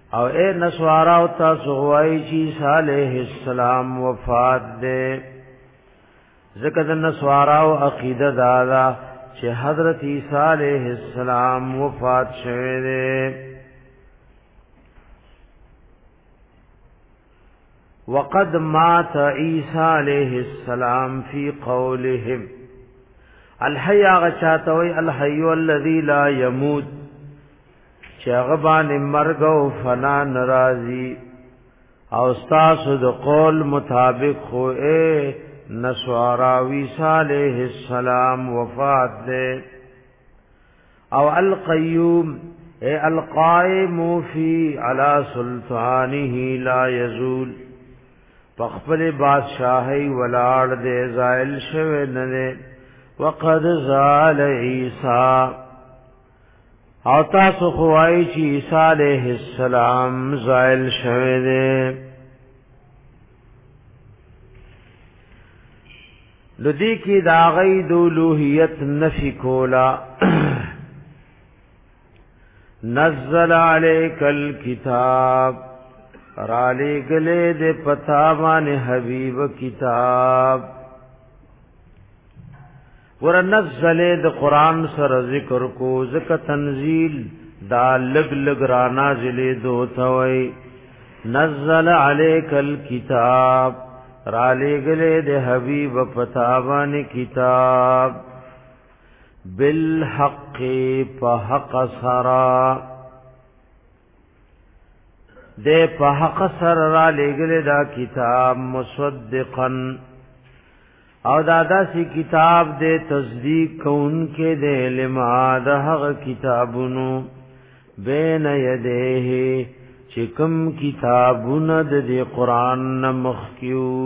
او اے نسوارا او تاسو وای چې عیسی علیہ السلام وفات دے ذکر د نسوارا او عقیده دادا چې حضرت عیسی علیہ السلام وفات شوه دے وقد مات عیسی علیہ السلام فی قولهم الحی غچاتوی الحی الذی لا يموت چغبان مرگ او فنا ناراضی او استاد د قول مطابق خو اے نسوارا عیسی علیہ السلام وفات دے او القیوم اے القائم فی علی سلطانه لا یزول پخپل بادشاہی ولاړ دے زائل شوه نه وقد زال عیسی او تاسو خوای چې عیسی علیہ السلام زائل شوه دے لدی کی داغی دولوہیت نفی کولا نزل علیک الکتاب رالی گلے دے پتاوان حبیب کتاب ورنزل دے قرآن سر ذکر کو ذکر تنزیل دا لگ لگ را نازل دو توئی نزل علیک الکتاب رالی گلے دے حبیب پتاوان کتاب بالحق پحق سرا دے پحق سر رالی گلے دا کتاب مصدقا او دادا سی کتاب دے تصدیق کون کے دے لما دہغ کتابنو بین یدیہ چکم کتابون د قرآن نمخکیو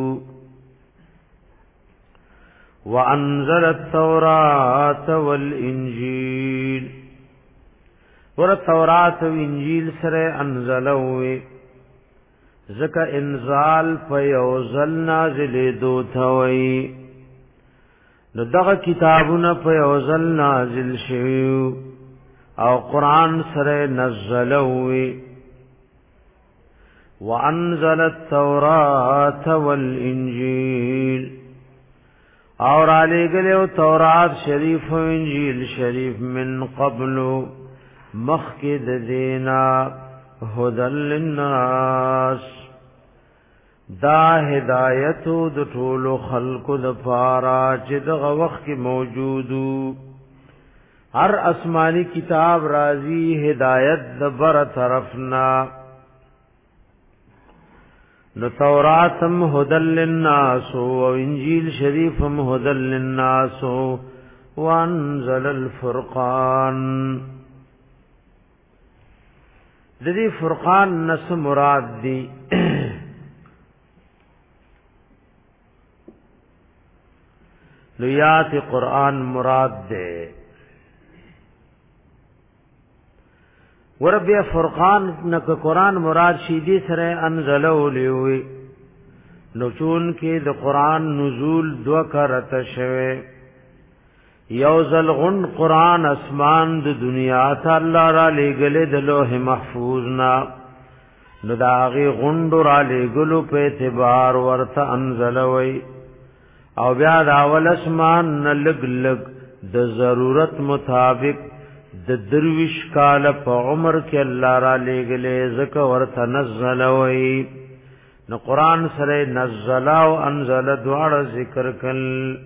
وانزل التوراة والانجیل ورتوراة والانجیل سر انزلوی ذکا انزال پیوزل نازل دو توئی نو دغ کتابون پیوزل نازل شویو او قرآن سر نزلوی وانزل التوراة والانجیل اور علی گلیو تورات شریف و انجیل شریف من قبلو مخکد دینا هدل للناس دا ہدایتو د ټولو خلقو د پارا چې دغه وخت کې موجودو هر آسمانی کتاب راضی ہدایت د بر طرفنا نو توراتم هدل للناس و انجیل شریفم هدل للناس وانزل الفرقان ددی فرقان نس مراد دی لیات قرآن مراد دے ورب فرقان نک قرآن مراد شیدی سره انزلو لیوی نو چون کې د قرآن نزول دو کرت شوه یوزل غن قرآن اسمان د دنیا ته الله را لګلې د لوح محفوظ نا نو داغي غند را لګلو په اعتبار ورته انزلوي او بیا د اول اسمان نلګ لګ د ضرورت مطابق د درویش کال په عمر کې الله را لګلې زکه ورته نزل وای نو قران سره نزل او انزل دواړه ذکر کل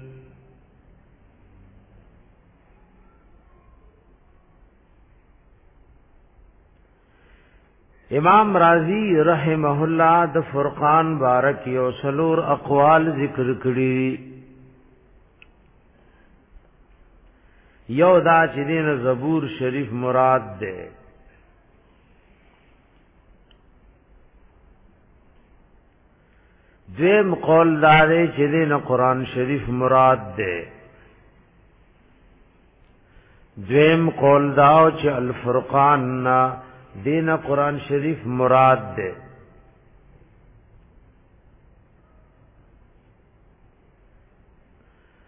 امام رازی رحمه الله د فرقان بارک یو سلور اقوال ذکر کړي یو دا چې دین زبور شریف مراد ده دویم قول داره چې دین قرآن شریف مراد ده دویم قول داو چې الفرقان نا دین قرآن شریف مراد ده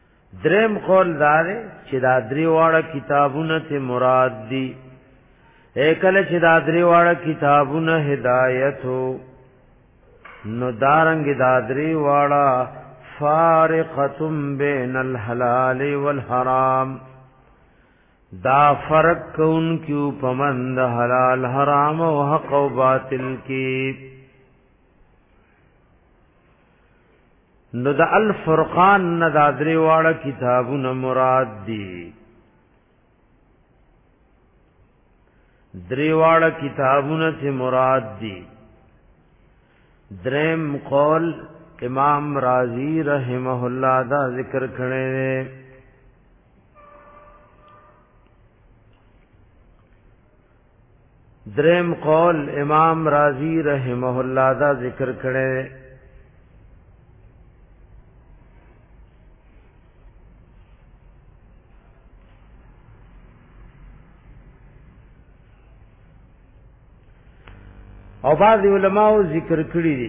دریم قول داره چې دا درې واړه کتابونه ته مراد دي کله چې دا درې واړه کتابونه هدایت نو دارنګ دا درې واړه فارقه بین الحلال والحرام دا فرق کون کیو پمند حلال حرام او حق او باطل کی نو دا الفرقان نه دا درې واړه کتابونه مراد دي درې واړه کتابونه چې مراد دي دریم قول امام رازی رحمه الله دا ذکر کړي دریم قول امام رازی رحمه الله دا ذکر کړي او بعض علماء ذکر کړی دي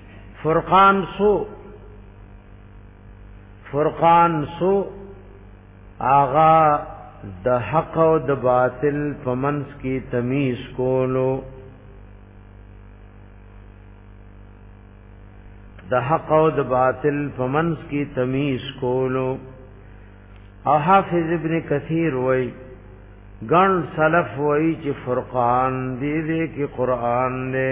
فرقان سو آغا د حق او د باطل پمنس کی تمیز کولو د حق او د باطل پمنس کی تمیز کولو او حافظ ابن کثیر وای گن سلف وای چې فرقان دې کې قران دې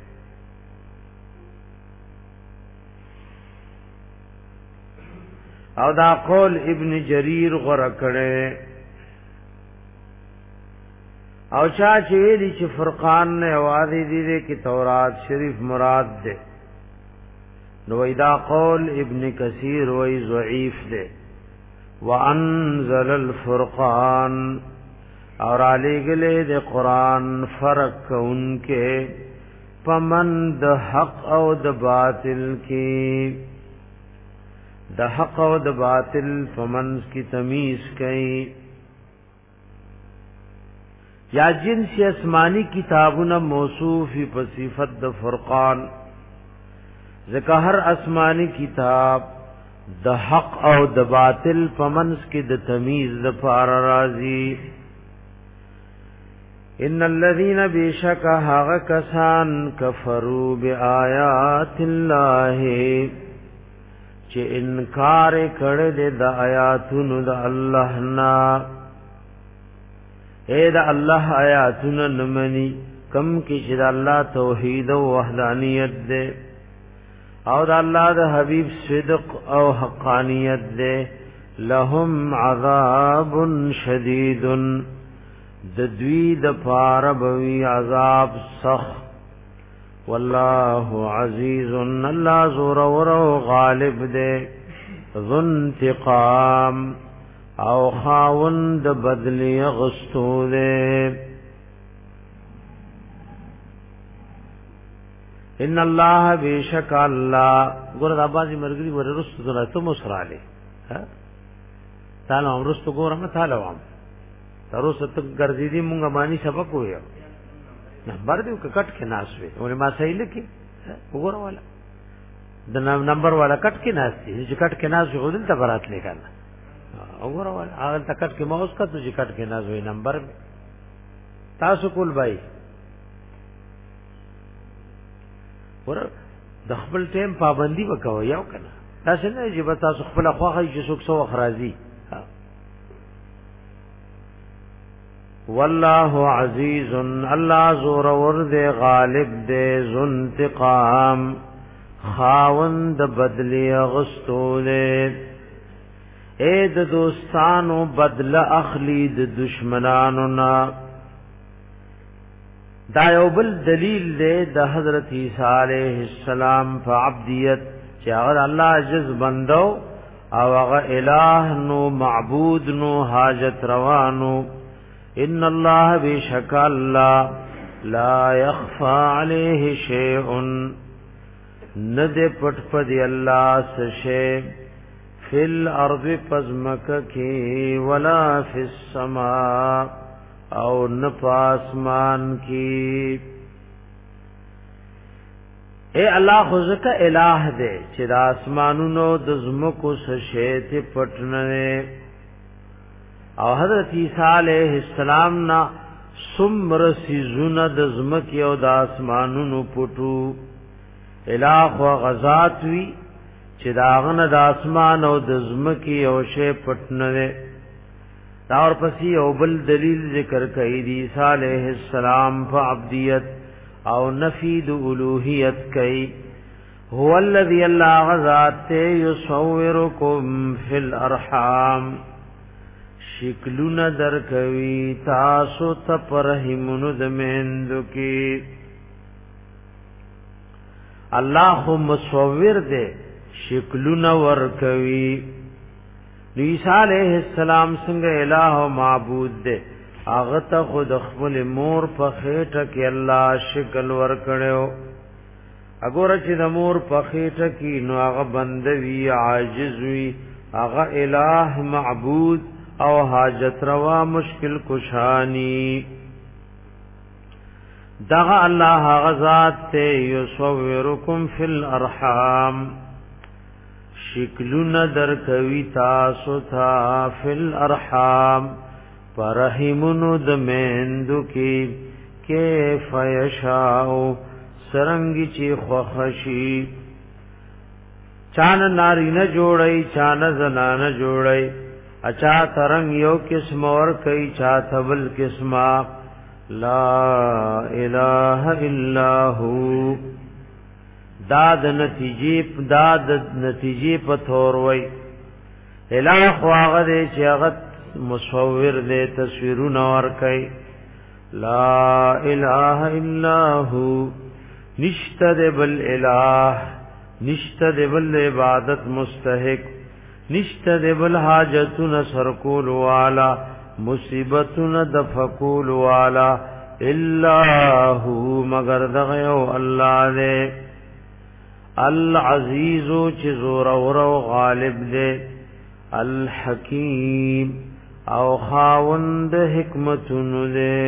او دا قول ابن جریر غره کړي او چا چې ویلي چې فرقان نه وادي دې کې تورات شریف مراد ده نو دا قول ابن کثیر وای ضعیف ده وانزل الفرقان اور علی گلے دے قرآن فرق انکے پمن د حق او د باطل کی د حق او د باطل پمن کی تمیز کئی یا جنس اسمانی کتابنا موصوفی پصفت د فرقان ذکر ہر اسمانی کتاب د حق او د باطل پمن کی د تمیز د پار راضی ان الذين بشك هغه کسان کفروا بآیات الله چې انکار کړي د آیاتونو د الله نا اے د الله آیاتونو نمني کم کې چې د الله توحید او وحدانیت ده او د الله د حبیب صدق او حقانیت ده لهم عذاب شدید د دوی د پار بوی عذاب سخ والله عزیز الله زور ور غالب دے ذو انتقام او خاوند بدلی غستو دے ان الله بیشک الله ګور د اباظي مرګري ور رسو زرا ته مسراله ها تعالی امرستو ګورم تعالی وام تروسه ته ګرځېدي مونږه مانی سبق وې نمبر دې کټ کې ناس وې ولې ما صحیح لیکي وګوره والا د نمبر والا کټ کې ناس دي چې کټ کې ناس وې ودل ته برات لیکل وګوره والا هغه ته کټ کې موس کا ته چې کټ کې ناس وې نمبر تاسو کول بای ور د خپل ټیم پابندي وکوي یو کنه تاسو نه چې به تاسو خپل خواخې چې څوک سو اخراجي والله عزیز الله زور ورد غالب دے ذو انتقام خاوند بدلی غستو دے اے د دوستانو بدل اخلی د دشمنانو نا دا یو بل دلیل دے د حضرت عیسی علیہ السلام فعبدیت چې هغه الله عز بندو او هغه الہ نو معبود نو حاجت روانو ان الله بشک الله لا يخفى عليه شيء ند پټ پد الله سشه فی الارض پزمک کی ولا فی السماء او نپاسمان کی اے الله خو زکه الہ دے چې د اسمانونو د زمکو سشه ته پټ نه او حضرت عیسی علیہ السلام نا سمر سیزونه د زمکی او د اسمانونو پټو الہ و غزات وی چې داغنه د اسمان او د زمکی او شی پټ نه دا اور پسې او بل دلیل ذکر کوي دی عیسی علیہ السلام فعبدیت او نفید الوهیت کوي هو الذی الله غزات یصورکم فی الارحام شکلون در کوي تاسو ته پرهیمونو د مهندو کې الله مصور دے شکلون ور کوي عیسی علیہ السلام څنګه الہ او معبود دے هغه ته خود خپل مور په خېټه کې الله شکل ور کړو اګور چې د مور په خېټه کې نو هغه بندوي عاجز وي هغه الہ معبود او حاجت روا مشکل کشانی دغه الله غزاد ته یصورکم فی الارحام شکلون در کوي تاسو ته فی الارحام پرهیمونو د مندو کې کیف یشاء سرنګي چې خوخشي چان ناری نه جوړي چان زنا نه جوړي اچا ترنګ یو قسم اور کئی چا تبل قسمه لا اله الا هو داد نتیجی پتھور وی الہ خواغ دے چیغت مصور دے تصویرون اور کئی لا الہ الا هو نشتد بالالہ نشتد بالعبادت مستحق نشتد بالحاجتون سرکول والا مصیبتون دفقول والا اللہ مگر دغیو اللہ دے العزیزو چی زور ورو غالب دے الحکیم او خاوند حکمتون دے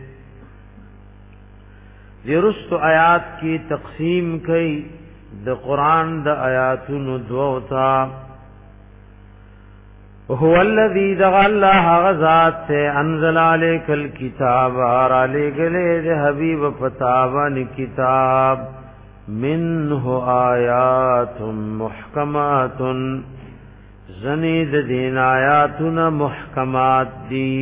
درست آیات کی تقسیم کئی د قرآن د آیاتون دوتا هو الذي دغ الله غزاد سے انزل عليك الكتاب اور علی گلے دے حبیب فتاوان کتاب منه آیات محکمات زنید دین آیاتنا محکمات دی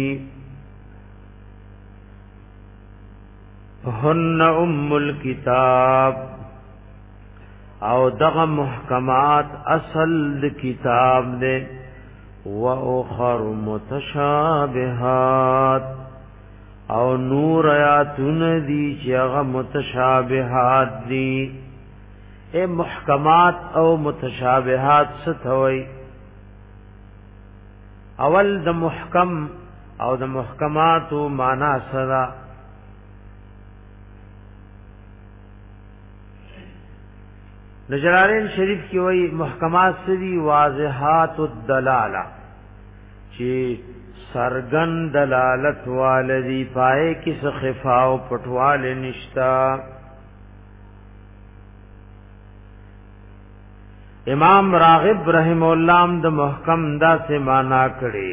هن ام الكتاب او دغ محکمات اصل کتاب دے واخر متشابهات او نور آیاتون دی چې هغه متشابهات دی اے محکمات او متشابهات ستوي اول د محکم او د محکمات معنا سره نجرارین شریف کی وی محکمات سری واضحات الدلالہ چی سرگن دلالت والدی پائے کس خفاو پٹوال نشتا امام راغب رحم اللہ د محکم دا سے مانا کړي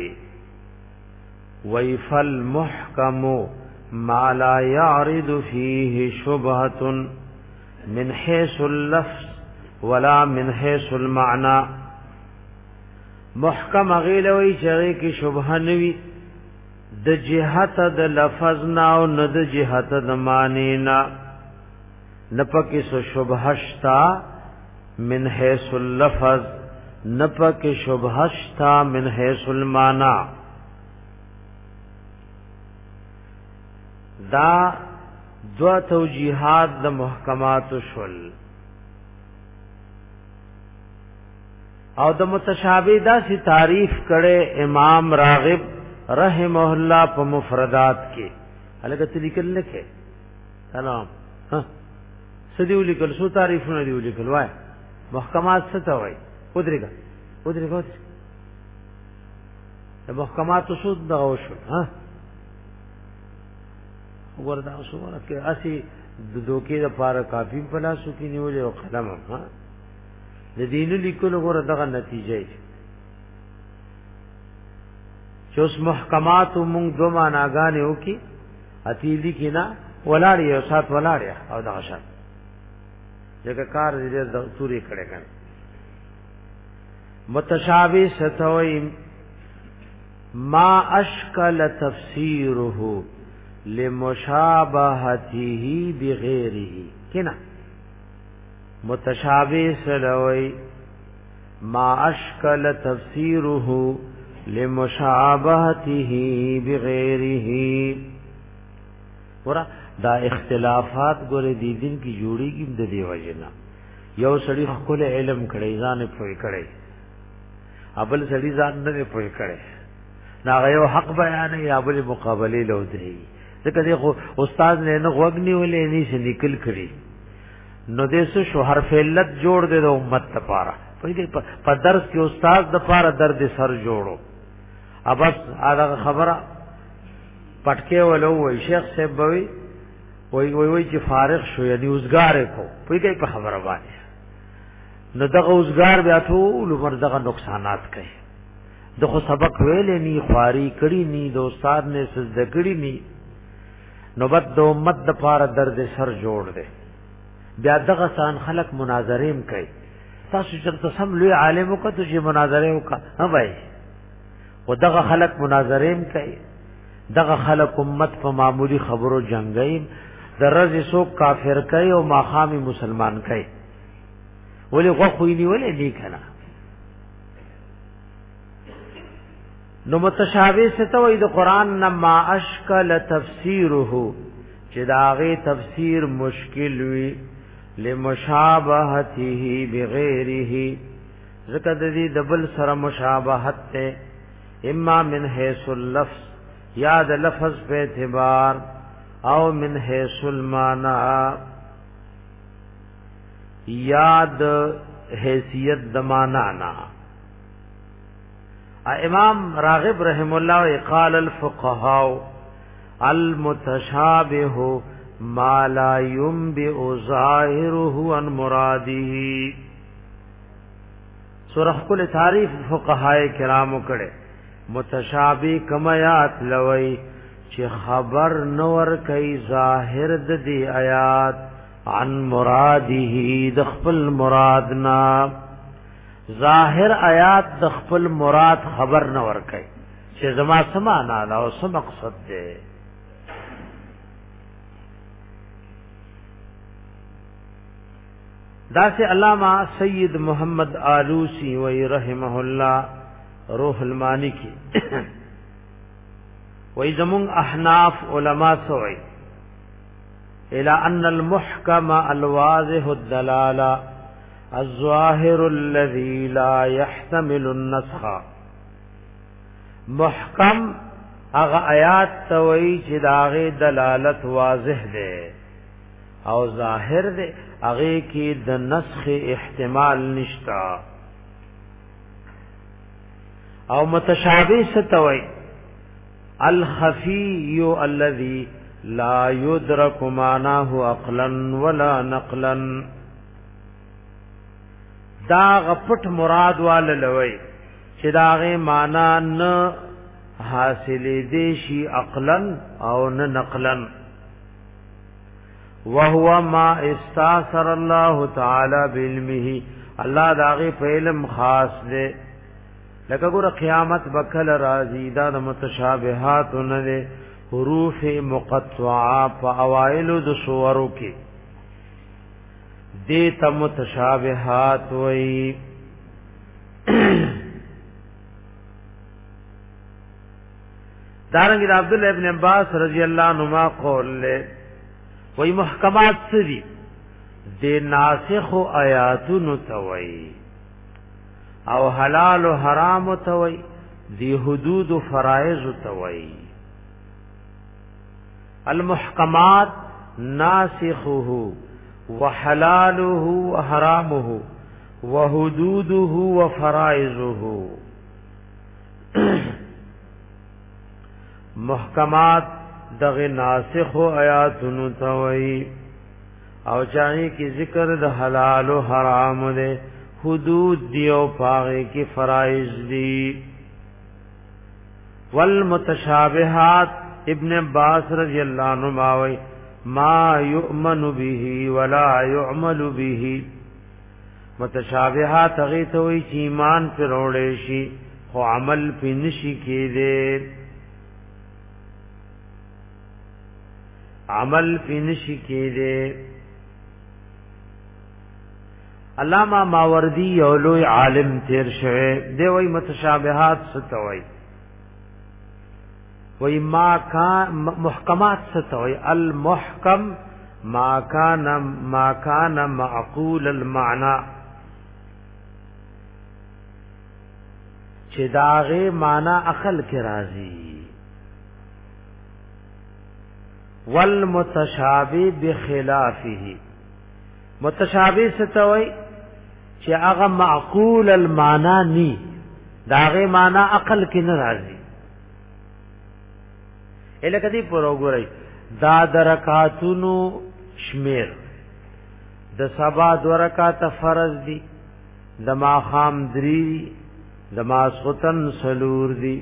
ویفل محکم ما لا يعرض فيه شبهة من حيث اللفظ ولا من حيث المعنى محکم غیلوی چغی کی شبهه نوی د جهت د لفظ نا او نه د جهت د معنی نا نپکی سو شبهشتا من حيث اللفظ نپکی شبهشتا من حيث المعنى دا دو توجیحات د محکمات شول او د متشابه دا سی تعریف کړي امام راغب رحمه الله په مفردات کې هلکه لیکل لکه سلام ها سدیو لیکل سو تعریفونه دی لیکل وای محکمات څه ته وای ودرېګه د محکمات څه دغه شو ها وردا اوسه ورکه اسی د دوکې لپاره کافی پلاسو کې نیولې او قلم ها د دینو لیکلو غره دغه نتیجه چې اوس محکمات مونږ دو معناګانې وکي اتیلی کینا ولاړی او سات ولاړی او دا شان دغه کار دې د توري کړه کنه متشابه ستوي ما اشکل تفسیره لمشابهته بغیره کنا متشابه سلوي ما اشکل تفسیره لمشابهته بغیره ورا دا اختلافات ګوره دي دین کی جوړیږي د دی وجنا یو سړی خپل علم کړي ځان پوي کړي ابل سړی ځان نه پوي کړي نا یو حق بیان یا بل مقابله لودري ځکه دی خو استاد نه غوګنی ولې نه شي نکل کړي نو دیسو شو حرف علت جوړ دے د امت لپاره په درس کې استاد د لپاره درد سر جوړو ابس هغه خبره پټکه ولو وای شیخ صاحب وای چې فارغ شو یعنی اوسګار کو په خبره باندې نو دغه اوسګار بیا ټول عمر دغه نقصانات کوي دغه سبق ویلې نی خواري کړي نی د استاد نه سجده کړي نی نو بد د امت د لپاره درد سر جوړ دے بیا دغه سان خلق مناظریم کوي تاسو چې سم لوی عالم وکړو چې مناظره وکړه ها بھائی او دغه خلق مناظریم کوي دغه خلق امت په معمولی خبرو جنگي درځي سو کافر کوي او ماخامي مسلمان کوي ولې غوښوي ولې دی کنه نو متشابه ستوي د قران نما اشکل تفسیره چې داغه تفسیر مشکل وي لمشابهته بغیره ذکر دې دبل سره مشابهت ته اما من حيث اللفظ یا د لفظ په اعتبار او من حيث المعنى یا د حیثیت د معنا نه امام راغب رحم الله قال الفقهاء المتشابه ما لا ينبئ ظاهره عن مراده سورہ کل تعریف فقهاء کرام کړه متشابه کمیات لوي چې خبر نور کوي ظاهر د دې آیات عن مراده د خپل مرادنا ظاهر آیات د خپل مراد خبر نور کوي چې زما سمانا او سم مقصد ده دا سے علامہ سید محمد آلوسی وی رحمہ اللہ روح المانی کی وی زمون احناف علماء سوئی الى ان المحکم الواضح الدلالہ الظاہر الذي لا يحتمل النسخ محکم اغا آیات توئی چی داغی دلالت واضح دے او ظاہر دے اغی کی د نسخ احتمال نشتا او متشابه ستوي الخفي الذي لا يدرك معناه عقلا ولا نقلا دا غپټ مراد وال لوي چې داغه معنا نه حاصلې دي شي عقلا او نه نقلا وهو ما استاثر الله تعالی بعلمه الله داغه په علم خاص دے لکه ګور قیامت بکل راضی دا د متشابهات نه حروف مقطعه په اوایل د سورو کې دې ته متشابهات وای دارنګ عبد الله ابن عباس رضی الله عنهما قول له وی محکمات سری دے ناسخ و آیاتون توئی او حلال و حرام توئی دی حدود و فرائض توئی المحکمات ناسخه و حلاله و حرامه و حدوده و فرائضه محکمات دغه ناسخ و آیاتونو توئی او چاہی کی ذکر د حلال و حرام دے حدود دی او پاغی کی فرائض دی والمتشابہات ابن عباس رضی اللہ عنہ ماوی ما یؤمن به ولا يعمل به متشابهات غیت وی چې ایمان پر وړې شي خو عمل په نشي کېده عمل په نشي کېده علامہ ماوردی یو لوی عالم تیر شوه دی وی متشابهات ستوي وی ما کان محکمات ستوي المحکم ما کان معقول المعنى چې داغه معنا عقل کې راځي والمتشابه بخلافه متشابه ستوي چې هغه معقول المعنى ني داغه معنا عقل کې نه راځي الکه دې پروګورای دا درکاتونو شمیر د سبا درکات فرض دي د ماخام دری د ماسختن سلور دي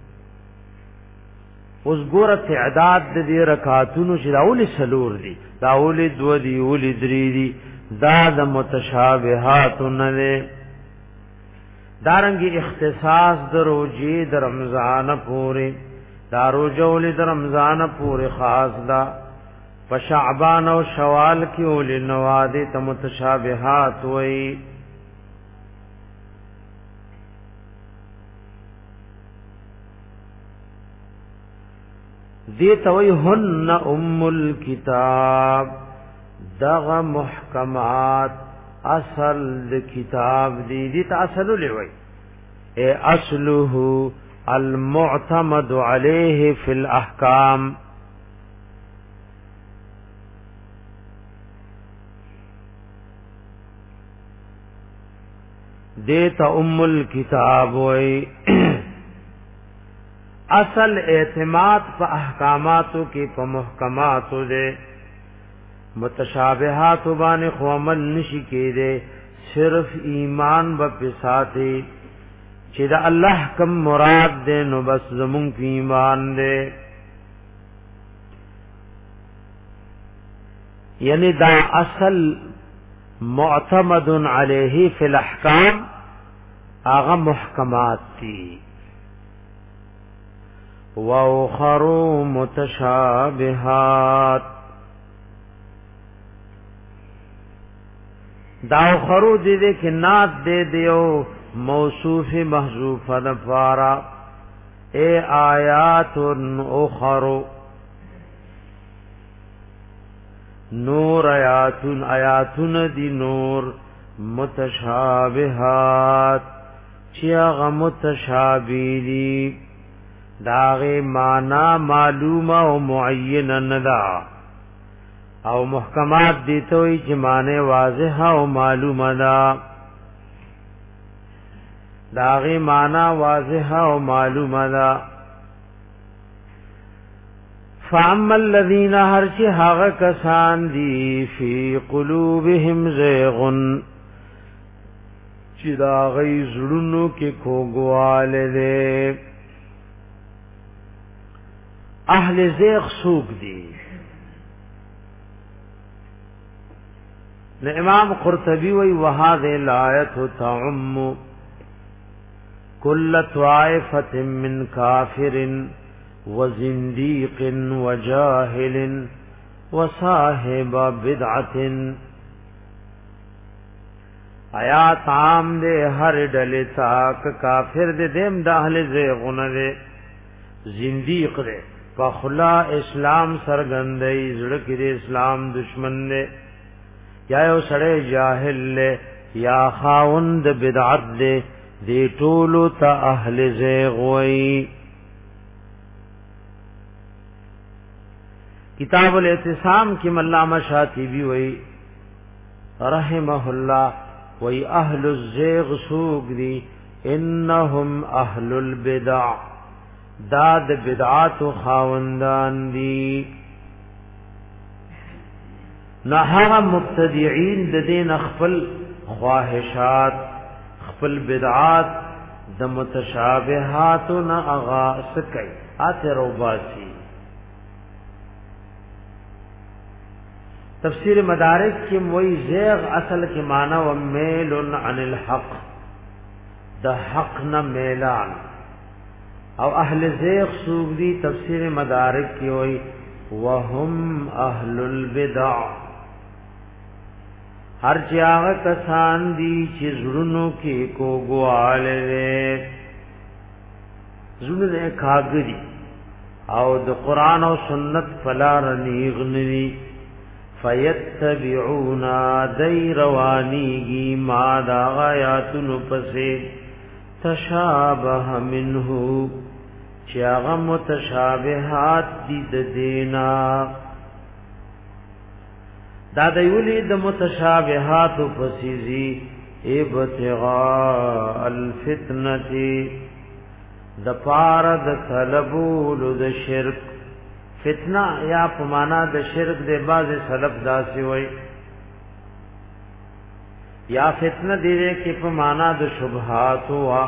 اوس ګوره تعداد د دې رکعاتونو چې راول سلور دي راول دو دي ول درې دي دا د متشابهات نه دي دارنګي اختصاص د روزي د رمضان پورې دا روزول د رمضان پورې خاص دا په شعبان او شوال کې ول نواد ته متشابهات وي دیتا وی هن ام الكتاب دغ محکمات اصل د کتاب دیتا اصلو لیوی اے اصله المعتمد علیه فی الاحکام دیتا ام الكتاب وی اصل اعتماد په احکاماتو کې په محکماتو دے متشابهات باندې خو عمل نشي کېده صرف ایمان په ساتي چې دا الله کم مراد دے نو بس زمون په ایمان دے یعنی دا اصل معتمد علیه فی الاحکام اغه محکمات دي وَأُخَرُ مُتَشَابِهَاتٌ دا اخرو دې کې نات دې دیو موصوف محذوف دفارا اے آیات اخر نور آیاتن دی نور متشابهات چیغ متشابیلی داغه معنا معلومه او معینه ندا او محکمات دیتوی چې معنی واضحه او معلومه ده داغه معنا واضحه او معلومه ده فاما الذين هرچ هغه کسان دي فی قلوبهم زیغ چې دا غي زړونو کې کوګواله ده اهل زیغ سوق دي امام قرطبی وی وهذه الآیه تعم كل طائفه من كافر وزنديق وجاهل وصاحب بدعه آیات عام دے ہر ڈلے تاک کافر دے دیم دا اہل زیغون دے زندیق دے پخلا اسلام سرگندئی زڑکی دے اسلام دشمن دے یا یو سڑے جاہل لے یا خاوند بدعت دے دی ټولو تا اہل زیغوئی کتاب الاعتصام کی علامہ شاطبی وی رحمہ اللہ وی اہل الزیغ سوق دی انہم اہل البدع داد بدعات و خاوندان دی نہا مبتدعین دین خپل خواہشات خپل بدعات د متشابهات نا اغا سکای آتے روباسی تفسیر مدارک کې وای زیغ اصل کې معنی و میل عن الحق، د حق نه میلان. او اهل زیغ سوق دی تفسیر مدارک کې وای وهم اهل البدع، هر چاغه کسان دي چې زړونو کې کوګواله زړونه کاګري او د قران او سنت فلار نیغنوي، فیتبعون دی روانیگی ما دا آیاتنو پسے تشابه منہو چاغ متشابهات دی دینا. دا دیولی د متشابهات پسیزی ابتغاء الفتنتی د پارد طلبول د شرک. فتنہ یا پمانا د شرک دے باز سلف داسی وئی، یا فتنہ دے کہ پمانا د شبہات ہوا.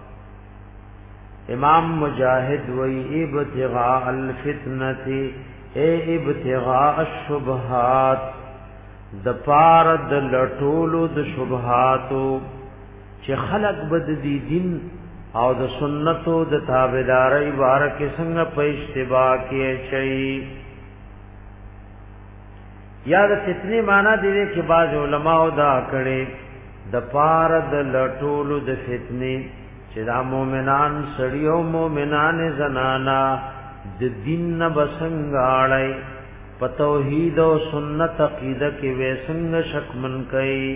امام مجاہد وئی ابتغاء الفتنتی اے ابتغاء الشبہات د پارد لٹولو د شبہاتو چې خلق بد دی دین او د سنتو د تابعداري بارک څنګه په اشتباه کې چي. یا د فتنې معنا دی چې بعض علماء دا کړي د پار د لټولو د فتنې چې دا مؤمنان سړي او مؤمنان زنانا د دین نه بسنګاړي په توحید او سنت عقیده کې وسنګ شکمن کوي.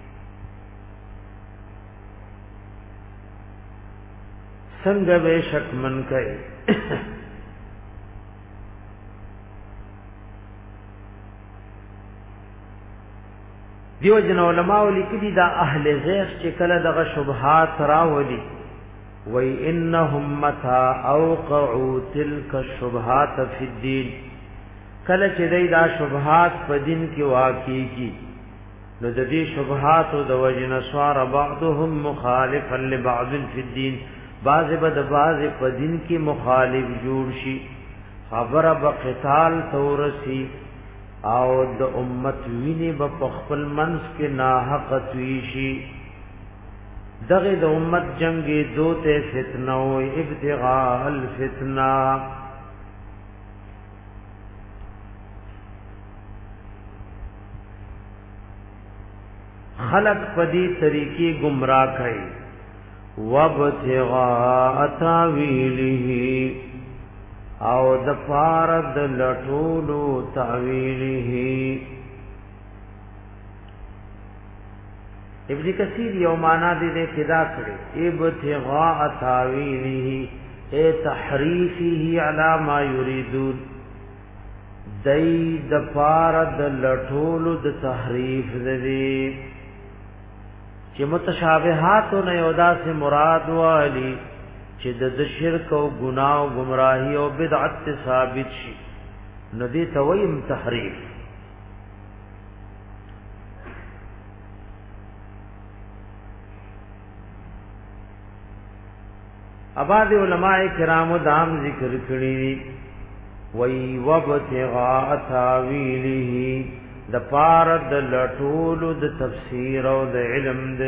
څنګه به شکمن کوي. دیو جن علماء لیکلي دا اهل زیغ چې کله دغه شبهات راولي وای انهم متا اوقعوا تلك الشبهات فی الدین، کله چې دا شبهات په دین کې واقع کی نو د دې شبهات او د وجن سوار بعضهم مخالفا لبعض فی الدین، بعض بد بعض په دین کې مخالف جوړ شي. خبره به قتال تورسی او د امت ویني به خپل منس کې ناحق توي شي. دغه د امت جنگي دوته فتنه او ابتغاء الفتنه. خلق پدی طریقې گمراه کړي. وابتغاء تاویله او د پارد لټولو تاویله. ابن کثیر یو معنا دې کدا کړي ابتغاء تاویله اے تحریفه علی ما یریدون، دای د پارد لټولو د تحریف دې چې متشابهات نه یودا سے مراد والی چې د شرک او گناہ او گمراهی او بدعت ثابت شي نو دې تویم تحریف. اباد علماء کرام دام ذکر کړی وی وابتغاء تاویله د پارد لټولو د تفسیر او د علم د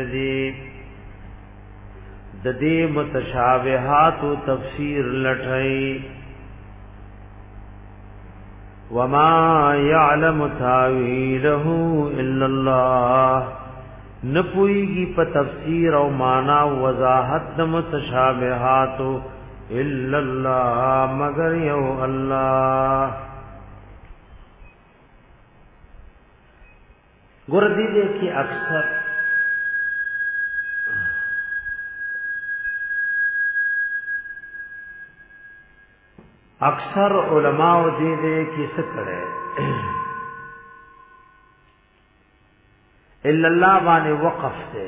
دې متشابهات او تفسیر لټای. وما يعلم تاويله الا الله، نپویږي په تفسیر او معنا او وضاحت د متشابهات الا الله مگر یو الله. ګور دې کې اکثر علماء دې کې څه کړي الا الله باندې وقف ده.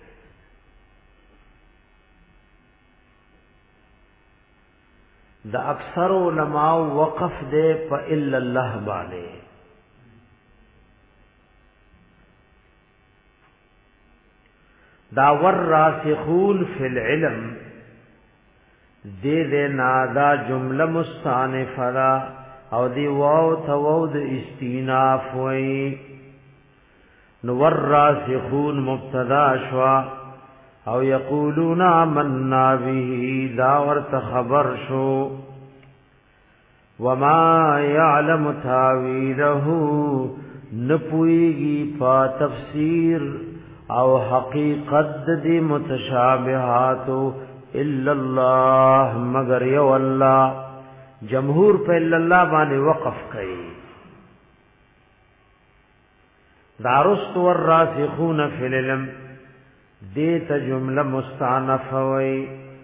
د اکثر علماء وقف ده په الا الله باندې. دا والراسخون فی العلم دے نادا جمله مستانفه دا او دی واو ثوود استیناف وی نور راسخون مبتدا شوا او یقولون آمنا به دا ورت خبر شو وما يعلم تاويله نپویگی پا تفسیر او حقیقت دی متشابہاتو الا اللہ مگر یو اللہ جمهور په الا اللہ باندې وقف کئی دارست والراسخون فی العلم دیت جمله مستعنف وی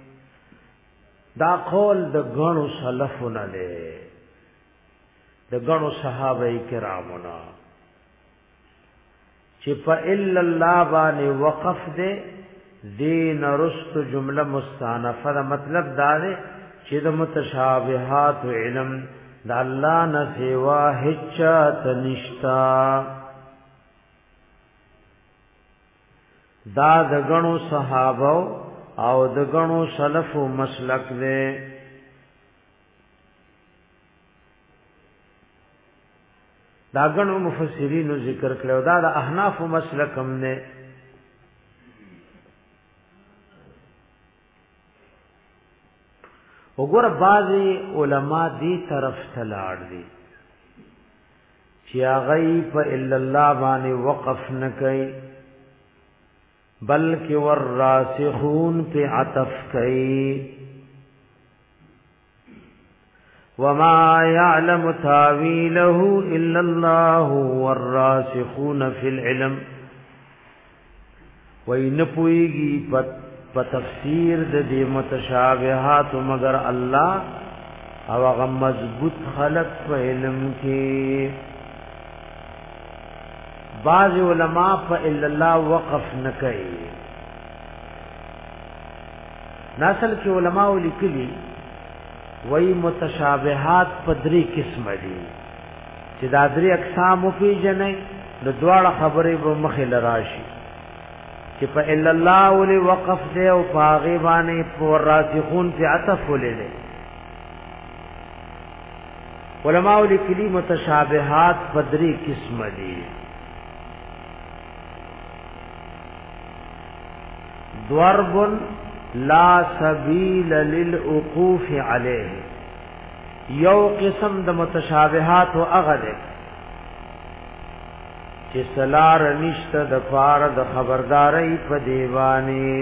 دا قول د غنو سلفنا له د غنو صحابه کرامنا چې په الا الله باندې وقف دے دین رست جمله مستعنفه دا مطلب دا دی چې د متشابهات علم د الله نه سوا هیڅ تنشتا دا د غنو صحابه او د غنو سلف مسلک دے دا غنو مفسرین ذکر کړو دا د احناف مسلک هم نه وګوره بعضی علما دی طرف تلاړ دي چې هغه په الا الله باندې وقف نه کوي بلکہ والراسخون پہ عطف کئی وما يعلم تاويله الا الله والراسخون في العلم وینپویگی پتفسیر دی متشابہات مگر اللہ او هغه مضبوط خلق په علم کې بعض علماء په الا الله وقف نه کوي نسل کې علماء لیکلي وای متشابهات په درې قسم دي چې دا درې اقسام په جنې د دواړه خبرې به مخې لراشي چې په الا الله ولي وقف دی او په غیبانه پر راسخون په عطف ولې علماء لیکلي متشابهات په درې قسم دي ضرب لا سبیل للوقوف علیه یو قسم د متشابهات او اغله چې سلار نشته د فار د خبرداري په دیوانی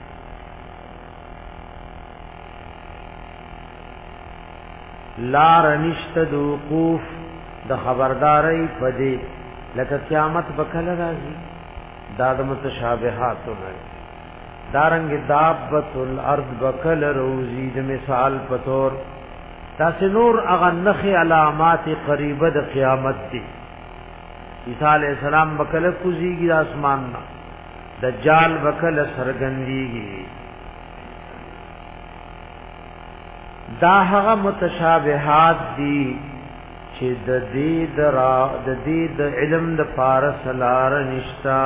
لار نشته د وقوف د خبرداري په دی لکه قیامت بکله راځي دا د متشابهات نه دارنگ دابت الارض بکل روزی د مثال پتور تاسو نور اغه نخ علامات قریبه د قیامت دی عیسی علیہ السلام بکل کوزیږي د اسمان نا دجال بکل سرګندېږي دا هغه متشابهات دي چې د دې د علم د پارس لار نشتا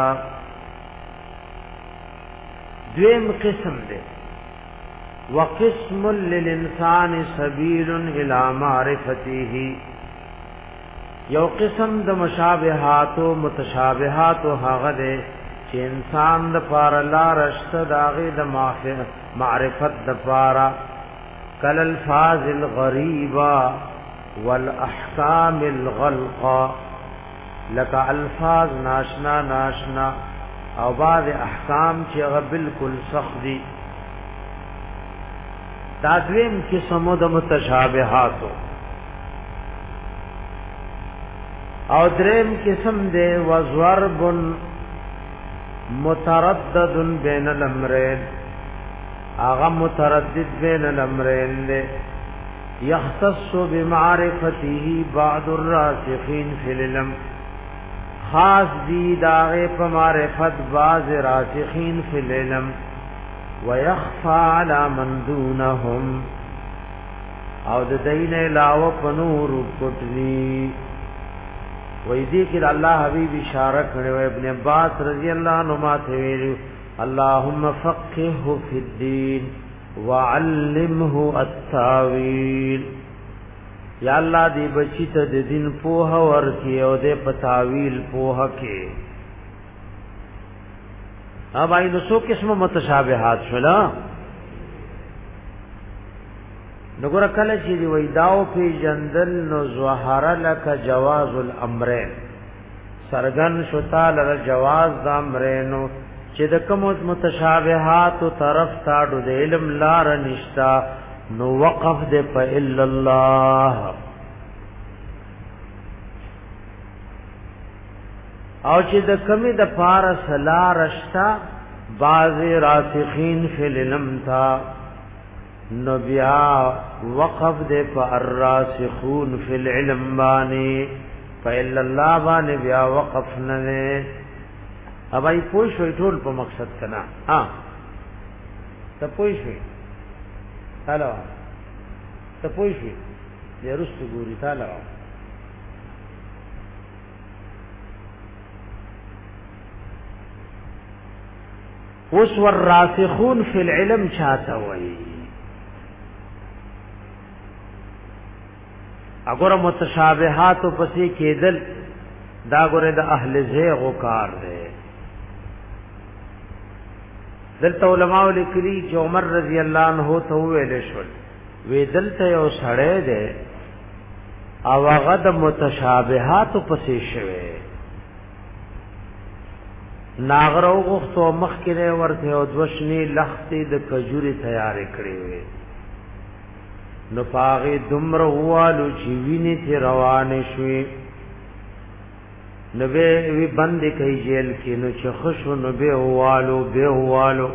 دویم قسم دے وقسم للانسان سبیل الى معرفته یو قسم د مشابهات او متشابهات او هغه دے چې انسان د پار لار شته داغه د معرفت د پارا کل الفاظ الغریبا والاحکام الغلقا لك الفاظ ناشنا او بعض احکام چې هغه بالکل سخت دي دا دویم قسم د متشابهات او دریم قسم دی وضرب متردد بین الامرین هغه متردد بین الامرین دی یختص بمعرفته بعض الراسخین فی العلم خاص دی داغه په معرفت باز راسخین فی العلم ويخفى على من دونهم او د دین علاوه په نور پټنی وې دې کې الله حبیب اشاره کړو ابن عباس رضی الله عنه ماته ویلو اللهم فقهه فی الدین وعلمه التاویل یا الله دې بچی ته د دین پوهه ورکړي او دې په تاویل پوهه کې اب اینو سو قسم متشابهات شولا نګور کله چې دی وېداو په جندل نو ظهر لك جواز الامرين سرغن شتا لره جواز د امرینو چې د کوم متشابهات طرف تاړو د علم لار نشتا نو وقف دې په الا الله او چې د کمی د پارس لارشتا باز راسخین فی العلم تا نو بیا وقف دے پا الراسخون فی العلم بانی فا الا اللہ بانی بیا وقف ندے اب آئی پوش ہوئی ٹھول پا مقصد کنا تا پوش ہوئی تالو تا پوش ہوئی دے رست گوری تالو اس والراسخون فی العلم چاہتا ہوئی اگر متشابہات پسې کېدل دا ګوره د اهل زیغ کار دی دلته علماء لیکلي چې عمر رضی الله عنه ته ویل شول وی دلته یو سړی دی او هغه د متشابهات پسې شوی ناغرو غختو مخکره ورته او دوشنی لختې د کجوري تیار کړې وي نو پاغه دمر هوالو چې ویني ته روان شوي نو به وی بند کوي جیل کې نو چې خوشو نو به هوالو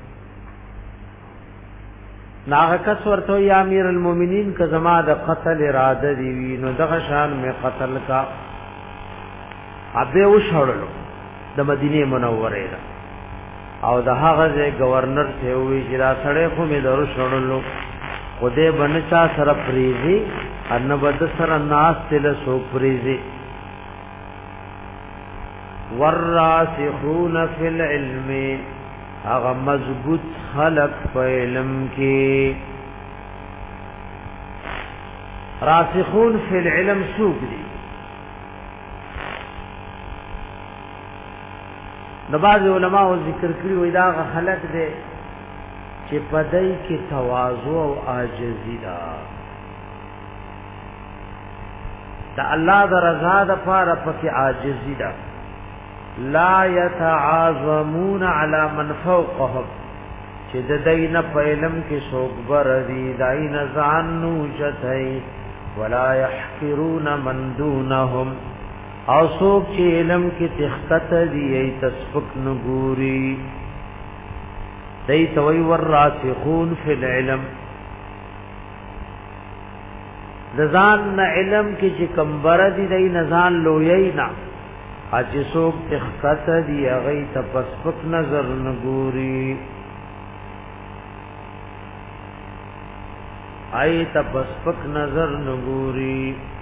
ناغه کس ورته یا امیر المؤمنین که زما د قتل اراده دی وی نو دغه شان می قتل کا ابه وشړلو د مدینه منوره ده او د هغه گورنر ته وی چې را سړې خو می درو شړلو خدای بنچا سره پریزي ان بد سره ناس تل سو پریزي والراسخون فی العلم هغه مضبوط خلق په علم کې راسخون فی العلم سوق دي نباز علماء ذکر کړی وای دا خلق دي چې پدای کې تواضع او عاجزی دا الله د رضا د پاره پکې عاجزی دا لا يتعاظمون على من فوقهم چې د دین په علم کې شوکبر دي داین ځان نو چتای ولا يحقرون من دونهم او څوک چې علم کې تخت دي ای تسفک نګوري دای توي والراسخون فی العلم ځان علم کې چې کمبر دي دای نزان لویینا اج څوک تخت دي هغه تسفک نظر نګوري ای تسفک نظر نګوري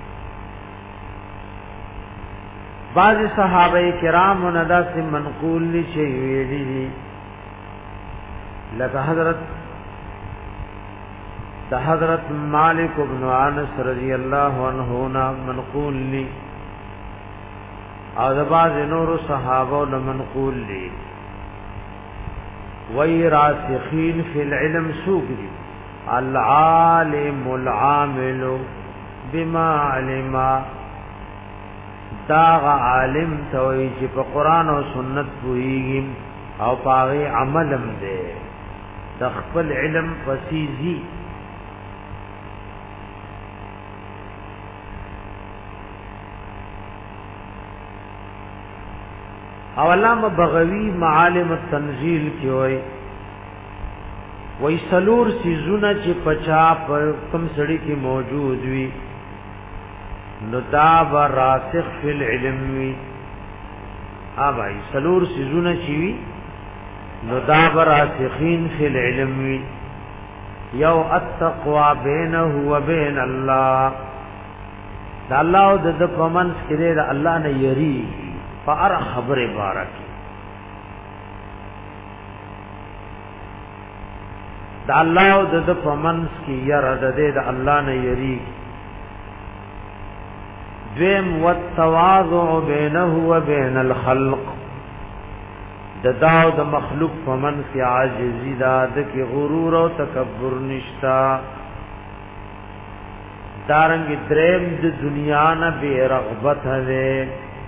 بعض صحابه کرام ندا سے منقول لشی ویلی دی لکه حضرت مالک بن انس رضی اللہ عنہ نا منقول لی او بعض نور صحابه منقول لی وی راسخین فی العلم سوق دی العالم العامل بما علما داغ عالم توي چې په قران او سنت پويږي او پاغي عملم دي د خپل علم فسيزي او علامه بغوی معالم التنزيل کې وای سلور سيزونه چې پچا پر کم سړی کې موجود وي نداب راسخ فی العلم وی آبائی سلور سیزونه چیوی نداب راسخین فی العلم وی یو التقوى بینه و بین اللہ دا اللہ و دا پمنس کرے دا اللہ نے یری فار خبر بارکی دا اللہ و دا پمنس کی یر دا اللہ نے یری دویم والتواضع بینه و بین الخلق داو د مخلوق فمن کی عاجزی دا د کی غرور او تکبر نشتا دارنګ دریم د دنیا نه بے رغبت ده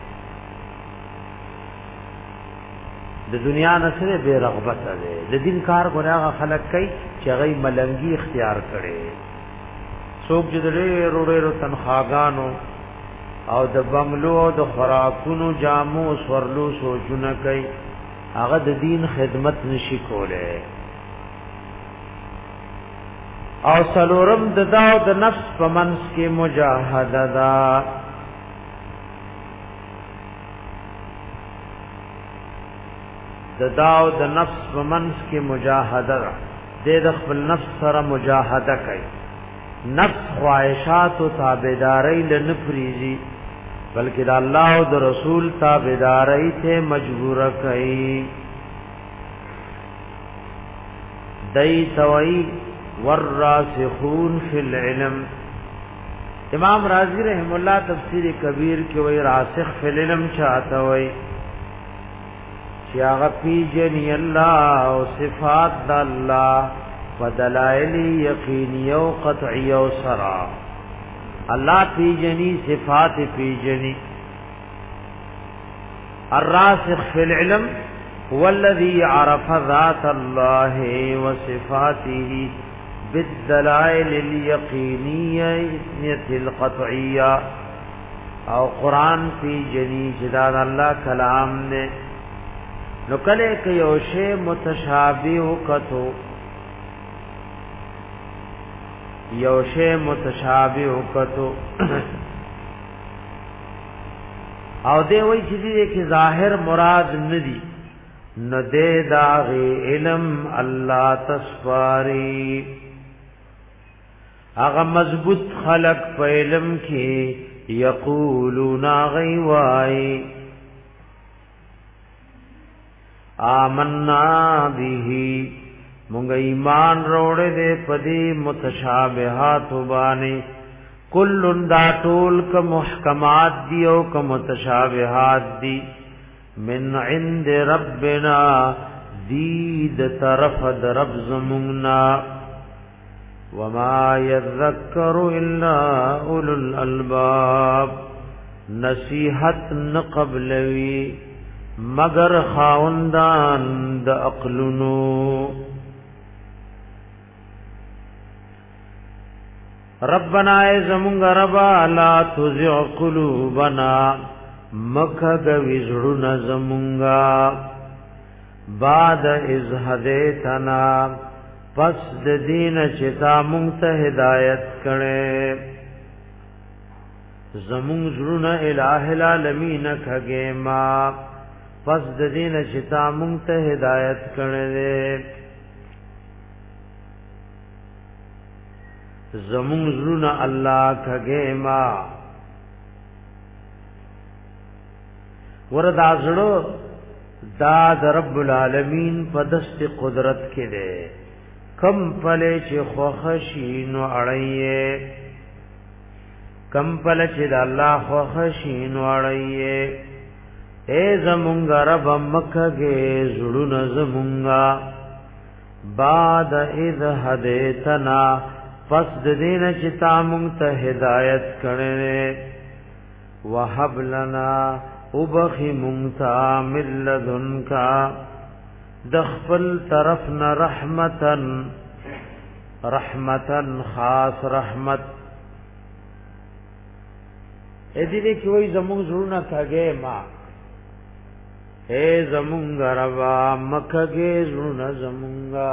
د دنیا نه سره بے رغبت ده د دین کار غواړي خلک کوي چې غي ملنګي اختیار کړي څوک چې ډېر ورو تنخواګانو او د بنگلو او د خوراکونو جامو سورلو سوچونه کوي هغه د دین خدمت نشي کوله او سلورم د داو د نفس په منځ کې مجاهده دا د داو د نفس په منځ کې مجاهده د خپل نفس سره مجاهده کوي نفس خواہشات او تابعداري لنفريزي بلکې د الله او د رسول تابعداري ته مجبور کوي دای توي والراسخون فی العلم امام رازی رحم الله تفسیر کبیر کې وی راسخ فی العلم چاته وی چې هغه پیجنی الله او صفات د الله ودلائل یقینی او قطعی او سرا الله پیجنی صفات پیجنی الراسخ فی العلم هو الذي عرف ذات الله وصفاته بالدلائل اليقينية القطعية او قرآن پیجنی جداد اللہ کلام نے نکلے کہ یوشے متشابہ کتو یوشے متشابہ کتو او دے وی چیزی دے کہ ظاہر مراد ندی ندے داغی علم اللہ تسپاری اغا مضبوط خلق پا علم کی یقولون غیوائی آمنا بیہی مونگا ایمان روڑے دے پدی متشابہات بانی کلن دا ټول کا محکمات دی او کا متشابہات دی من عند ربنا دید طرف درب زمونگنا وما يذكر الا اولو الالباب نصیحت نقبلوی مگر خاوندان د عقلونو ربنا ای زمونږ ربا لا تزغ قلوبنا مکه وزړونه زمونږه بعد اذ هدیتنا پس د دین چې تا مونږ ته هدایت کړي زمونږ زړونه الٰه العالمین کګه ما پس د دین چې تا مونږ ته هدایت کړي زمون زرنا الله کګه ما وردا زړه دا رب العالمین په دست قدرت کې ده کم پله چې خوخشین اړایې کم پله چې د الله خوخشین اړایې اے زمونږ رب مکه زړونه زمونږه بعد اذ هدیتنا پس د دین چې تا مونږ ته هدایت کړې وهب لنا وبخي مونږ ته من لدنکا د خپل طرف نه رحمتن خاص رحمت اې دې کې وای زموږ زړونه کاږي ما اے زمونږ ربا مکه زړونه زمونږه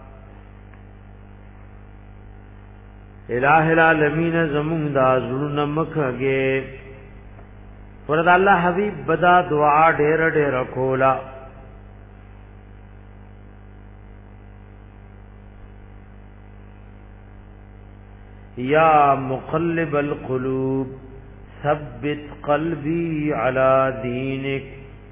الٰه العالمین زمون دا زړونه مکهږي ورته الله حبیب بدا دعا ډېر ډېر کولا یا مقلب القلوب ثبت قلبی علی دینک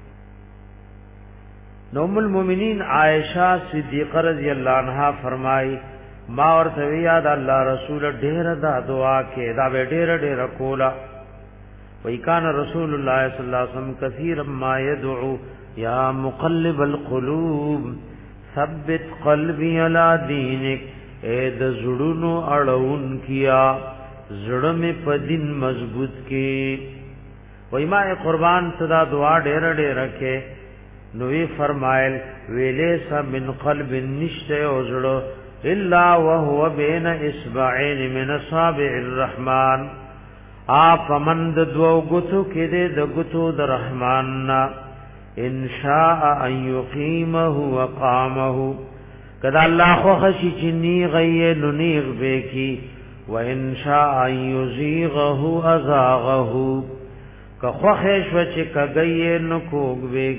ام المؤمنین عائشہ صدیقہ رضی اللہ عنہا فرمائی ما ورته یاد الله رسول ډېر دا دعا کې دا به ډېر کولا وکان رسول الله صلی الله علیه وسلم کثیر ما يدعو یا مقلب القلوب ثبت قلبی علی دینک اے د زړونو اړون کیا زړه می په دین مضبوط کی وای ما قربان صدا دعا ډېر ډېر رکھے نوې فرمایل ویلې س من قلب نشته او زړه الا وهو بين اصبعين من اصابع الرحمن آپ مند دو گتو کې دې د گتو د رحمان نا ان شاء ان يقيمه وقامه کدا الله خو خشي چني غي ننيغ به کی وان شاء ان يزيغه ازاغه که خو خش وچ کګي نو کوګ به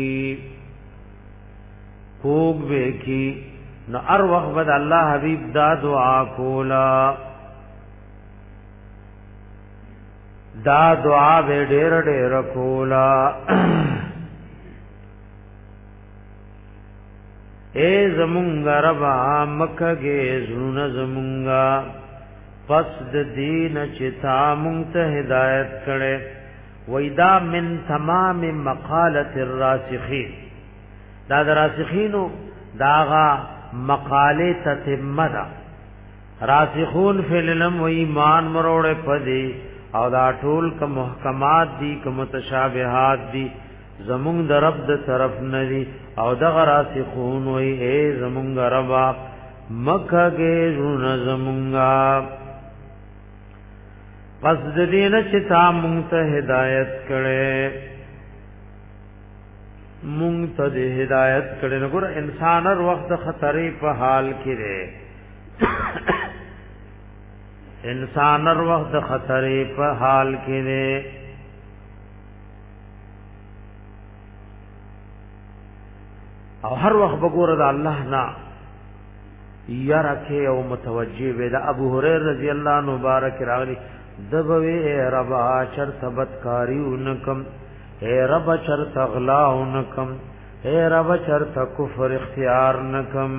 کی نو ار وخت بد الله حبيب دا دعا کولا دا دعا به ډېر ډېر کولا اے زمونږ ربا مکهګه زونه زمونږه پس د دین چې تا مونږ ته هدایت کړي وېدا من تمام مقاله الراسخین دا راسخینو داغا مقاله تتمه دا راسخون فی العلم و ایمان مروڑ پدی او دا ټول که محکمات دی که متشابهات دی زمونږ د رب د طرف ندی او دغه راسخون وی اے زمونږ ربا مکهګه زونه زمونږه پس د دینه چې تا مونږ ته هدایت کړي مونږ ته د هدایت کړي نو ګور انسان هر وخت خطرې په حال کې دی انسان هر وخت خطرې په حال کې دی او هر وخت بګور د الله نه یاره او متوجه وي د ابو هريره رضی الله عنه مبارک راغلی دبوی ربا چرت بدکاری انکم اے رب چرت اغلا انکم اے رب چرت کفر اختیار نکم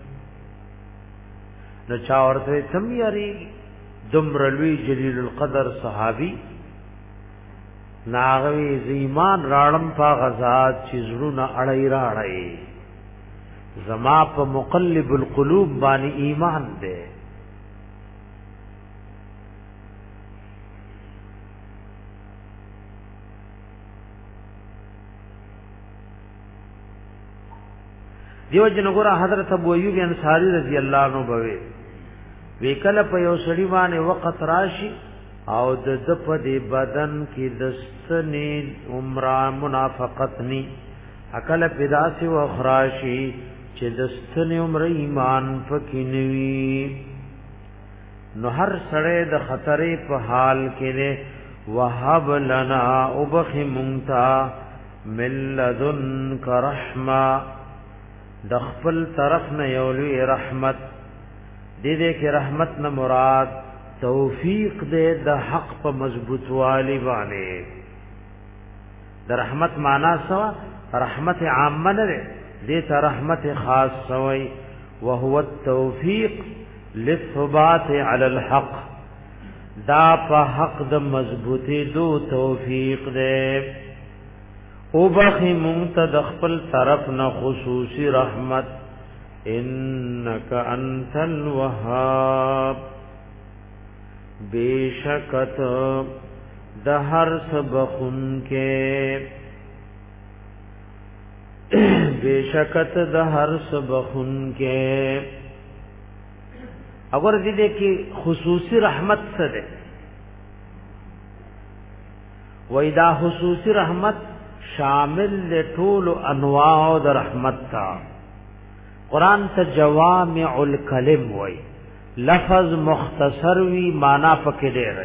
نو چاورته تم یاری دمرلوی جلیل القدر صحابی ناغوی زیمان راړم پا غزاد چیزړونه اړای راړای زما په مقلب القلوب باندې ایمان دے دیو جنګورا حضرت ابو ایوب انصاری رضی الله عنه بوي وکله په یو سړي باندې وخت راشي او د په دې بدن کې دستنی عمره منافقت ني عقل پیدا سي او خراشي چې دستنی عمره ایمان فکینوي نو هر سړی د خطرې په حال کې نه وهب لنا وبخ مونتا ملذن کرحما د خپل طرف نه یولوی رحمت دې کې رحمت نه مراد توفیق دې د حق په مضبوط والی باندې د رحمت معنا سوا رحمت عامه نه دې ته رحمت خاص سوی وهو التوفيق للثبات على الحق دا په حق د مضبوطی دو توفیق دې او بخی منتد خپل طرف نه خصوصی رحمت انک انت الوهاب بیشکت د هر سبخن کې بیشکت د هر سبخن کې اگر دې کې خصوصی رحمت څه ده وای دا خصوصی رحمت شامل له ټول انواع د رحمت تا قران ته جوامع الکلم وای لفظ مختصر وی معنا پکې ډېر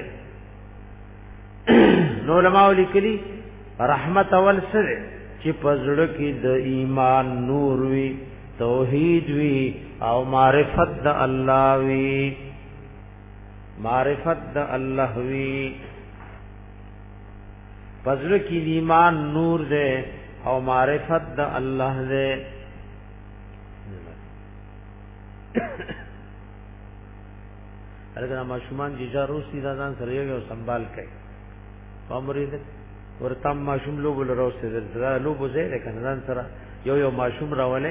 نو علماء لیکلي رحمت اول سره چې پزړه کې د ایمان نور وی توحید وی او معرفت د الله وی معرفت د الله وی پزړه کې ایمان نور دے او معرفت د الله دے هرګه ماشومان چې جاروسی دادان سره یو سنبال کوي امرید ورته ماشوم لوب لروسته درته لوب زه کنه ځان سره یو ماشوم راولې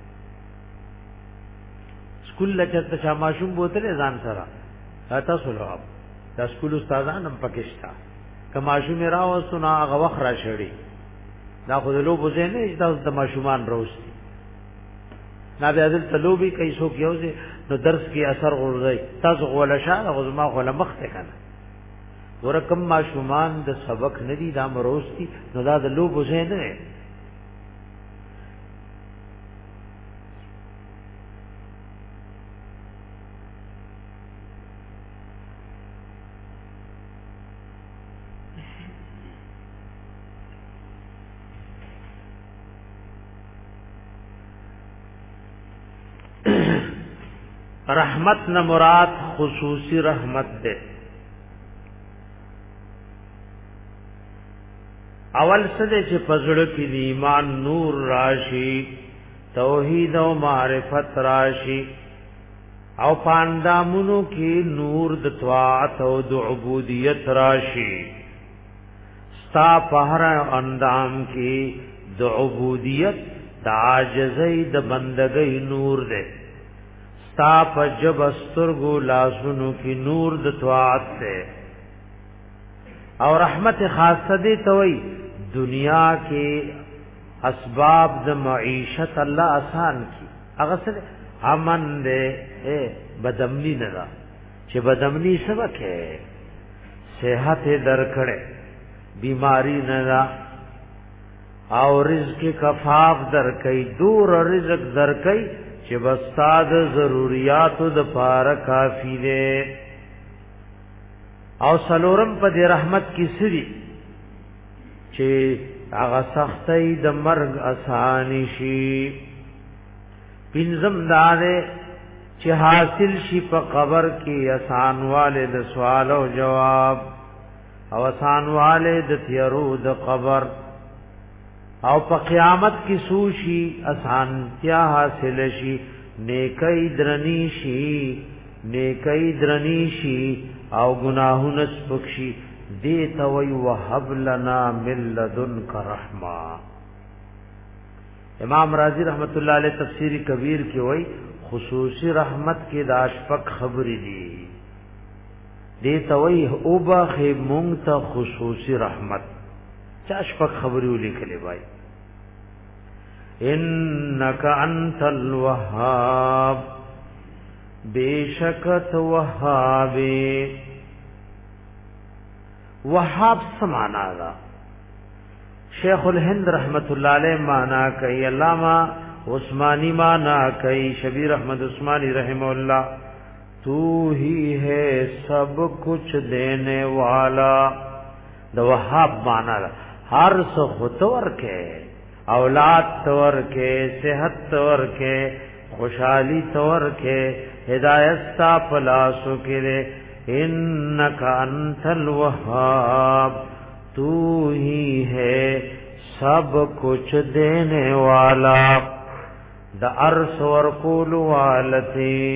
سکول لچته چا ماشوم بوتل ځان سره تاسو له دا سکول استادان هم پکښتا که ماشوم راوستو نه هغه وخت را شړی دا خو د لوب زه نه دا د ماشومان روستي نه بیا دل تلوبي کوي څوک یوځي نو درس کې اثر غورځي تاسو غوړل شاله غزما غوړل مخته کنه ورکم ماشومان د سبق ندي دا مروستي نو دا د لوب زه نه رحمت نہ مراد خصوصی رحمت دے اول سدے چې پزړه کې ایمان نور راشي توحید او معرفت راشي او پاندامونو کې نور د طاعت او د عبودیت راشي ستا پهر اندام کې د عبودیت د عاجزۍ د بندګۍ نور دے تا پجب استرگو لاسونو کی نور د طاعت سے اور رحمت خاصه دی توئی دنیا کے اسباب د معیشت الله آسان کی هغه سره امن دے بدمنی نه دا چې بدمنی سبکه صحت درکړه بیماری نه دا او رزق کفاف درکې دور رزق درکې چې بستاد ضرورت د پاره کافی دی او سلورم په دې رحمت کې سری چې هغه سختي د مرګ اسانی شي پنځم داده چې حاصل شي په قبر کې آسانواله د سوال او جواب او آسانواله د تیرو د قبر او په قیامت کې سوشي اسانتیا حاصل شي نیکی درنی شي او گناهونه سپکشي دیتا وی وهب لنا من لدنک رحمه امام رازی رحمت اللہ علیہ تفسیر کبیر کی وی خصوصی رحمت کې د اشفق خبرې دي دیتا وی اوبا خیمونگ تا خصوصی رحمت اشفق خبری لیکلے بھائی انکا انت الوهاب بیشکت وهابی وهاب سمانا دا شیخ الہند رحمت اللہ علیہ مانا کئی علامہ عثمانی مانا کئی شبیر احمد عثمانی رحمہ اللہ تو ہی ہے سب کچھ دینے والا دا وهاب مانا دا ہر سو تور کے اولاد تور کے صحت تور کے خوشحالی تور کے ہدایت تا پلاسو کے لے انکا انت الوہاب تو ہی ہے سب کچھ دینے والا دا عرص ورکول والتی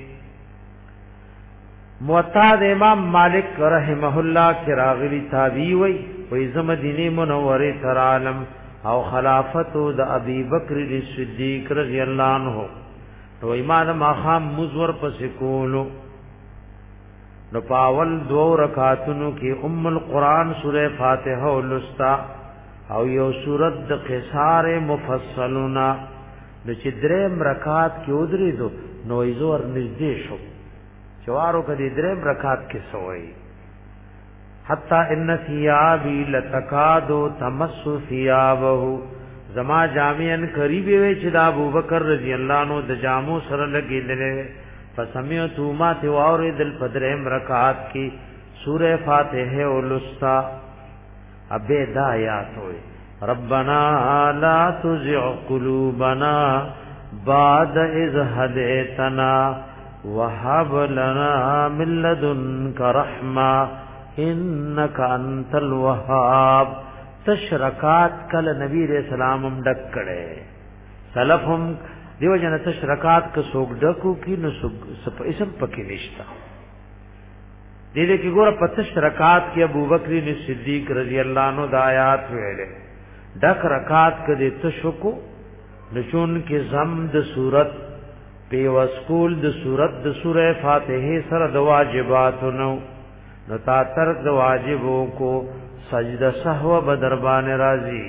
معتاد امام مالک رحمہ اللہ کی راغلی تابعی وی ویز مدینی منوری تر عالم او خلافتو د ابی بکر صدیق رضی اللہ عنہ نو ایمان ماخام مزور پسکولو نو پاول دو رکاتنو کی ام القرآن سورہ فاتحہ لستا او یو سورت د قصار مفصلونا نو چې دریم رکات کی ادری دو نو ایزور نزدې شو چوارو کدی دریم رکات کی سوئی حتی ان ثیابی لتکادو تمس ثیابه زما جامعن قریبی وی چې دا ابو بکر رضی اللہ عنہ د جامو سره لګیدل فسمعت ما ته اوریدل پدریم رکعات کی سورہ فاتحہ ولستا ابے دا آیات ہوئے ربنا لا تزغ قلوبنا بعد اذ هديتنا وهب لنا من لدنك رحمه انک انت الوهاب تشرکات کل نبی علیہ السلام هم ډک کړي سلفهم دیو جن تشرکات ک سوګ ډکو کی نو سب اسم پکې نشتا دې کې ګوره 25 رکعات کې ابوبکر صدیق رضی الله عنه د آیات ویلې ډک رکعات کې تشکو نشون کې زم د صورت په وسکول د صورت د سوره فاتحه سره د واجباتونو نو تا تر د واجبو کو سجده سهو بدربان راضی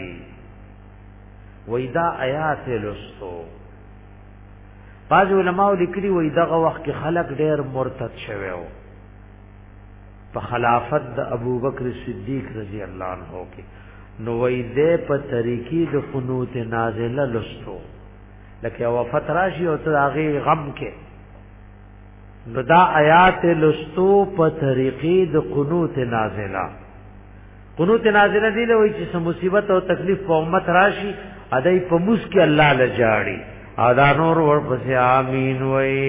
وېدا آیات لستو بعض علماء لیکلي وې دغه وخت کې خلق ډېر مرتد شوه په خلافت د ابوبکر صدیق رضی الله عنه کې نو وې دې په طریقې د قنوت نازله لستو لکه وفات راشي او ته هغه غم کې نو دا آیات لستو په طریقې د قنوت نازله دی له وې چې مصیبت او تکلیف په امت راشي ادای په موس کې الله لجاړي ادا نور ورپسې امين وې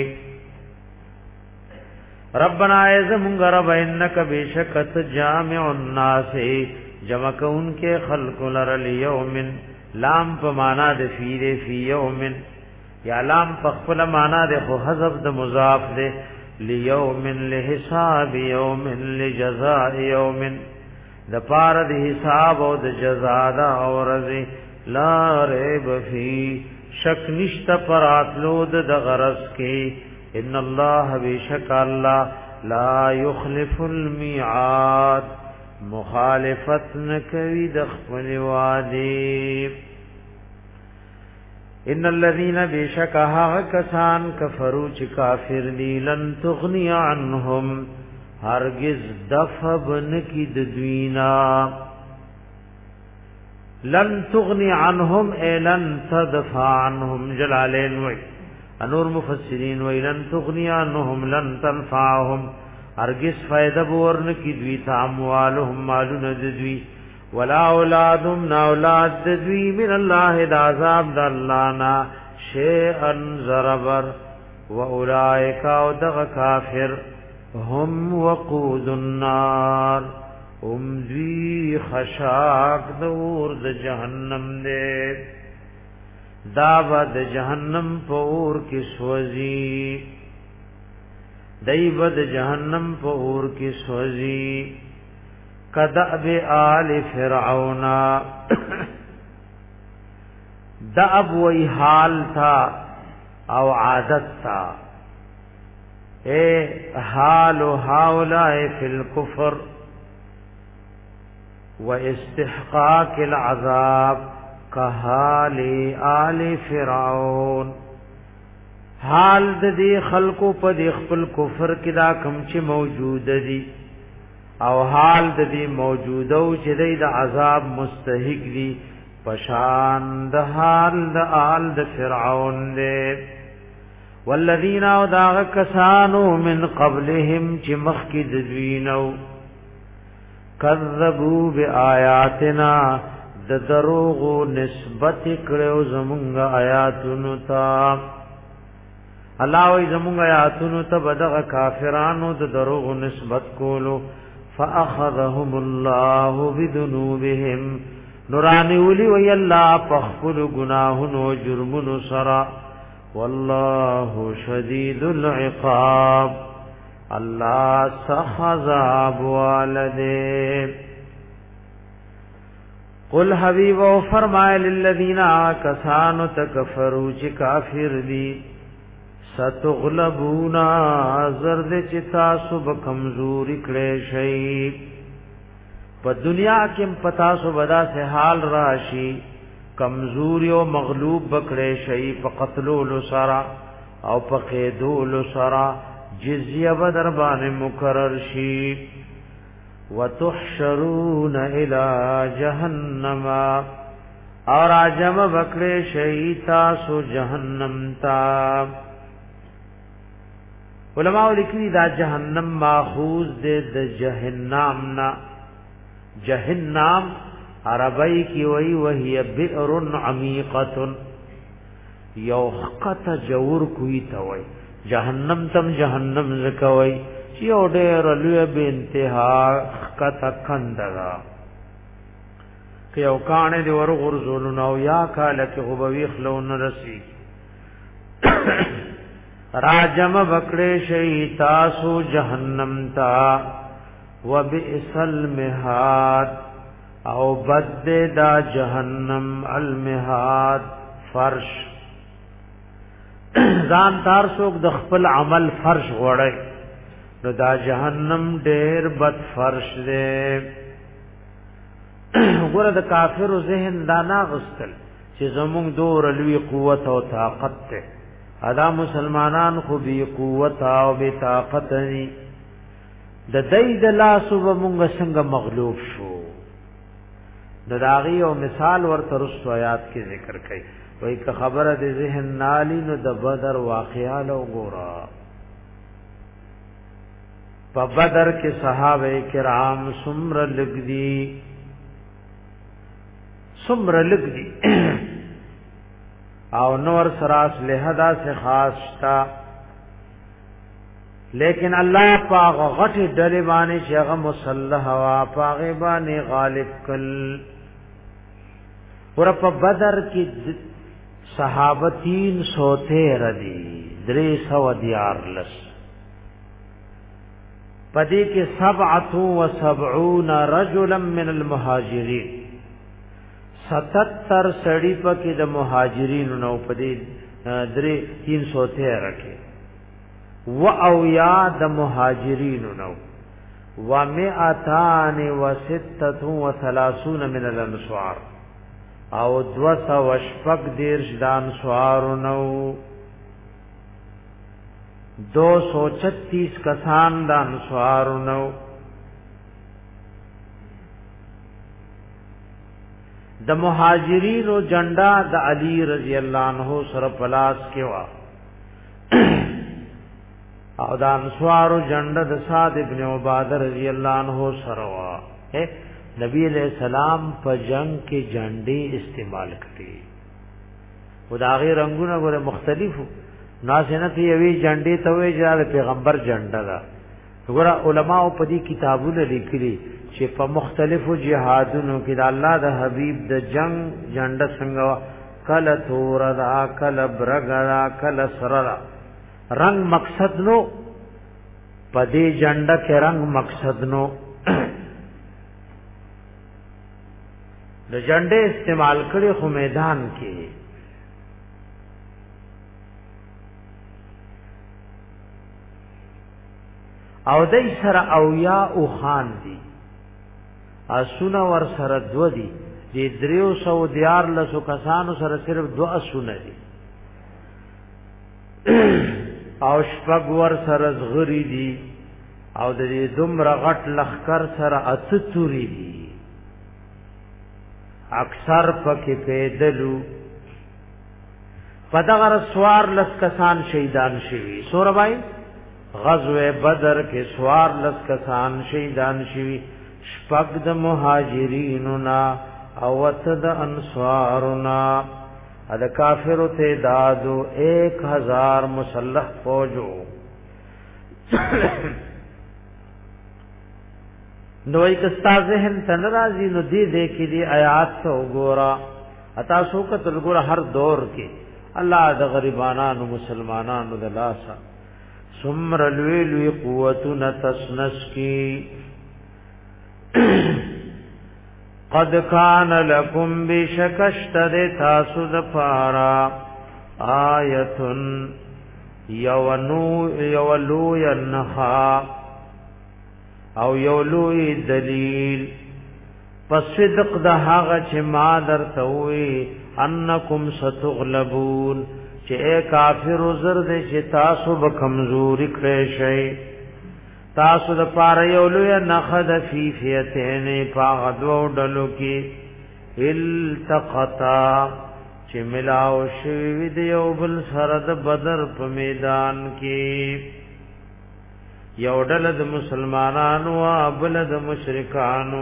ربنا اعزم رب انك بشکت جامع الناس جمع کون کے خلق لر لیوم لام په معنا د فی یوم یا لام په خپل معنا د خو حذف د مضاف ده لیوم لحساب یوم لجزاء یوم د پار د حساب او د جزاء دا اورز لا ریب فی شک نشت پراتلو د غرض کې ان الله بشک الله لا يخلف الميعاد مخالفت نکوي د خپل وعده ان الذين بشکها کسان کفروا چې کافر دي لن تغني عنهم هرگز دفبن کی د دوینا لن تغني عنهم اي لن تدفع عنهم جلالين وي انور مفسرین وی لن تغنی عنهم لن تنفعهم ارگس فائدہ بورن کی دوی تا اموالهم مالون ددوی ولا اولادهم نا اولاد ددوی من اللہ دا عذاب دا اللہ نا شیئا زربر و اولائکا و دغ کافر هم وقود النار دوی خشاک دور د جہنم دے دابا د جہنم پور کی سوزی دیبا د جہنم پور کی سوزی کدعب آل فرعون دعب وی حال تھا او عادت تھا اے حال هؤلاء فی الكفر و استحقاق العذاب کحال آل فرعون حال د دې خلقو په د خپل کفر کې دا کم چې موجود دي او حال د دې موجوده او چې د عذاب مستحق دي پشان د حال د آل د فرعون دې والذین او دا کسانو من قبلهم چې مخکې د دوینو کذبوا بآیاتنا د دروغ نسبت کړو زمونږ آیاتونو ته الله وی زمونږ آیاتونو ته بدغه کافرانو د دروغ نسبت کولو فاخذهم الله بذنوبهم نورانی ولي وی الله پخپل گناهونو جرمونو سرا والله شدید العقاب الله سخذاب والده قل حبیب او فرمائے للذین کسانو تکفروا چی کافر دی ستغلبون زرد چی تاسو بکمزوری کڑے شئی پا دنیا کم پتاسو بدا سے حال راشی کمزوری و مغلوب بکڑے شئی پا قتلولو سرا او پا قیدولو سرا جزیہ بدربان مکرر شی وتحشرون الى جهنم اور اجم بکڑے شیطا سو جہنم تا علماء لکھی دا جہنم ماخوذ دے د جہنم نا جہنم عربی کی وہی بئر عمیقۃ یوخقت جور کوئی توي جہنم تم جہنم زکوي چې اورې رلوه به انتها کته کندرا که یو کانه دی ور غرزول نو یا کاله کې هو به خلون رسی راجم بکړې شي تاسو جهنم تا وبئس المهاد او بد دا جهنم المهاد فرش ځان تار څوک د خپل عمل فرش غوړي نو دا جهنم ډېر بد فرش دی وګوره د کافر ذهن دا نه غستل چې زموږ دور لوی قوت او طاقت ته ادا مسلمانان خو بی قوت او بی طاقت دي د دې د لاسو ومنګ څنګه مغلوب شو د داغي او مثال ورته رسو آیات کې ذکر کړي وای که خبره د ذهن نالی نو د بدر واقعا لو ګورا په بدر کې صحابه کرام سمر لګدي او نور سراس لہدا سے خاص تا لیکن اللہ پاک غټ ډلې باندې چې هغه مسلح وا پاغه باندې غالب کل ور په بدر کې صحابه 313 ردی 314 پدې کې 77 رجلا من المهاجرين 77 سړی پکې د مهاجرینو نو پدې 313 کې و او یا د مهاجرینو نو و 236 من الانصار او 216 د انصار نو 236 کسان د انصار نو د مهاجرین او جنډا د علی رضی الله عنه سره پلاس کې وا او د انصار او جنډا د سعد ابن عباده رضی الله عنه سره وا نبی علیہ السلام په جنگ کې جنډې استعمال کړي خدای رنگونه غره مختلفو ناسنه ته یوي جنډې ته وی چې پیغمبر جنډا دا غره علما او په دې کتابونه لیکلي چې په مختلفو جهادونو کې د الله د حبيب د جنگ جنډه څنګه کله تور دا کله برګا کله سررا رنگ مقصد نو پدې جنډه کې رنگ مقصد نو د جنډې استعمال کړي خو میدان کې او دای سره اویا او خان دي اسونه ور سره دو دي د 314 کسانو سره صرف 2 اسونه دي او شپږ ور سره زغری دي او د دې دومره غټ لخر سره اتتوري دي اکثر پکې پیدلو پدغه سوار لس کسان شهیدان شوي سوربای غزوه بدر کې سوار لس کسان شهیدان شوي شپږ د مهاجرینونا او د انصارنا د کافرو تعدادو 1000 مسلح فوجو نو یک استازهن تنرازی نو دې کې دی آیات ته وګورا اتا سوکت وګورا هر دور کې الله د غریبانو مسلمانانو د لاسا سمر لوی قوتنا تسنس کی قد کان لکم بشکشت دے تاسو دپارا آیتن یولو ینخا او یولوی دلیل پصدق دا حاغا چه ما در توی انکم ستغلبون چه اے کافر زرد چه تاسو بکمزوری کریشئی تاسو د پاره یو لوی نخد فی فیتین پاغدو ډلو کې التقطا چې ملاو شوی دی یو بل سره د بدر په میدان کې یو ډله د مسلمانانو او بل د مشرکانو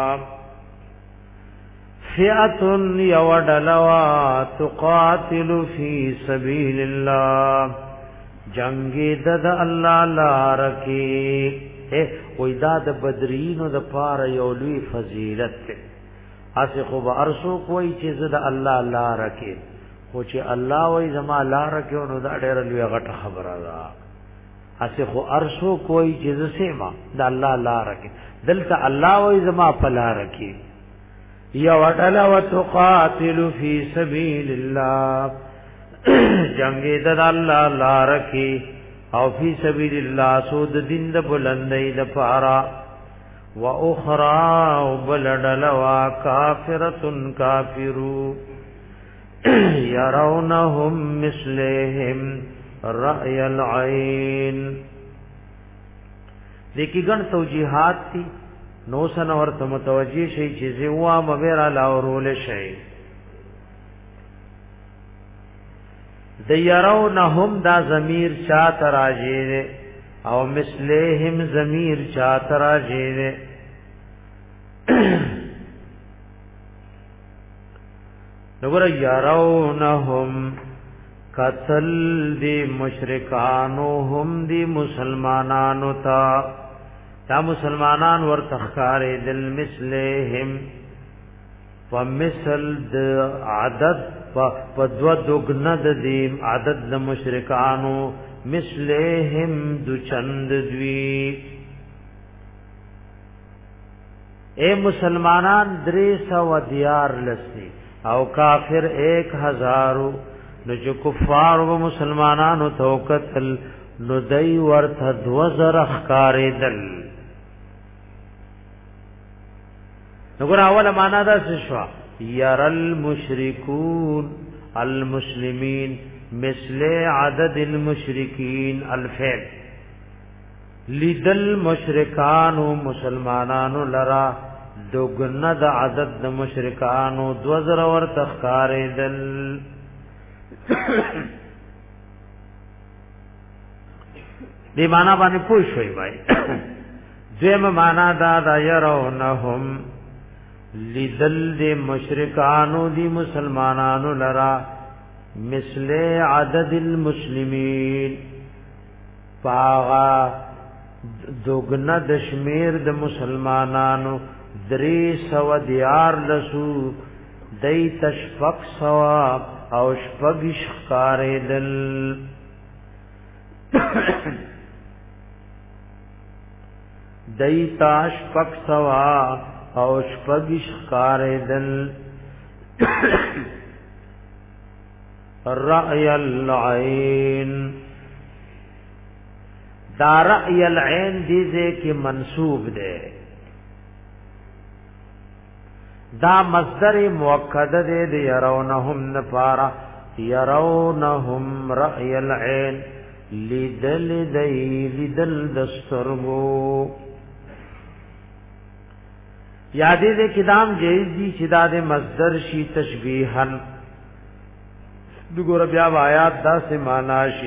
فئه یو ډله تقاتل فی سبیل الله جنگی د الله لار کې وې دا د بدرینو د پاره یو لوی فضیلت ده اسی خو به ارسو کوئی چیز د الله لار کې خو چې الله وې زما لار کې نو دا ډېر لوی غټه خبره ده اسه خو ارشو کوئی چیز سیما د الله لار کې دلته الله وای زما په لار کې یا وټلا وتقاتل فی سبیل الله جنگ د الله لار کې او فی سبیل الله سود دین د بلندۍ د پارا و اخرى بلدل وا کافرتن کافرو يرونهم مثلهم رأي العين دیکھی گن توجیحات تی نو سن ورته متوجی شي چې زوا مغیر لاورول شي د يرونهم دا ضمیر چا تراجی او مثلهم ضمیر چا تراجی نګور يرونهم قتل دی مشرکانو هم دی مسلمانانو تا دا مسلمانان ورتخکار دل مثلهم ومثل د عدد پدو دگند دی عدد د مشرکانو مثلهم دو چند دوی اے مسلمانان 300 لسی او کافر 1000 نو جو کفار و مسلمانانو توقتل نو دی ورث 2000 اخکار دل نګور اوله معنا دا شوا ير المشركون المسلمين مثل عدد المشركين الفعل لدل مشرکان و مسلمانانو لرا دوگند عدد د مشرکانو 2000 ورث اخکار دل دی معنا باندې پوه شوي وای دیم معنا دا يرونهم لدل دی مشرکانو دی مسلمانانو لرا مثل عدد المسلمین پاغا دوگنا دشمیر د مسلمانانو 300 لسو دی تشفق سوا او شپگش خاردل دیتا شپگ سوا او شپگش خاردل رأی العین دا رأی العین دیزے کی منصوب دے دا مصدر موکد دے دی یرونهم نپارا یرونهم رأی العین لیدل دی لیدل دسترگو یادی دے کدام جیز دی چدا دے مصدر شی تشبیحن دگور بیا آیات دا سے معناشی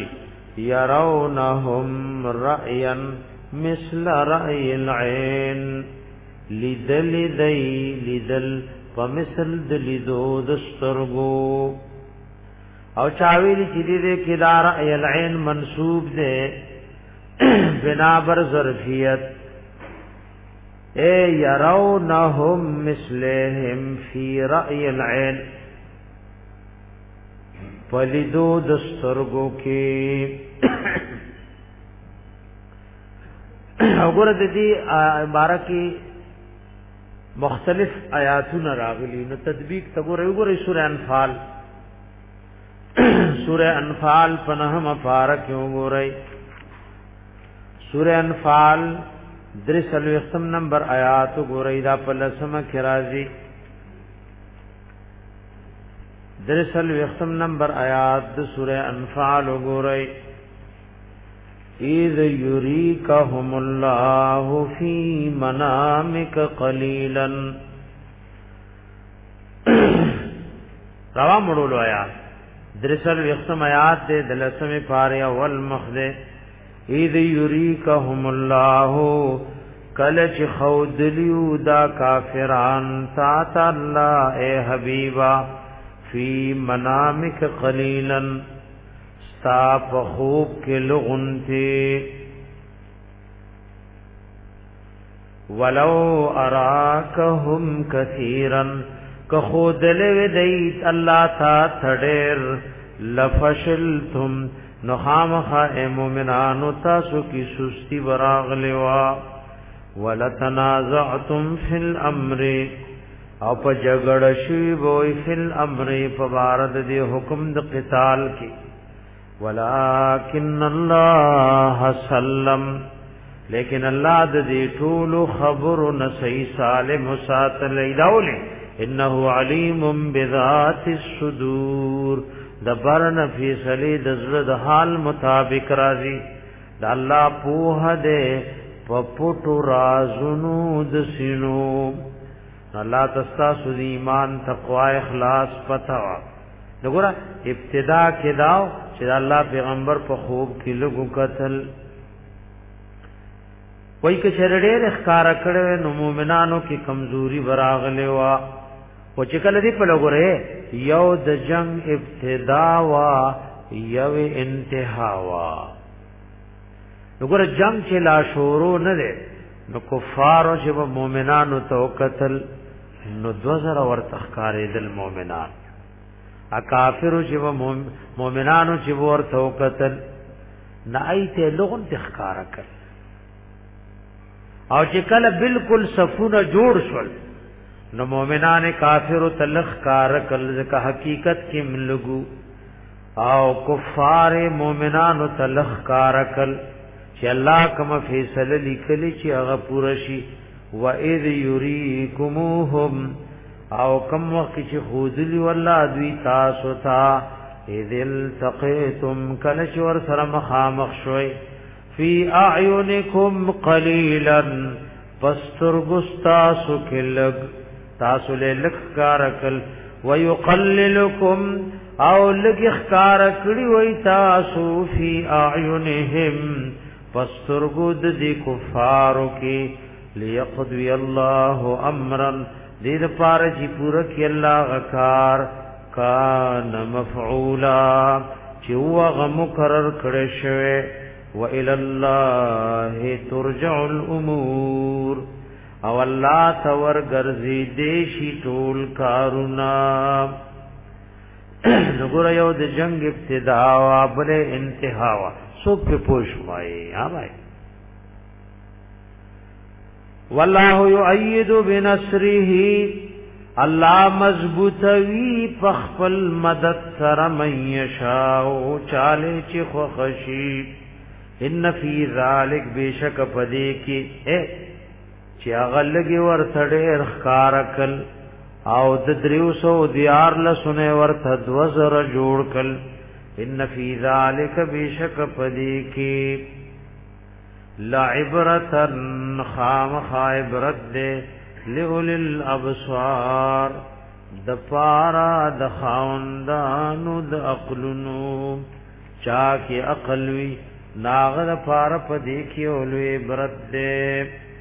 یرونهم رأیا مثل رأی العین لیدل دی لیدل ومثل دلیدو دسترگو او چاویلی چیدی دے کدا رأی العین منصوب دے بنابر ظرفیت اے یرونهم مثلهم فی رأی العین پلیدو دسترگو کی وګوره د دې عبارت کې مختلف آیاتونه راغلي نو تطبیق وګوره سورہ انفال سورہ انفال پنهم پارک وګوره سورہ انفال درسل نمبر آیات وګوره دا په لسمه کې راځي درسل نمبر آیات د سورہ انفال وګوره اذ یریکهم الله فی منامک قلیلا روا مړولو آیات درسل آیات دے دلسم پارے اول مخد اذ یریکهم الله کلچ خودلیو دا کافران تا اللہ اے حبیبا فی منامک قلیلا ستا خوب کے لغنتے ولو اراکہم کثیرا کخود لو دیت اللہ تا تھڑیر لفشلتم نو خامخا اے مومنانو تاسو کی سستی براغلی وا ولتنازعتم فی الامر او په جګړه شی وای فی الامر په بارد دی حکم د قتال کی ولکن الله سلم لیکن الله د دې ټول خبر نسی سالم ساتل ایداول انه علیم بذات الصدور دبرن فیصله د زړه د حال مطابق راځي د الله په هده په پټو رازونو د سینو الله تاسو د ایمان تقوا اخلاص پتا وګوره ابتدا کې داو چې الله پیغمبر په خوب کې لګو قتل وای که شرډېر ښکارا کړو نو مومنانو کې کمزوري براغله وا او چې کله دې په لګوره یو د جنگ ابتدا وا یو انتها وا وګوره جنگ چې لا شروع نه ده نو کفار او چې مومنانو ته قتل نو 2000 ورته ښکارې دل مومنان ا کافرو چې مومنانو چې ورته قتل نه ایته لغون تخکارا کړ او چې کله بالکل صفونه جوړ شول نو مومنان کافرو تلخ کار کل ځکه حقیقت کې ملګو او کفار مومنانو تلخ کار کل چې الله کوم فیصله لیکلی چې هغه پوره شي و اذ یریکموهم او کم وخت چې خودلی والله دوی تاسو ته اذ التقیتم کله چې ور سره مخامخ شوي فی اعینکم قلیلا فاسترغستاسو کلګ تاسو له لکارکل ويقللکم او لګخکار کړي وای تاسو فی اعینهم فاسترغد دی کفارو کی لیقضی الله امرا دې د پاره چې پوره کې الله غکار کان مفعولا چې هغه مقرر کړی شوی و الى الله ترجع الامور او الله تور ګرځي دیشی ټول کارونا نګور یو د جنگ ابتدا او بل انتها وا سو په پوش وای ها بھائی والله يؤيد بنصره الله مضبوطوي فخفل مدد سره من يشاء چاله چې خو خشي ان فی ذلک بشک پدې کې چې هغه لګي ورته ډېر ښکارکل او د 300 دیار لسونه ورته 2000 جوړ کل ان فی ذلک بشک پدې کې لعبرتن خام خائبرت دے لئول الابصار دپارا دخاوندانو د اقلنو چاکی اقلوی ناغد پارا پا دیکھی اولوی برت دے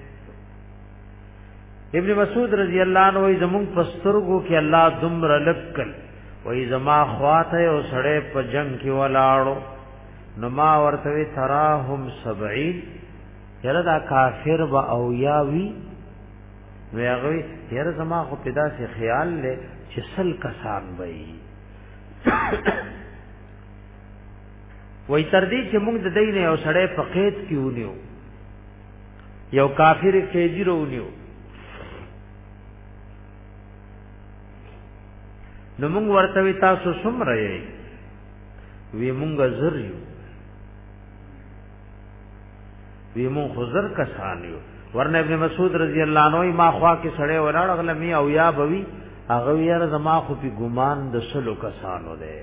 ابن مسعود رضی اللہ عنہ وی زمون پسترگو کی اللہ دمر لکل وی زما خواته او سڑے پا جنگ کی ولاړو نما ورتوی تراهم 70 یره دا کافر با او یاوی ویغوی یره زما خو پیدا سی خیال لے چې سل کسان وی وی تردی چې موږ د دینه او سړی په قید کې ونیو یو کافر قیدی رونیو نو موږ ورته وی تاسو څومره یې وی موږ زر یو وی مون خزر کسان یو ورنه ابن مسعود رضی الله عنه ما خوا کې سړی ولاړ غلمی او یا بوي هغه یې زما خو په ګمان د سلو کسانو ده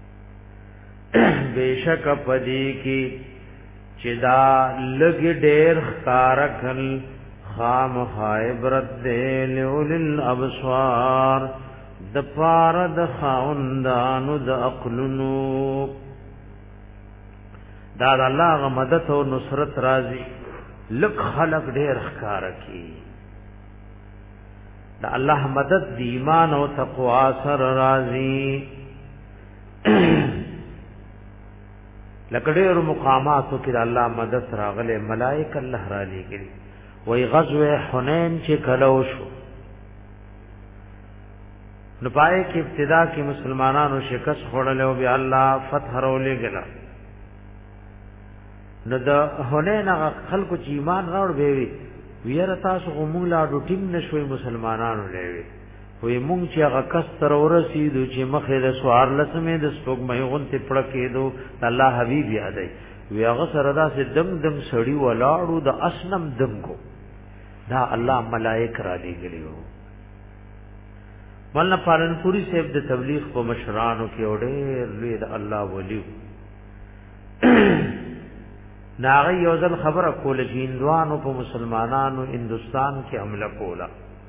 بیشک پدی کی چې دا لګ ډېر خارکل خام خایبرت دې لول الابصار د پار د خاوندانو د عقلونو دا الله غ مدد او نصرت راضي لک خلق ډېر ښکار کی دا الله مدد دی ایمان او تقوا سره راضي لکه ډېر مقاماتو کې الله مدد راغله ملائک الله را لېږي وای غزوه حنین چې کلو شو نو پای کې ابتدا کې مسلمانانو شکست خوړل او بیا الله فتح ورولې غلا نو د هونه نه خلکو چې ایمان راوړ وی ویره تاسو کومه لا ډوټیم نشوي مسلمانانو لوي وی مونږ چې هغه کس تر ورسېدو چې مخې د سوار لسمه د سپوږمۍ غونته پړکېدو الله حبیب یادای وی هغه سره دا سه دم دم سړی ولاړو د اسنم دم کو دا الله ملائک را لګلیو مولانا پالنپوری صاحب د تبلیغ په مشرانو کې اورې لوی د الله ولیو ناغي یو ځل خبره کوله چې هندوانو په مسلمانانو هندستان کې حمله کوله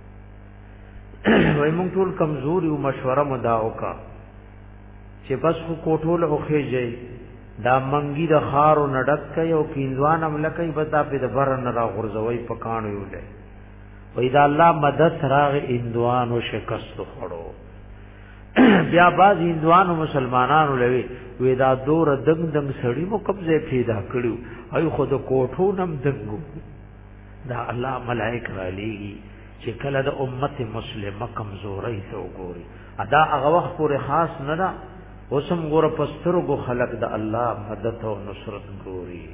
وای مونږ ټول کمزوري او مشوره مداو کا چې بس خو کوټول اوخېږي دا منګي د خارو نډک کوي او کیندوان عمل کوي بتا په د بر نه را غرزوي پکانو یو له وای دا الله مدد راغ هندوان او شکست خړو بیا باز هندوان او مسلمانانو لوي وې دا دور دنګ دنګ سړی مو قبضه پیدا کړو ay خود کوټو نم دنګو دا الله ملائک را لېږي چې کله د امت مسلمه کمزوري ته وګوري ادا هغه وخت پورې خاص نه ده اوسم ګور پسترګو خلق د الله مدد او نصرت ګوري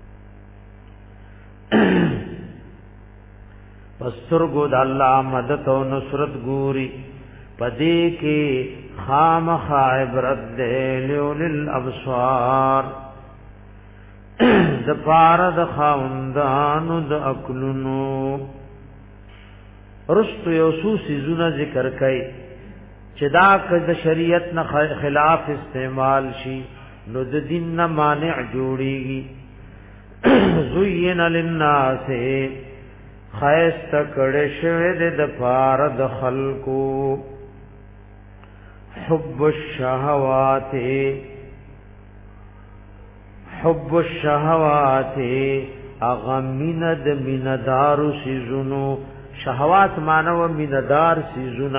پسترګو د الله مدد او نصرت ګوري پدې کې خامخ عبرت لل ابصار د پاره د خوندانو د عقلونو رستو یو سوسی زونه ذکر کئی چې دا که د شریعت نه خلاف استعمال شي نو د دین نه مانع جوړیږي زین للناس خیست کړه شوه د پاره د خلقو حب الشهوات اغمند مندار سيزونو شهوات مانو مندار سيزونا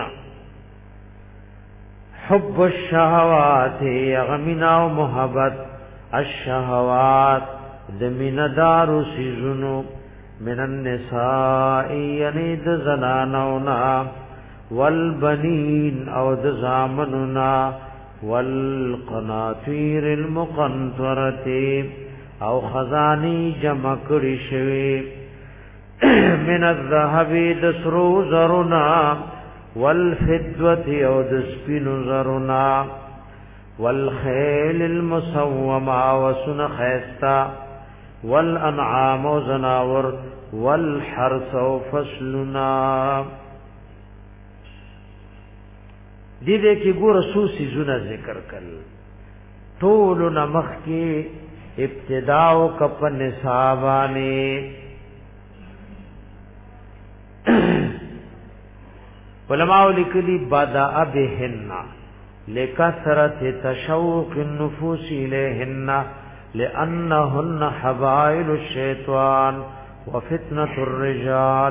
حب الشهوات اغمنا و محبت الشهوات د مندار سيزونو من النساء یعنی د زنانونا والبنین او د زامنونا والقناطیر المقنطرة او خزانی جمع کړي شوی من الذهب د سرو زرنا والفضة او د سپینو زرنا والخيل المسومة وسن خيستا والانعام وزناور والحرث وفصلنا دیده کی گور سوسی زونه ذکر کل طول نمخ کی ابتداء کپ نصابانی علماء لکلی بدأ بهن لکثرت تشوق النفوس الیهن لأنهن حبائل الشیطان وفتنة الرجال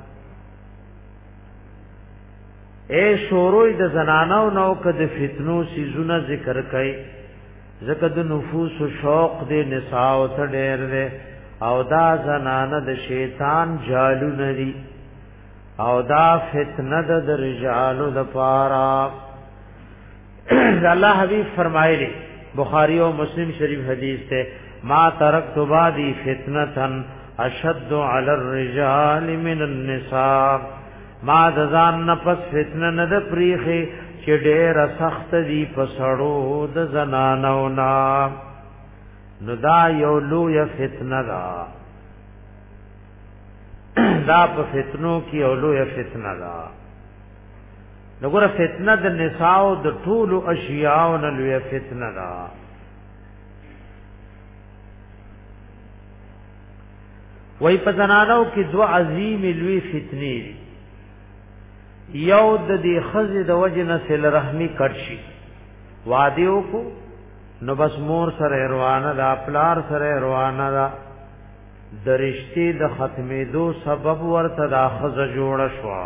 اے شوروی د زنانو نو کد فتنو سیزونه ذکر کئ زکه د نفوس او شوق د نساء او ډېر ده او دا زنانه د شیطان جالو ندی او دا فتنه د رجالو د پارا الله حبیب فرمایلی بخاری او مسلم شریف حدیث ته ما ترکت بعدی فتنه اشد علی الرجال من النساء ما دزان نفس فتنه ند پریخه چې ډېر سخت دی پسړو د زنانو نا نو دا یو لوی فتنه دا په فتنو کې یو لوی فتنه دا نګوره فتنه د نساء د ټول اشیاء نه لوی فتنه دا وای په زنانو کې دو عظیم لوی فتنې یو د دې خزې د وجنه سل رحمی کړشي وادیو کو نو بس مور سره روانه دا پلار سره روانه دا درشتي د ختمې دو سبب ورته دا خزه جوړ شو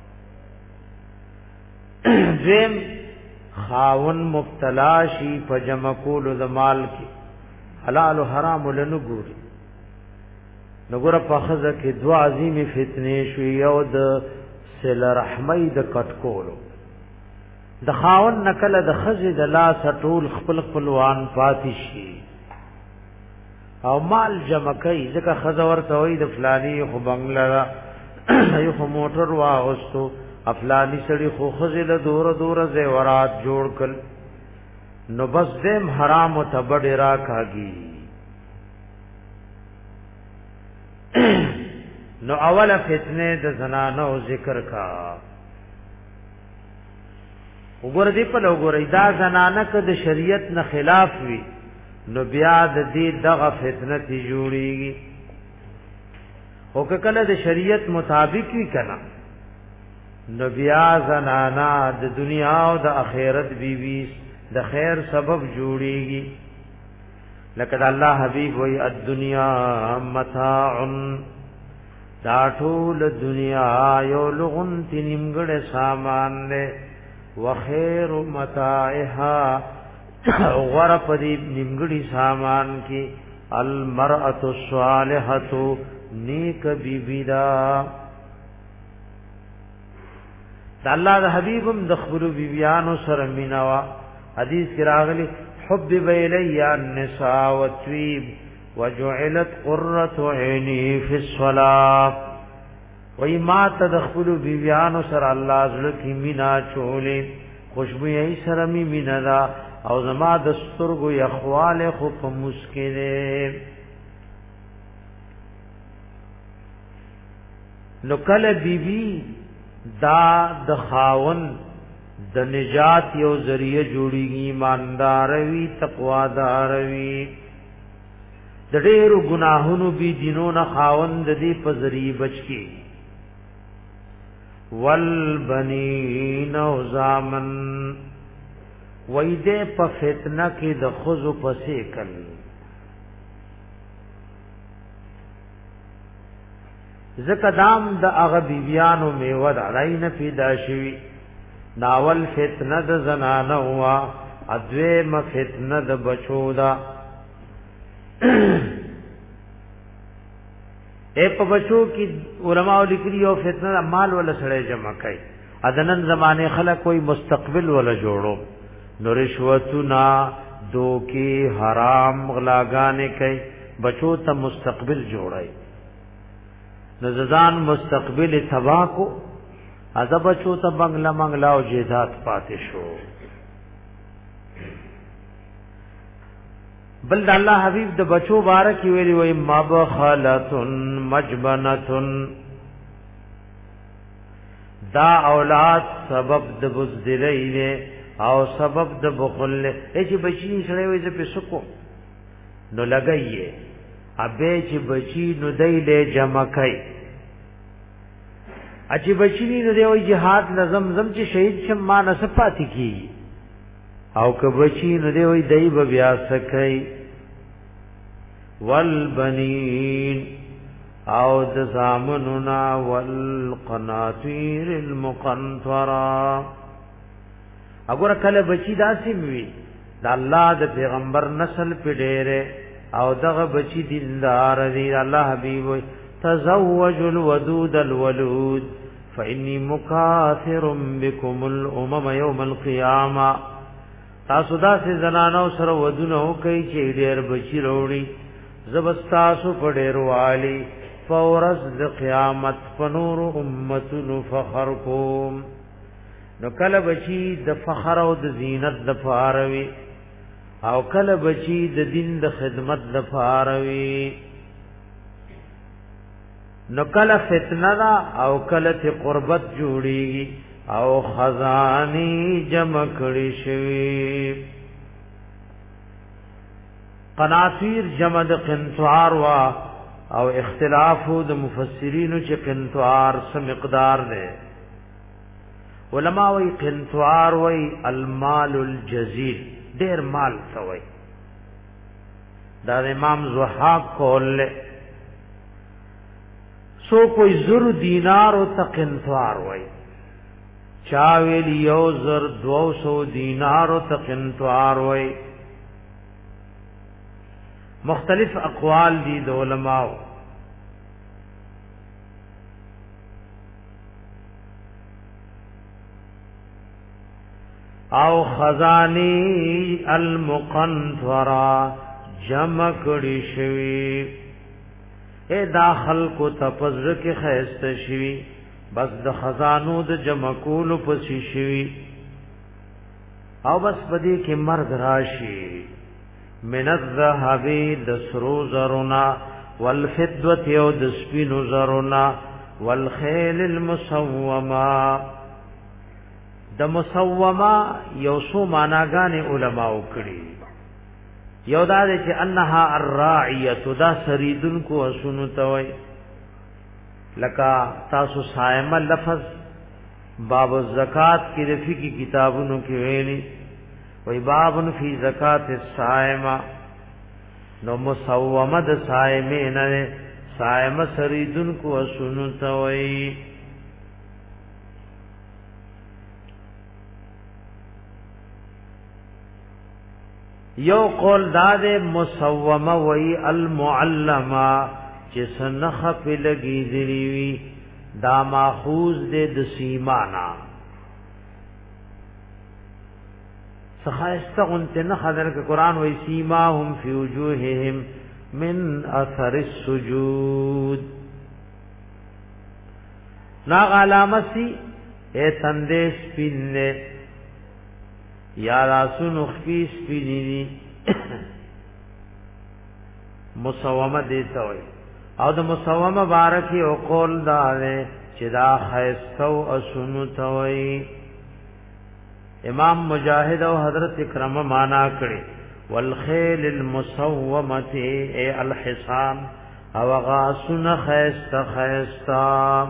زم خاون مبتلا شي په جمع کول د مال کې حلال او حرام ولنو ګوري نګوره په خزه کې دو عظیم فتنې شو یو د سل رحمی د کټکولو د خاون نکله د خزې د لاس ټول خپل خپلوان پاتې شي او مال جمع کوي ځکه خزور ته وي د فلانی خو بنگلا یو خو موټر واغستو افلانی سړي خو خزل دور زیورات جوړ کړ نو بس دیم حرام او تبډ را کاږي نو اوله فتنه د زنانو ذکر کا وګور دی په لوګورې دا زنانه که د شریعت نه خلاف وي نو بیا د دې دغه فتنه تی جوړیږي او که کله د شریعت مطابق وي کنه نو بیا زنانه د دنیا او د آخرت بیوی د خیر سبب جوړیږي لکه الله حبیب وی الدنیا متاع دا ټول دنیا یو لغون تنیمګړ سامان نه وخير متاعها غور پدی نیمګړي سامان کې المرأة الصالحة نیک بیبی دا الله د حبیبم د خپل بیبیانو سره مینوا حدیث کې راغلی حبب الی النساء والطيب وجعلت قرة عيني في الصلاة وای ما تدخلوا بیبیانو سره الله زړه کې مینا چولې خوشبو یې سره می مینا دا او زما د سترګو یخواله خو په مسکره نو کله بیبی دا د خاون د نجات یو ذریعہ جوړیږي ایماندار وي تقوادار وي د ډېرو ګناهونو بي دینو نه خاون د دې په ذریعہ بچي والبنین وزامن ویده په فتنه کې د خزو پسې کل زکدام د هغه بیبیانو میوه د عین پیدا شوی ناول فتنه د زنانه هوا ادویم فتنه د بچو دا اے په بچو کې علماء لیکلي او فتنه مال ولا سړی جمع کوي اذنن زمانه خلک کوئی مستقبل ولا جوړو نو رشوتنا دوکي حرام غلاګانې کوي بچو ته مستقبل جوړای نزدان مستقبل تباہ کو ازب بچو ته بنگلا منگلا او جیدات پاتې شو بل د الله حبیب د بچو بارک ویلی وای مبخلتن مجبنتن دا اولاد سبب د بزدلی نه او سبب د بخل نه چې بچی سره وي ز په سکو نو لګایې ابه چې بچی نو دایله جمع کای اچي بچی نو دی وای jihad نظم زم چې شهید شم ما نسپاتی کی او که بچی نو دی وای دای بیا سکای والبنین او د زامننا والقناطیر المقنطره اگر کله بچی داسې وي د الله د پیغمبر نسل په ډېره او دغه بچی دیندار دی الله حبیب تزوج الودود الولود فإني مكاثر بكم الأمم يوم القيامة تاسو داسې زنانو سره ودونه کوي چې ډېر بچی وروړي زبستاسو په ډېر والی فورز د قیامت فنور امتن فخر کوم نو کله بچی د فخر او د زینت د فاروي او کله بچی د دین د خدمت د فاروي نو کله فتنه دا او کله ته قربت جوړیږي او خزانی جمع کړي شوی قناطیر جمع د قنطار وا او اختلاف د مفسرینو چې قنطار څه مقدار ده علماء وی قنطار وی المال الجزيل ډیر مال ثوي دا امام زحاق کول سو کوئی زر دینار او تقنطار وی چاویل یو زر 200 دینار او تقنطار وی مختلف اقوال دي د علماء او خزانی المقنطرہ جمع کړي شوی اے داخل کو تپزر کې خیسته شوی بس د خزانو د جمع کولو پسې شوی او بس بدی کې مرګ راشي من الذهب د سرو زرنا والفضه او د سپینو زرنا والخيل المسومه د مسومه یو سو معناګانې علما وکړي یو دا چې انها الراعیه دا سریدن کو اسونو توي لکا تاسو صائمه لفظ باب الزکات کی رفی کی کتابونو کې ویلي وای بابن فی زکات الصائمه نو مسومه د صائمین نه صائمه سریدن کو اسونو توي یو قول داد مسومه وی المعلمه چې سنخ په لګی دی دا ماخوذ دے د سیمانا سخایسته انت نه خدر کې قران وی سیماهم فی وجوههم من اثر السجود نا علامتی اے تندیس پینne یا راسونو خفیس پینی مسومه دیتا وی او د مسومه بارکی او قول داره چې دا خیستو اسونو توي امام مجاهد او حضرت اکرمه معنا کړي والخيل المسومه ای الحصان او غاسن خیستا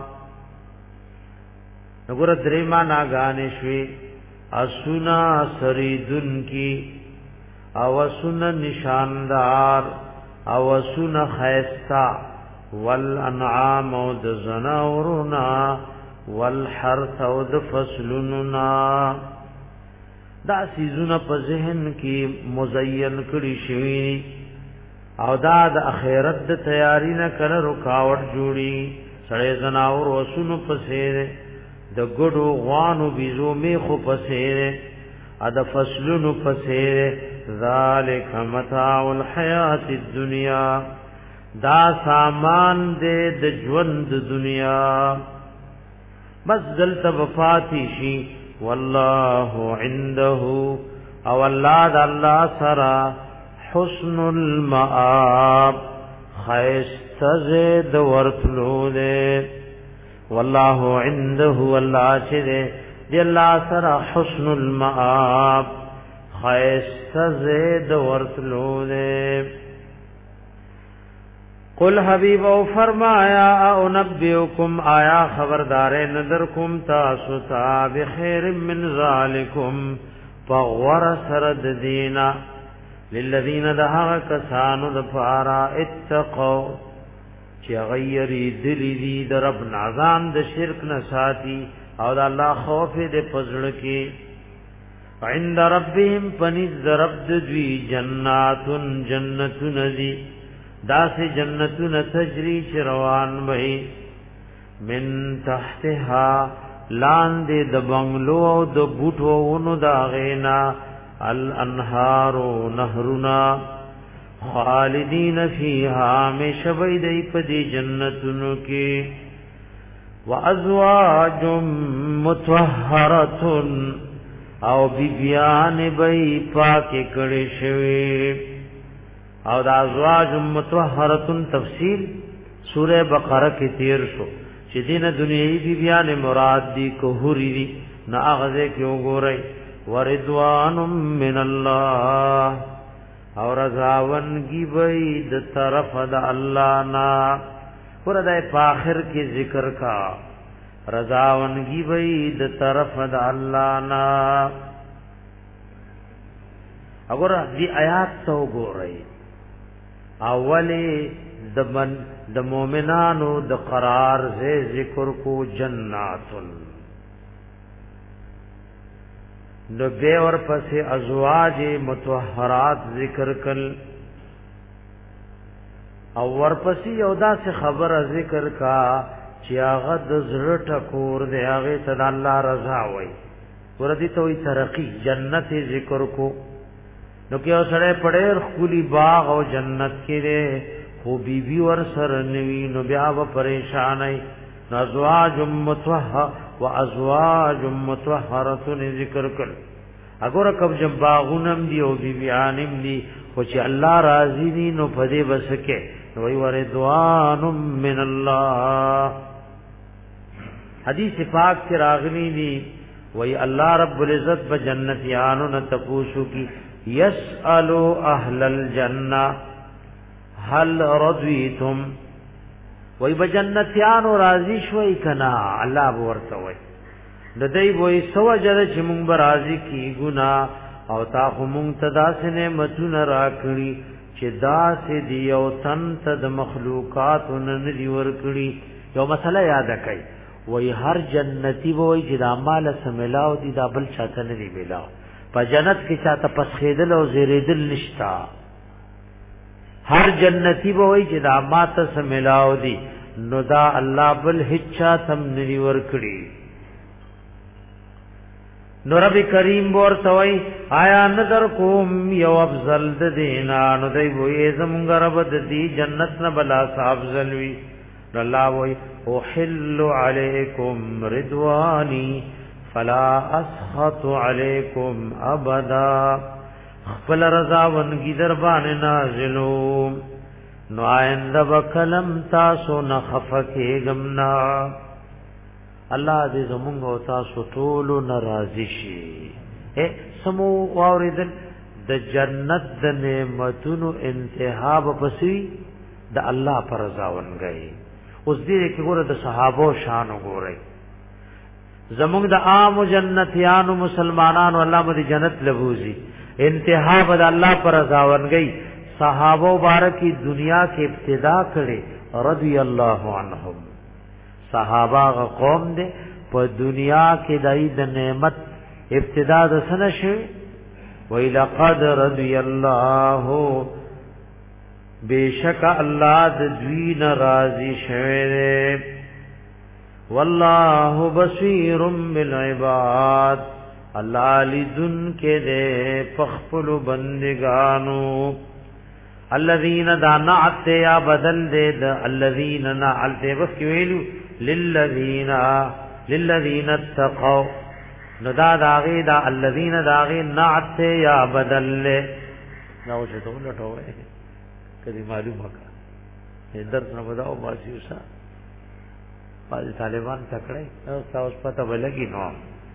وګوره درې معنا غانې شوي اسونا سریدن کی او اسونا نشاندار او اسونا خیستا والانعام او د زناورنا والحرث او د فصلنا دا سيزونه په ذهن کې مزین کړي شوی او دا د اخرت د تیاری نه کړه رکاوټ جوړي سړې زناور وسونو پسې د ګډو غوانو بيزو میخو پسې ا د فصلونو پسې ذالک متاع الحیات الدنیا دا سامان دے د ژوند دنیا بس دلته وفاتی شي والله عنده او الله د الله سرا حسن المآب خیست زید ورتلو دے والله عنده والله چې دی الله سرا حسن المآب خیست زید ورتلو دے قل حبیب او فرمایا او نبئکم آیا خبردار نذرکم تاسو تا بخیر من ذالکم فغور سرد دینا للذین دها کسانو دفارا اتقوا چی غیری دلی دی در رب نعظام د شرک نساتی او د الله خوف د پزړ کی عند ربهم پنځ رب دوی جنتون دی داس جنتون تجری چروان بھئی من تحتها لاندې د بنگلو او د بوټو ونو دا غینا الانهار نهرنا خالدین فیها مشبید پدی جنتونو کې وازواج مطهرة او بیبیان بی پاک کړي شوی او دا ازواج مطهرتن تفصیل سورہ بقرہ کی تیر شو چې دین دنیوی بیبیان مراد دی کوهری دی نا اغزه کیوں ګورئ ورضوان من الله او رضاون کی بی د طرف د الله نا ورته په اخر کې ذکر کا رضاون کی بی د طرف د الله نا وګوره دی آیات تو ګورئ اولی د مومنانو د قرار سے ذکر کو جناتن نو بے اور پس ازواج مطہرات ذکر کل او ور پس یودا سے خبر ذکر کا چې هغه د زړه ټکور دی هغه ته الله رضا وای ور دي ته وي ترقی جنت ذکر کو نو کې اوسړه پړې خولي باغ او جنت کې ده خو بیبي ور سره نوی نو بیا و پریشانای نزواج متوهه وازواج متطهره ذکر کړ اگر کب جب باغونم دی او بیبیانم دی خو چې الله راضی دي نو پدې بسکه وی وردوان من الله حدیث پاک کې راغلی دی وی الله رب العزت بجنتیانو نه تپوسو کی یسالو اهل الجنه هل رضیتم وی بجنتیانو راضی شوي کنا الله ورته وی د دې وی سوجره چې مونږ راضی کی ګنا او تا خو مونږ تدا سه نعمتونه راکړي چې دا سه دی او تن تد مخلوقات نن دی ورکړي یو مسله یاد کړئ وی هر جنتی وی چې د اعمال سملاو دي دا بل چاته نه دی ملاو په جنت کې چاته پسخیدل او زیریدل نشتا هر جنتی وی چې د اعمال سملاو دي نو دا الله بل هچا تم نری ورکړي نو رب کریم ورته وی آیا نظر کوم یو افضل د دینا نو دی وی زمونږ رب د دې جنت نه بلا افضل وی الله وی احل علیکم رضوانی فلا اسخط علیکم ابدا خپل رضا ونگی در باندې نازلو نو آئنده وکلم تاسو نه خفکه غمنا الله دې زمونږ او تاسو ټول ناراضي شي سمو واوریدل د جنت د نعمتونو انتها پسوي د الله پر رضا ونګي اوس دې کې ګوره د صحابه شان وګورئ زمونږ د عام جنتیانو مسلمانانو الله مدي جنت لبوزي انتها بد الله پر رضا ونګي صحابه مبارکی دنیا کې ابتدا کړي رضی الله عنهم صحابه قوم دے په دنیا کې دای د نعمت ابتدا د سنشه وی لقد رضی الله بیشک الله د دوی ناراضی شوه والله بصیر بالعباد الله لذن کې دے فخفل بندگانو الذين دعنعت یا بدل دے الذين نعلت وکویلو للذین اتقوا ندا داغی دا الذین داغی نعت یا بدل لے ناو شتو لٹھوئے کدی معلوم حقا درس نبداو باسیوسا بازی طالبان تکڑے اس پتہ بلگی نو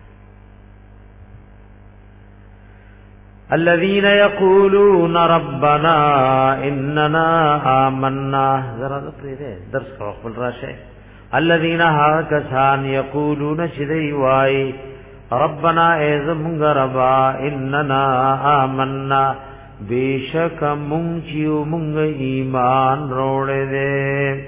الذين يقولون ربنا اننا آمنا ذرا درس کا خپل راشه الذين هاكسان يقولون شدي واي ربنا اعظم غربا اننا آمنا بیشک مونږیو مونږ ایمان روړې دې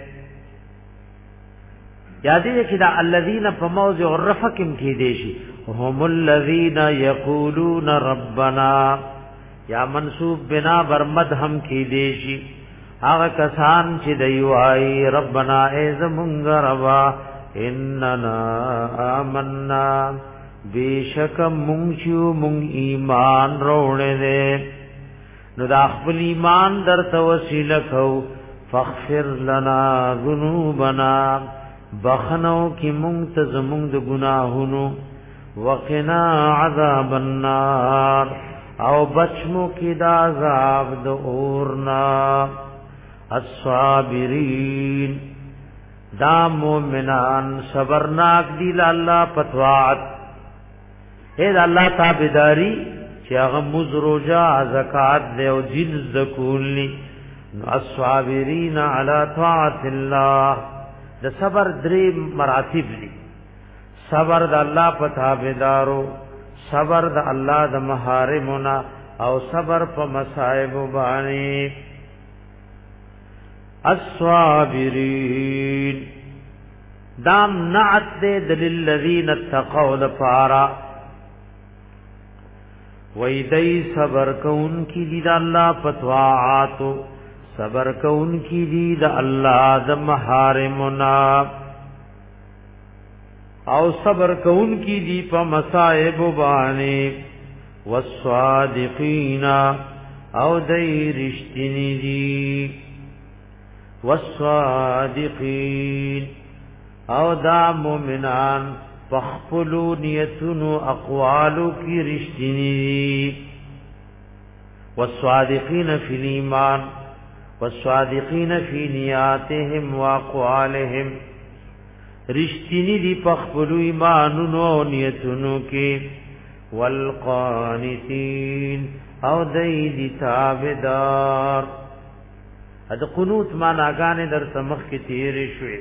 یادې چې دا الذين په موضع الرفقم کې دي شي هم الذين يقولون ربنا یا منصوب بنا برمد هم کې دي شي هغه کسان چې دی وای ربنا ازمونږ ربا اننا آمنا بیشک مونږ چې مونږ ایمان روړې دې نو دا خپل ایمان در توسیله کو فاغفر لنا ذنوبنا بخنو کی مونږ ته زمونږ د ګناهونو وقنا عذاب النار او بچمو کی دا عذاب د اورنا الصابرین دا مومنان صبرناک دی الله پتوات اے دا الله تابعداری چې هغه مزروجا زکات دی او دین زکولی الصابرین علی طاعت الله د صبر درې مراتب دي صبر د الله په تابعدارو صبر د الله د محارمنا او صبر په مصائب باندې الصابرین دام نعت دے للذین اتقوا لفارا ویدئی صبر کون کی دید اللہ پتواعاتو صبر کون کی دید اللہ د محارمنا او صبر کون کی دی پا مصائب بانے والصادقین او دای رښتینی دي والصادقین او دا مومنان پخپلو نیتونو اقوالو کی رښتینی دي والصادقین فی الایمان والصادقین فی نیاتهم واقوالهم رښتینی دي پخپلو ایمانونو او نیتونو کې والقانتین او دای دي تابعدار د قنوت معناګانې در سمخ کې تیرې شوې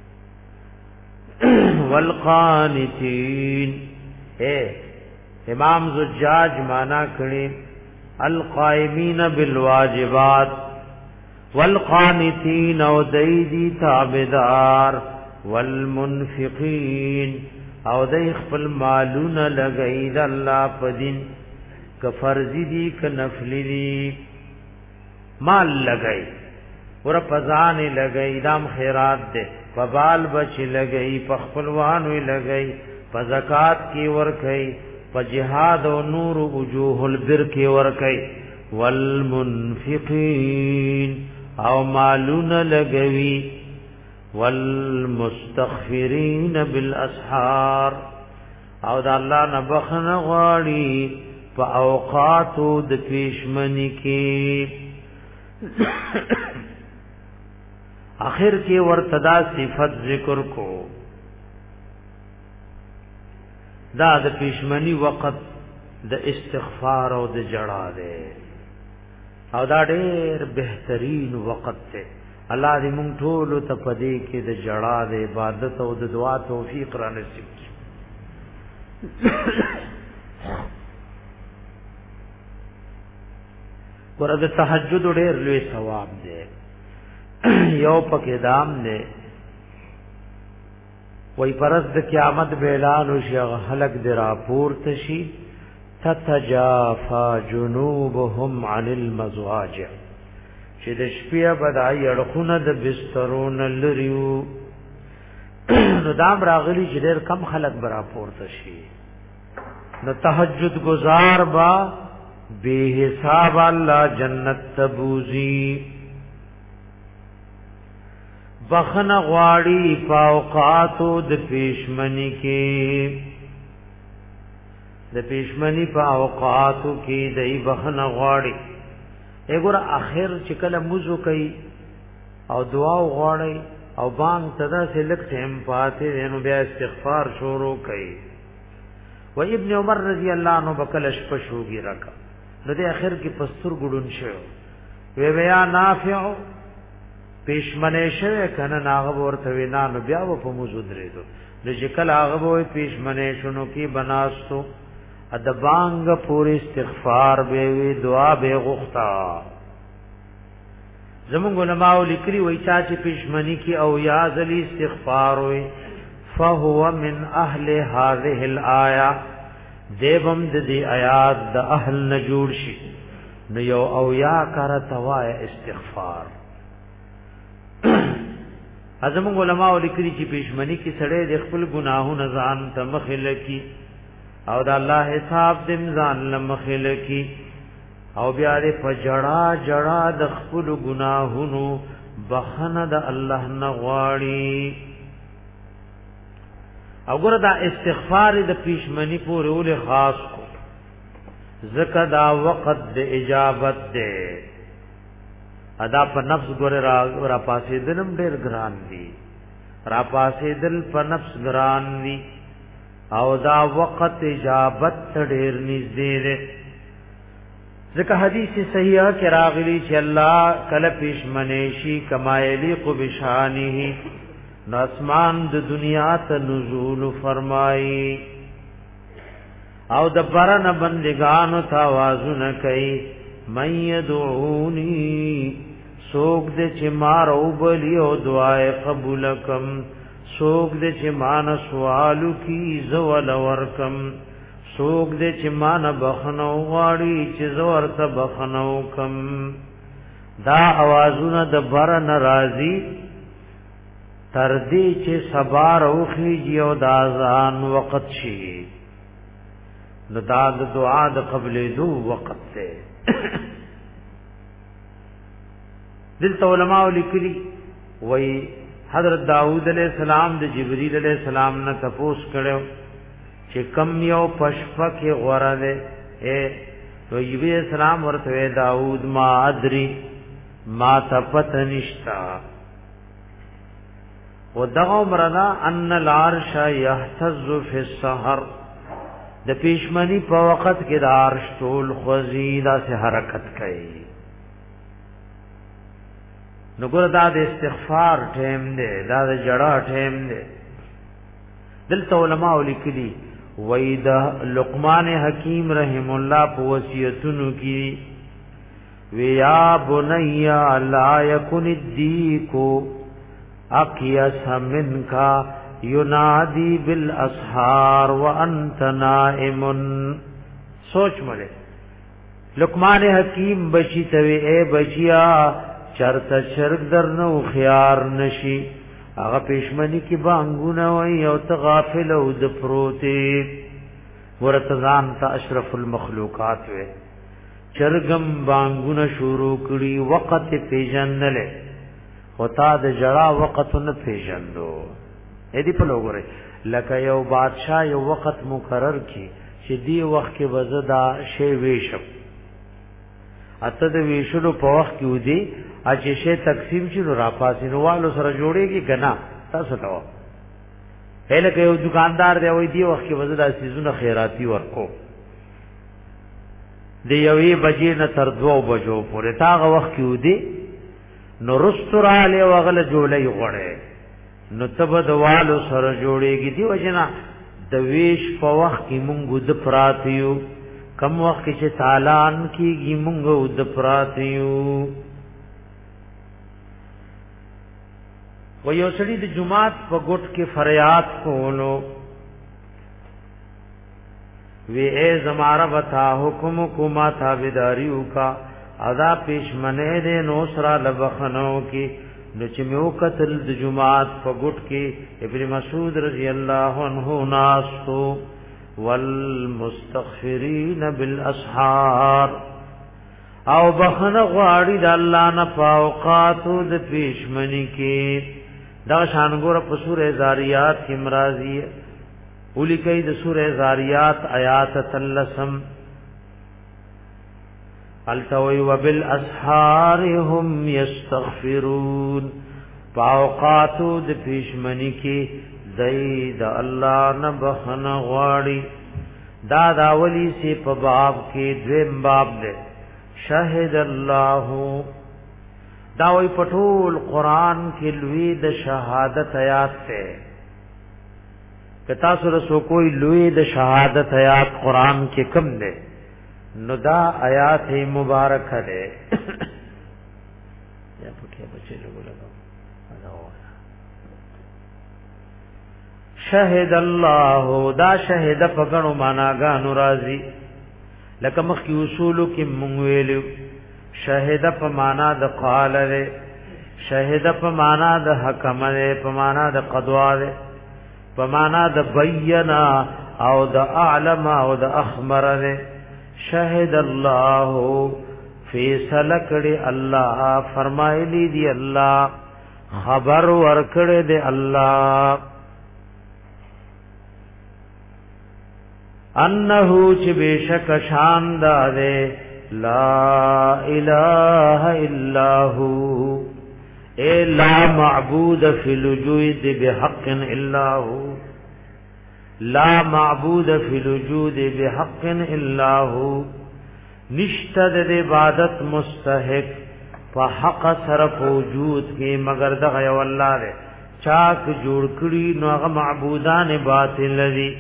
والقانتین امام زجاج معنا کړي القائمین بالواجبات والقانتین او دای دي تابعدار والمنفقین او دای خپل مالونه لګئی د الله په دین ک فرضی دي ک نفلی دي مال لګئی ور پزان لګئی دام خیرات دے پبال بچ لګئی پخپلوان وی لګئی په زکات کی ور کئی په جهاد او نور وجوه البر کی ور کئی والمنفقین او مالون لګوی والمستغفرین بالاسحار او د الله نه بخنه غواړي په اوقاتو د پیشمنی کې اخر کې ورتدا صفت ذکر کو دا د پیشمنی وخت د استغفار او د جړا ده او دا ډېر بهترین وخت ده الله دې مونږ ټول ته پدې کې د جړا د عبادت او د دعا توفیق را نصیب کړي ورته تهجد ډېر لوی ثواب ده یو پکې دام ده وای پرز د قیامت به اعلان وشي خلق د راپور تشي تتجافا جنوبهم عن المضاجع چې د شپې بدای اړخونه د بسترون لريو نو دام راغلی چې ډېر کم خلق برا پورته شي نو تهجد گزار با بے حساب الله جنت تبوزی بخنه غواړي پاوقاتو د پیشمنی کې د پیشمنی پاوقاتو کې دای بخنه غواړي اګور اخر چې کله موزو کوي او دعا غواړي او بانګ تدا سے لک ټیم پاتې نو بیا استغفار شروع کوي و ابن عمر رضی الله عنه بکلش پښوږي راکا نو د اخر کې پستر ګډون شو وی بیا نافع پیشمنه شوه کنه ناغه ورته وینا نو بیا و په موزو درېدو نو چې کله هغه وې پیشمنه شنو کې بناستو اد بانګ پوری استغفار به وی دعا به غوښتا زمونږ علماء لیکري وای چې پښمنی کی او یا ذلی استغفار وی فهو من اهل هذه الايه دیوم د دې آیات د اهل نجور شي نو یو او یا کر توای استغفار ازمون علماء لیکري چې پښمنی کی سړی د خپل ګناهونو ځان ته مخله کی او د الله حساب دې ځان لمخل کی او بیا دې فجړا جړا د خپل ګناهونو بخنه د الله نغواړي او ګره دا استغفار د پیشمنی پورې ول خاص کو زکه دا وخت د اجابت ده ادا په نفس ګره را پاسې دنم ډېر ګران دي را پاسې دل په نفس ګران دي او دا وقت اجابت ډېر نږدې ده ځکه حدیث صحیحه کې راغلی چې الله کله پښمنشي کما یلیق بشانه نو اسمان د دنیا ته نزول فرمایي او د برن بندگانو ته आवाजونه کوي من يدعوني سوق دې چې مارو بلی او دعای قبول کم سوق دې چې مان سوالو کی زول ورکم سوق دې چې مان بخنو غاړي چې زور ته بخنو کم دا आवाजونه د بر ناراضي تر دې چې سبا روخي او د اذان وخت شي نو دا د دعا د قبلې دو وخت ته دلته علماء لیکلي وای حضرت داؤد علیہ السلام د جبرئیل علیہ السلام نه تپوس کړو چې کم یو پشپا کې غوړه ده نو جبرئیل السلام ورته داؤد ما ادري ما تپت نشتا ودغه مردا ان العرش يهتز في السحر د پیشمنی په وخت کې د عرش ټول خوځیدا سے حرکت کوي نو ګور دا د استغفار ټیم دی دا د جړه ټیم دی دلته علماء لیکلي وید لقمان حکیم رحم الله په وصیتونو کې ویا بنیا لا یکن الدیک اقیس منکا ینادی بالاسحار وانت نائم سوچ مله لقمان حکیم بچی توی اے بچیا چرته شرک درنو خيار نشي هغه پښمنی کی بانګونه وای او ته غافل او د پروتي ورتزان ته اشرف المخلوقات وې چرګم بانګونه شروع کړي وخت پیژنل ہوتا د جړه وخت نه پیژندو اې دی په لوګره لکه یو بادشاہ یو وخت مقرر کی چې دی وخت کې وزدا شی ویشم اته د ویشلو په وخت کې ودی اجه شی تقسیم شنو را پاسینوالو سره جوړیږي کنا تاسو ته هله کې یو دکاندار دی وای دی وخت کې وزدا سيزونه خیراتی ورکو دی یوې بجې نه تر 2 بجو پورې تاغه وخت کې ودی نو رستراله وغله جوړې غړې نو تبدوالو سره جوړیږي دی وجنا د ویش په وخت کې مونږ د پراتیو کم وخت چې تالان کیږي مونږ د پراتیو و یو سړي د جمعات په ګټ کې فریاد کولو وی اے زمارا بتا حکم کو ما تابعداریو کا ادا پښمنه دې نو سرا لبخنو کې نو چې میو قتل د جمعات په ګټ کې ابن مسعود رضی الله عنه ناسو والمستغفرین بالاسحار او بخنه غواړي د الله نه فوقاتو د پښمنی کې دا شانګور په سورې زاریات کې مرাজি اولی کوي د سورې زاریات آیات 13 التوي وبالاسحار هم يستغفرون فوقاتو د پښمنی کې زید الله نه بخنه غواړي دا داولی سی په باب کې دویم باب دی شاهد الله دا وی پټول قران کې لوی د شهادت آیات ته کتا سره سو کوئی لوی د شهادت آیات قران کې کم دی نو دا آیات مبارک ده یا پکې بچي لګو شهد الله دا شهد پګنو معنا غانو راضي لکه مخکې اصول کې مونږ ویلو شهد په معنا د قال له شهد په معنا د حکم له په معنا د قضوا له په معنا د بینا او د اعلم او د اخبر له شهد الله فیصله کړي الله فرمایلی دی الله خبر ورکړي دی الله انه چې بشک شان ده لا اله الا هو اے لا معبود فی الوجود بحق الا هو لا معبود فی الوجود بحق الا هو نشتد عبادت مستحق په حق سره وجود کې مگر دغه یو الله دې چاک جوړ کړی نو هغه معبودان باطل دي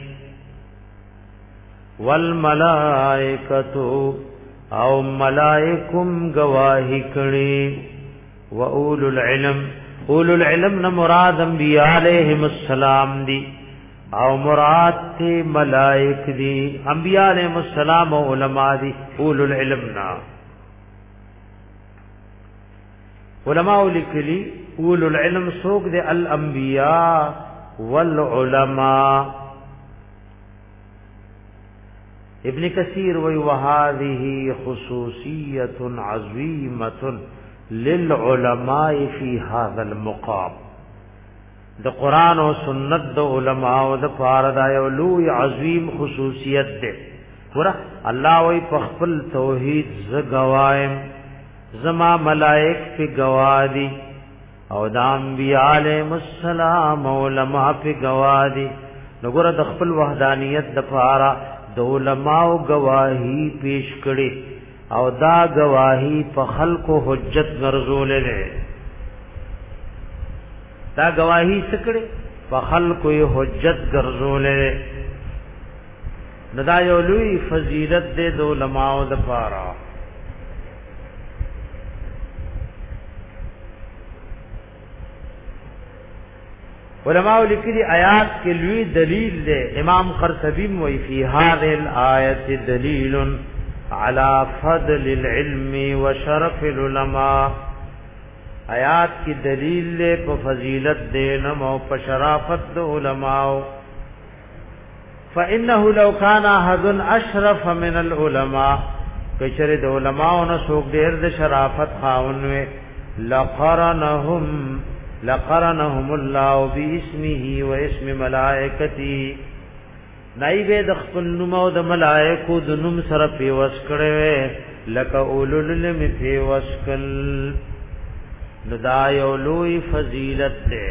والملائکتو او ملائکم گواہی کړي و اولو العلم نہ مراد انبیاء علیہم السلام دی او مراد تے ملائک دی انبیاء علیہم السلام و علماء دی اولو العلم نا علماء لکلی اولو العلم سوک دے الانبیاء والعلماء ابن کثیر وی وهذه خصوصیت عظیمت للعلماء فی هذا المقام د قران او سنت د علماء او د فارد یو لوی عظیم خصوصیت ده ګوره الله وی په خپل توحید ز گوایم زما ملائک په گوادی او د انبیاء علیهم السلام علماء په گوادی نګوره د خپل وحدانیت د فارا د علماء گواہی پیش کړي او دا گواہی په خلقو حجت ګرځولې دا گواہی سکړي په خلقو حجت ګرځولې نو دا یو لوی فضیلت دې د علماء د پاره علماء لیکلي آیات کې لوی دلیل دے امام قرطبی وی فی هذه الآیت دلیل علی فضل العلم وشرف العلماء آیات کی دلیل لے په فضیلت دے نمو په شرافت د علماء فانه لو كان احد اشرف من العلماء کچره د علماء نو څوک ډیر د شرافت خاونوي لقرنهم الله باسمه واسم ملائکته نایبه د خپل نوم او د ملائکو د نوم سره پیوس کړي لک اولل لم پیوس کل ندای لوی فضیلت ده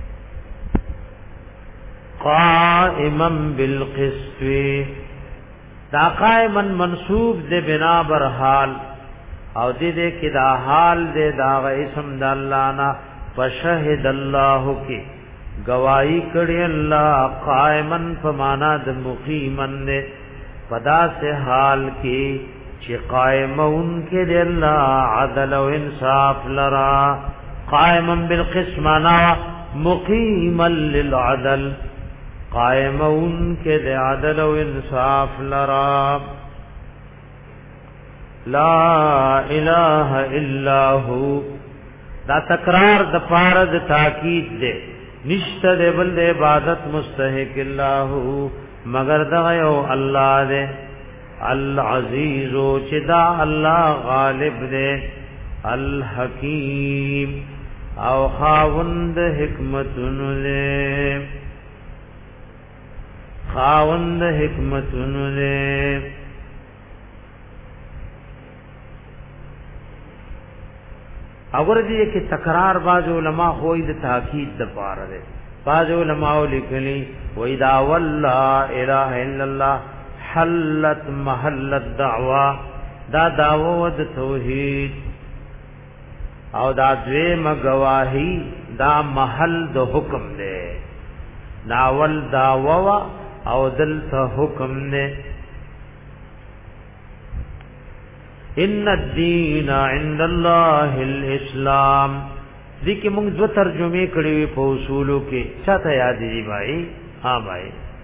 قائما بالقسط دا قائما منصوب ده بنا بر حال او دې کې دا حال دې دا اسم د الله نه فشهد الله کی گواہی کړي الله قائما فمانا د مقیمن نے پدا سے حال کی چې قائمون کې د الله عدل او انصاف لرا قائما بالقسط معنا مقیما للعدل قائمون کې د عدل او انصاف لرا لا اله الا هو دا تکرار د فارض تاکید دے نشته د بل د عبادت مستحق الله مگر دا یو الله دے العزیز چې دا الله غالب دے الحکیم او خاوند حکمتونو دے خاوند حکمتونو دے اگر دې کې تکرار باز علماء خوې د تاکید د پاره ده باز علماء لیکلي وې دا والله اله الا الله حلت محل الدعوه دا دعوه د توحید او دا دوی مگواہی دا محل د حکم ده ناول دعوه او دلته حکم نه ان الدین عند الله الاسلام ذکر موږ دو ترجمه کړې په اصولو کې چاته یاد دی بھائی ها بھائی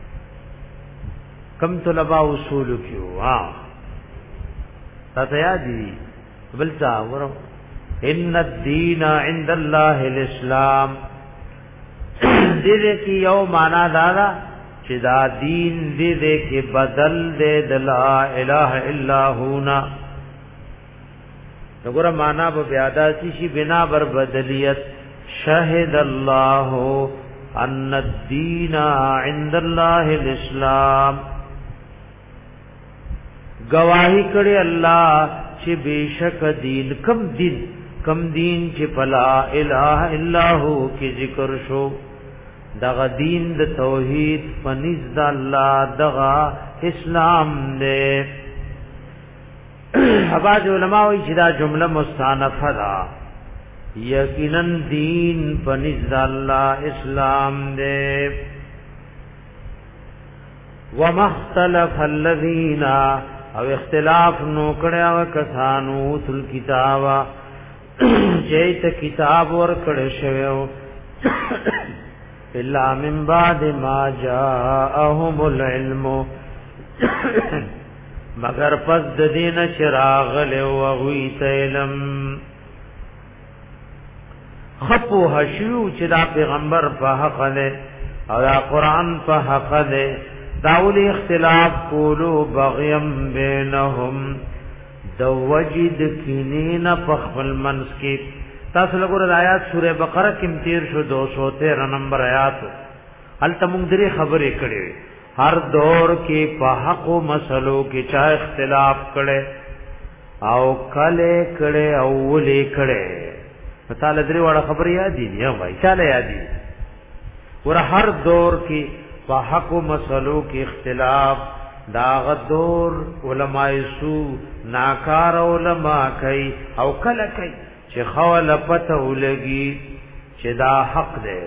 کم طلبا اصولو کې ها چاته یاد دی بل څه ورو ان الدین عند الله الاسلام دې کې یو معنا دا چې دا دین دې کې بدل دې د لا اله الا هو نا نګور معنا به بیادا شي بنا بر بدلیت شهد الله ان الدین عند الله الاسلام گواہی کړي الله چې بشک دین کم دین چې فلا اله الا هو کی ذکر شو دغه دین د توحید پنځ د الله دغه اسلام دې بعض علماء وی چې دا جمله مستانفه ده یقینا دین پنځ د الله اسلام دې ومختلف الذين او اختلاف نو کړه کسانو تل کتاب چیت کتاب ور کړه شوو الا من بعد ما جاءهم العلم مگر پس د دین چراغ له وغوی علم خپو حشو چې دا پیغمبر په حق ده او دا قران په حق ده داول اختلاف کولو بغیم بینهم د وجد کینین پخپل منس کې تاسو لګور آیات سوره بقره کې تیر شو 213 نمبر آیات ال تمون درې خبرې کړې هر دور کې په حق او مسلو کې چا اختلاف کړي او کله کړي او ولې کړي پتا لدري وړه خبر یاد دي یا بھائی چاله یاد دي ور هر دور کې په حق او مسلو کې اختلاف داغ دور علماء سو ناکار علماء کوي او کله کوي چې خول پته ولګي چې دا حق دی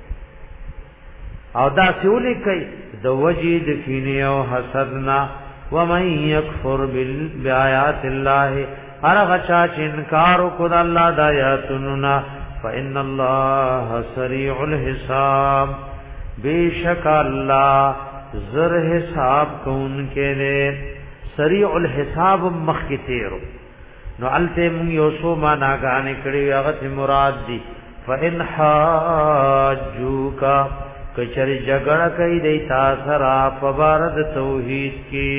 او دا سیولې کوي د وجید کینه او حسدنا ومن یکفر بالآیات الله هرغه چا چې انکار وکړ الله د آیاتونو فإن الله سریع الحساب بیشک الله زر حساب کون کې نه سریع الحساب مخکتیر نو الته مون یو سو ما ناګانې کړي هغه مراد دي فإن حاجوکا کچری جګړه کوي د تاسو په بارد توحید کې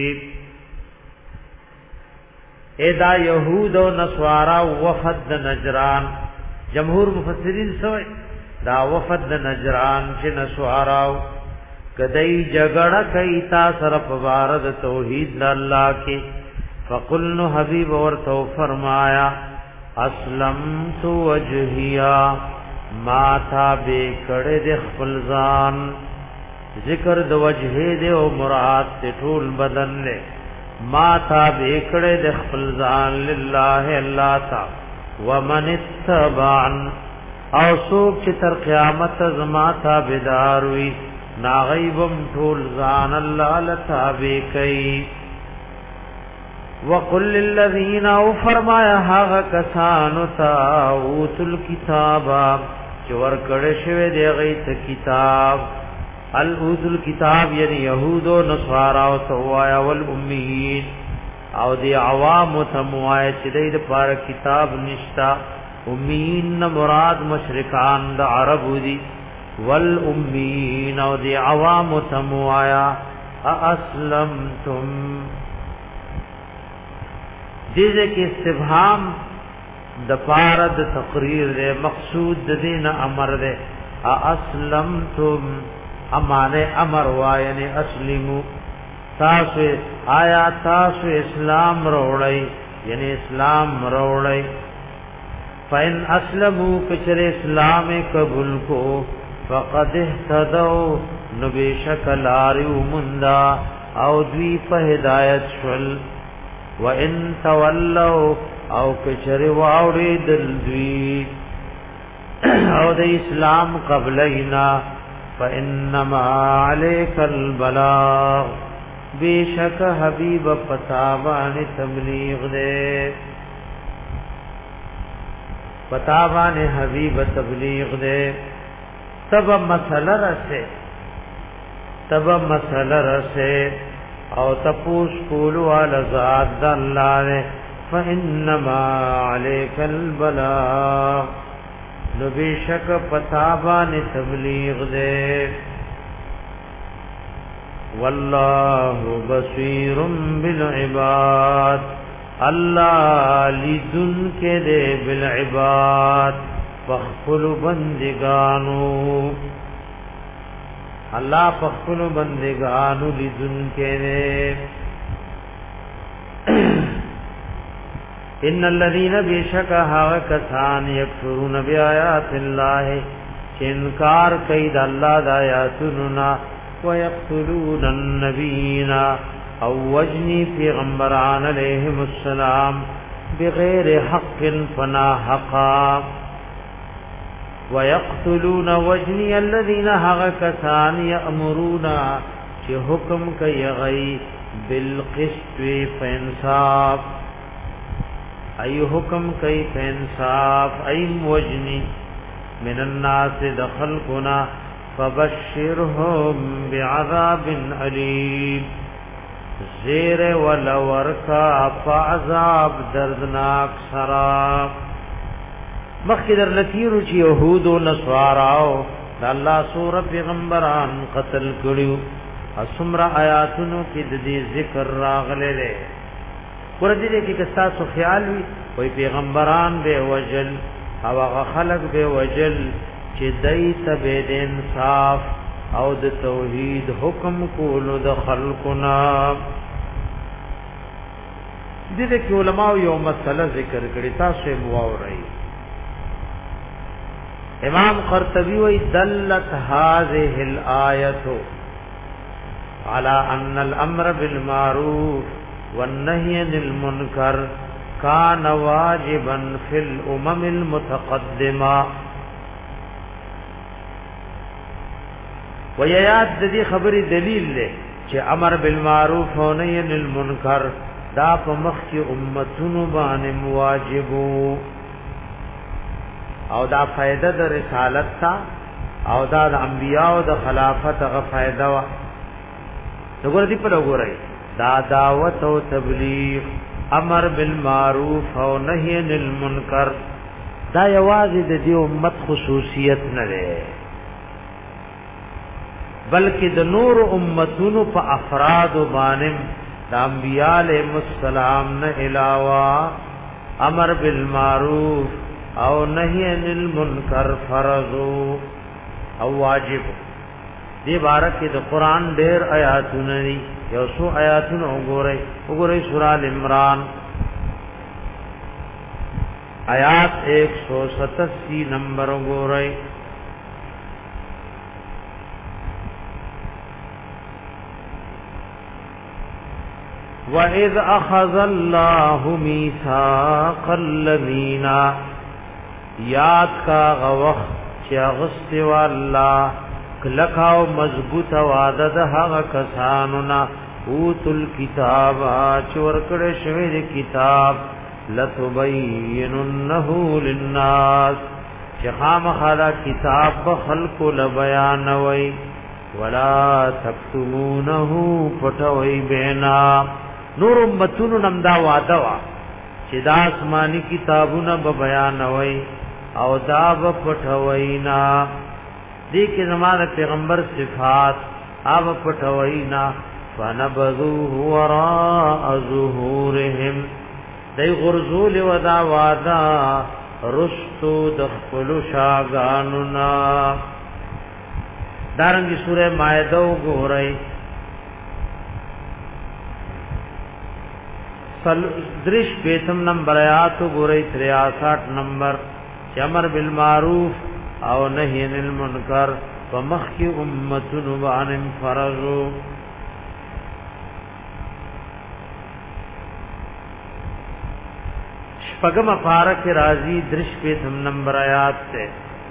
ادا يهود او نصارا وفد نجران جمهور مفسرین سوې دا وفد نجران چې نصارا کدی جګړه کوي تاسو په بارد توحید الله کې فقلنا حبیب ورته فرمایا اسلمت وجهیا ما تا به کړه د خپل ځان ذکر د وجه دې او مراد ته ټول بدن له ما تا به کړه د خپل ځان لله الله تا ومن اتبعن او څوک چې تر قیامت زما تا بيدار وي ناغيبم ټول ځان الله لتابع کوي وقل للذین او فرمایا هغه کسانو ته اوتل کتابا چې ورکړې شوی دی غیت کتاب الاوتل کتاب یعنی یهود او نصارا او توایا والامیین او دی عوام تموای چې د پار کتاب نشتا امیین مراد مشرکان د عرب دي والامیین او دی عوام تموایا اسلمتم دیزه کې استفهام د پارد تقریر دے مقصود د دین امر دے اسلمتم امانه امر واینے اسلمو تاسو آیا تاسو اسلام روړی یعنی اسلام روړی فین اسلمو کچر اسلام قبول کو فقد اهتدوا نبیشک لاریو مندا او دوی په هدایت شول وان تولوا او کچر واوړي دل دوی او د اسلام قبلینا فانما عليك البلاغ بیشک حبیب پتاوان تبلیغ دے پتاوان حبیب تبلیغ دے تب مسئلہ رسے او تپوس کولو علی ذات اللہ نے فانما علیک البلاغ نبیشک پتاوان تبلیغ دے واللہ بصیر بالعباد اللہ لذن کے دے بالعباد پخفل بندگانو اللہ پخفل بندگانو لذن کے دے ان الذين بشكها وكثان يكفرون بآيات الله انکار کوي د الله د آیاتونو ويقتلون النبيين او وجني پیغمبران علیهم السلام بغیر حق فنا حقا ويقتلون وجني الذين هغكثان يأمرون چې حکم کوي غي بالقسط فانصاف ای حکم کوي فانصاف ای وجني من الناس دخلقنا فبشرهم بعذاب علیم زیر ولورکا فعذاب دردناک سرا مخی در لتیرو چی یهود و نصواراو دا اللہ سور پیغمبران قتل کریو اسمر آیاتنو کی دی ذکر راغلے لے ورته کې کستا سو خیال وي وای پیغمبران به وجل او هغه خلق به وجل چې دای ته به د انصاف او د توحید حکم کولو د خلقنا. دې کې علماء یو مسله ذکر کړي تاسو یې واورئ. امام قرطبی وی دلت هذه الآیت على ان الامر بالمعروف والنهي عن المنکر كان واجبا في الامم المتقدمه. ویات د دې خبرې دلیل دی چې امر بالمعروف او نهي عن المنکر دا په مخ کې امتونو باندې واجبو او دا فائدہ د رسالت تا او دا د انبیاء او د خلافت غ فائدہ وا. وګور دې په وګورئ دا دعوت او تبلیغ امر بالمعروف او نهی عن المنکر دا یوازې د دې امت خصوصیت نه ده بلکې د نور امتونو په افراد باندې د انبیاء علیهم السلام نه علاوه امر بالمعروف او نهی عن المنکر فرض او واجب. دی بارک کې د قران ډېر آیاتونه دي. یو څو آیاتونه وګورئ سورہ ال عمران آیات 187 نمبر وګورئ. وَإِذْ أَخَذَ اللَّهُ مِيثَاقَ الَّذِينَ یاد کا غوخ چې اغسطی والله کلکاو مضبوط وعده د هغه کسانو نه اوتل کتاب چور کړه شوی د کتاب لتبیننه للناس چې خامخا کتاب په خلقو ل بیانوي ولا تکتمونه پټوي بینا. نور امتونو نمدا وعده وا چې دا آسمانی کتابونه به بیانوي او دا به پټوینا. دې کې زموږ پیغمبر صفات او پټوینا فنبذوه وراء ظهورهم دای غرزول ودا وادا رستو دخل شاگاننا. دارنګي سوره مائده وګورئ درش بیتم نمبر آیات وګورئ 63 نمبر امر بالمعروف او نهی عن المنکر ومخ کی امتن بان فرضو. شپږم پارک راضی درش بیتم نمبر آیات سے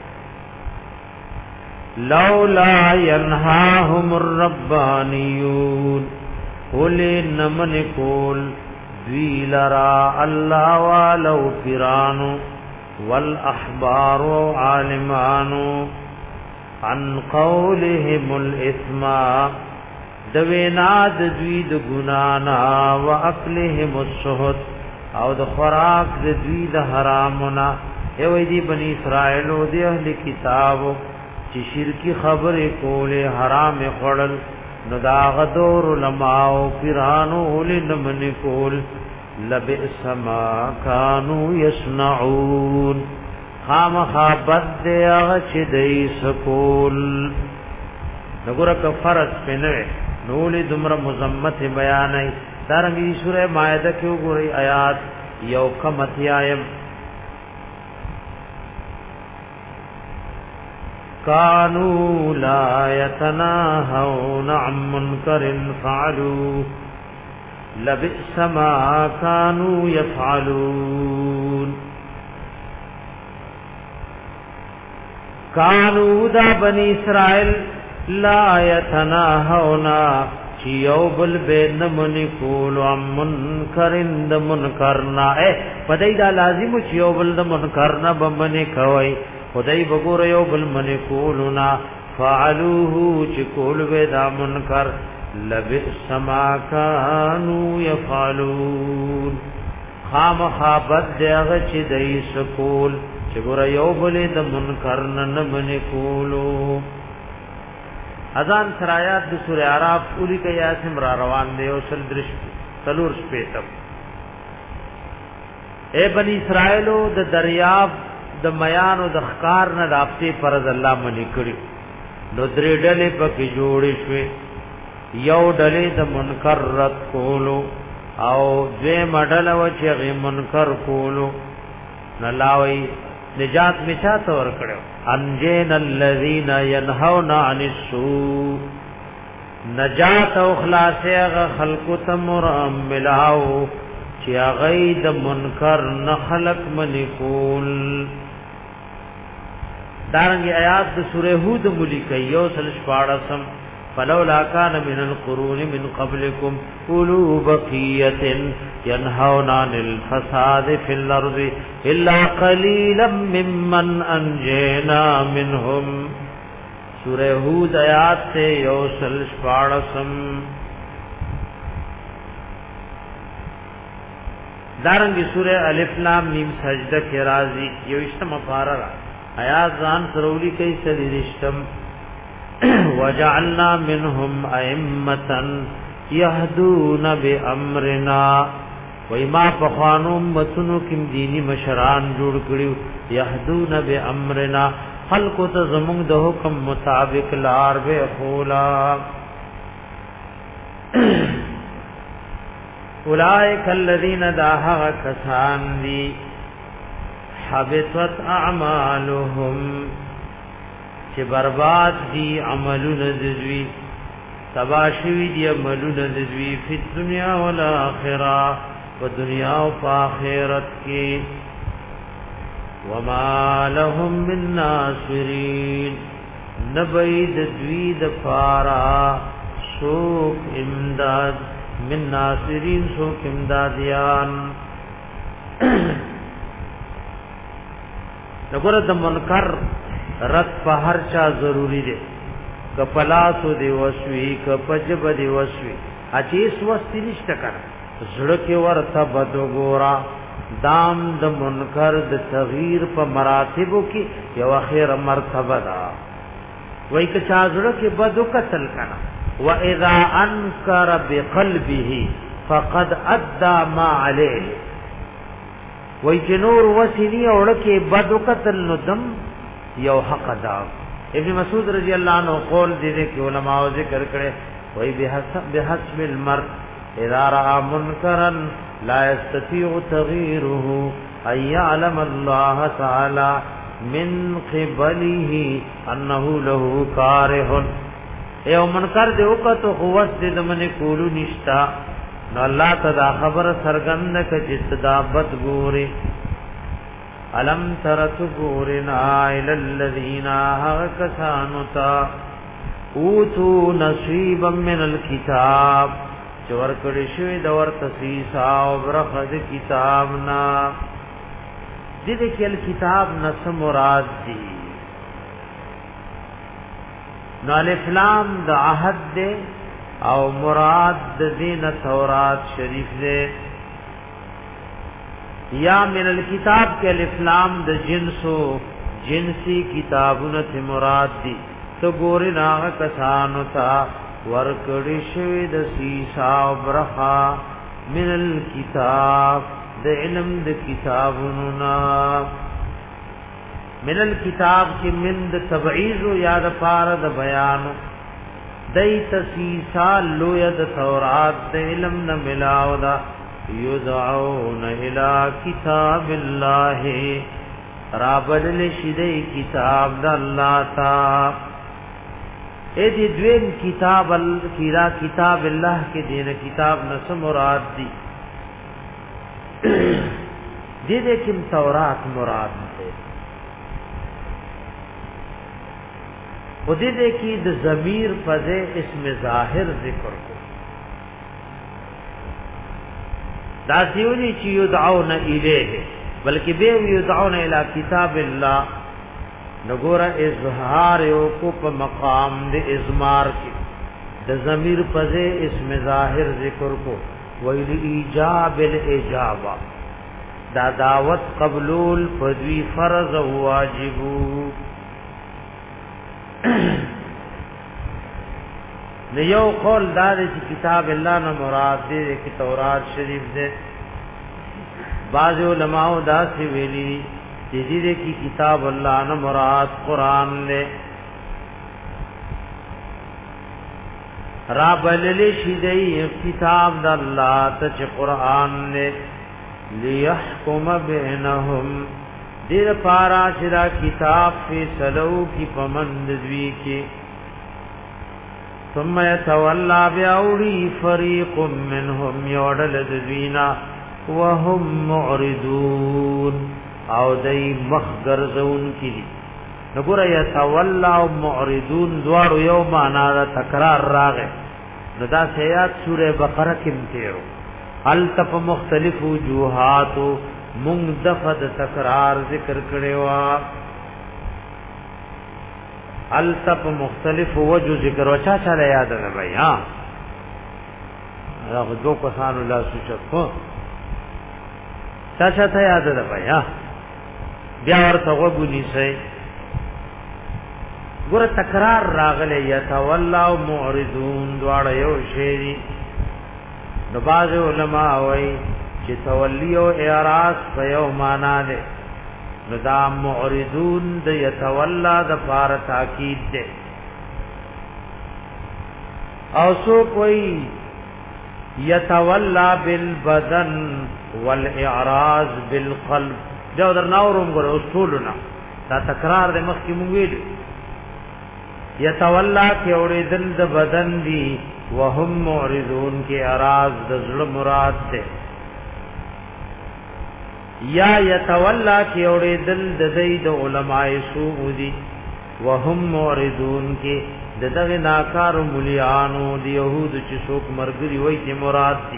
لولا ينهاهم الربانيون قل نمن کول دوی لرا اللہ والو پیرانو والاحبار عالمانو عن قولهم الاثم دویناد دوی د گنانا واکلهم السحت او د خوراک د دوی د حرامنا. ایوی دی بنی اسرائیل او دی اهل کتابو چې شرکی خبره کوله حرام خړل نو دا غدور علماء او پیرانو لنمن کول لبئس ما كانوا يصنعون خامخابت دیا چې دای سکول. نګور کفرت پنه نول دمر مزمت بیانای. دارنګي سوره مائده کې وګورئ آیات یو کمتیایم کانوا لا يتناهون عن منکر فعلوا لبئس ما كانوا يفعلون. کانوا دا بنی اسرائیل لا يتناهون چیو بل بین منی کولو ام منکرن د منکرنا. پدای دا لازم چیو بل د منکرنا بمنی کوي خدای بګور یو بل منی کولنا فعلوه چکول ودا منکر لبئس ما كانوا يفعلون خامخابت دغه چې دای سکول چې ګور یو بل د منکر نه منی کولو. اذان سرایات د سوره اعراف اولی کې یاسم را روان دی او سل درش تلور شپیتم اے بنی اسرائیلو د دریاب د میانو د خکار نه رابطه فرض الله منی کړی نو درې ډلې پکې جوړې شوې یو ډلې د منکر رد کولو او دې مډل و چې غي منکر کولو نلاوي نجات میچا تور کړو انجین الذین ينهون عن السوء نجات او خلاص هغه خلق تمر ملاو چې هغه د منکر نه خلق منکول دارنګ آیات د سوره هود ملک یو سل شپاړسم فلولا كان من القرون من قبلكم أولو بقية ينهون عن الفساد في الأرض إلا قليلا ممن أنجينا منهم سورہ ہود آیات سے یوسل شپاڑسم دارنگی سورہ الف لام میم سجدہ کے رازی یوشتم پارا آیات زان سرولی کئی سلیرشتم وجعلنا منهم ائمه يهدون بامرنا وما فخانو متنو کم دینی مشران جوړ کړیو يهدون بامرنا خلق ته زمونږ د حکم مطابق لار به خولا اولئک الذین داها کسان دی حبطت اعمالهم چې برباد دي عملونه دزوی تباشوی دی عملونه دزوی په دنیا او آخرت په دنیا او آخرت کې وما لهم من ناصرین نبید دوید پارا سوک امداد من ناصرین سوک امدادیان نگورد منکر رد په هر چا ضروری دی کپلاسو دی وسوی کپجب دی وسوی اچیس وستی نشته کړه زړه کې ورته بدو ګورا دام د منکر د تغییر په مراتبو کې یو اخر مرتبه ده وای که چا زړه کې بدو قتل کړه واذا انکر بقلبه فقد ادى ما عليه وای چې نور وسنی اورړه کې بدو قتل نو دم یو حق ادا ابن مسعود رضی اللہ عنہ قول دې کې علماء ذکر کړي وای بحسب المرء اذا راى منکرا لا يستطيع تغييره ان يعلم الله تعالى من قبله انه له كاره ایو منکر دې وکړو قوت دې دمنه کولو نشتا نو الله تعالی خبر سرګند کړي صدابت ګوري علم ترت ګورنا الى الذين هكسانتا اوتو نصيبا من الكتاب چور کړي شوی د ورته سیسا او برخه د کتابنا دې کې کتاب نس مراد دي نو الف لام د عهد دې او مراد د دین تورات شریف دې یا من الکتاب کے الف لام د جنسو جنسی کتابونه ته مراد دي تو ګورې ناغه کسانو تا ورکړی شوی د سیسا او برخا من الکتاب د علم د کتابونو نا من الکتاب کی من د تبعیض یا د پار د بیان دای تسیسا لوی د تورات د علم نه ملاو دا یدعون الى کتاب الله رابل شدی کتاب د الله تا اې دې دویم کتاب الکرا کتاب الله کې دین کتاب نس مراد دي دې کوم تورات مراد ده او دې کې د ضمیر په اسم ظاهر ذکر کو دا دیونی چې یدعون الیه بلکې به یدعون الی کتاب الله نګور اظهار یو کو په مقام د ازمار کې د ضمیر په اسم ظاهر ذکر کو ویل ایجاب الاجابه دا دعوت قبول فدوی فرض او واجب نو یو قول دا چې کتاب الله نه مراد دی چې تورات شریف دی بعض علماء دا سی ویلی دې کی کتاب الله نه مراد قران له را بلل شیدای کتاب د الله ته قران له لیحکم بینهم دیر پارا چرا کتاب فیصلو کی پمند دوی کی ثم يتولى بیاوری فریق منهم یوڑل دوینا وهم معرضون او دی مخگرزون کی دی نگور یتولى و معرضون دوارو یو مانا دا تکرار راغے ندا سیاد سورہ بقرہ کم تیرو التف مختلف وجوهاتو مندفد تکرار ذکر کړي التف مختلف وجو ذکر وچا چاله یاد نه بھائی ها هغه دو کسان الله سوچو چا ته یاد نه بھائی ها بیا ورته وګونی سي ګور تکرار راغله یتولى معرضون دواړه یو شی د باز علماء وای چې تولی او اعراض په یو معنا ده ندا معرضون د یتولى د فار تاکید ده او سو کوئی یتولى بالبدن والاعراض بالقلب دا در ناورم ګور اصولنا دا تکرار د مخ کی مونږ ویل یتولى کې اوریدل د بدن دی وهم معرضون کے اراض دزل مراد دے یا یتولا کی اوڑے دل ددید علماء سعودی وهم معرضون کے ددغ ناکار ملیانو دی یہود چی سوک مرگری وی تی مراد دی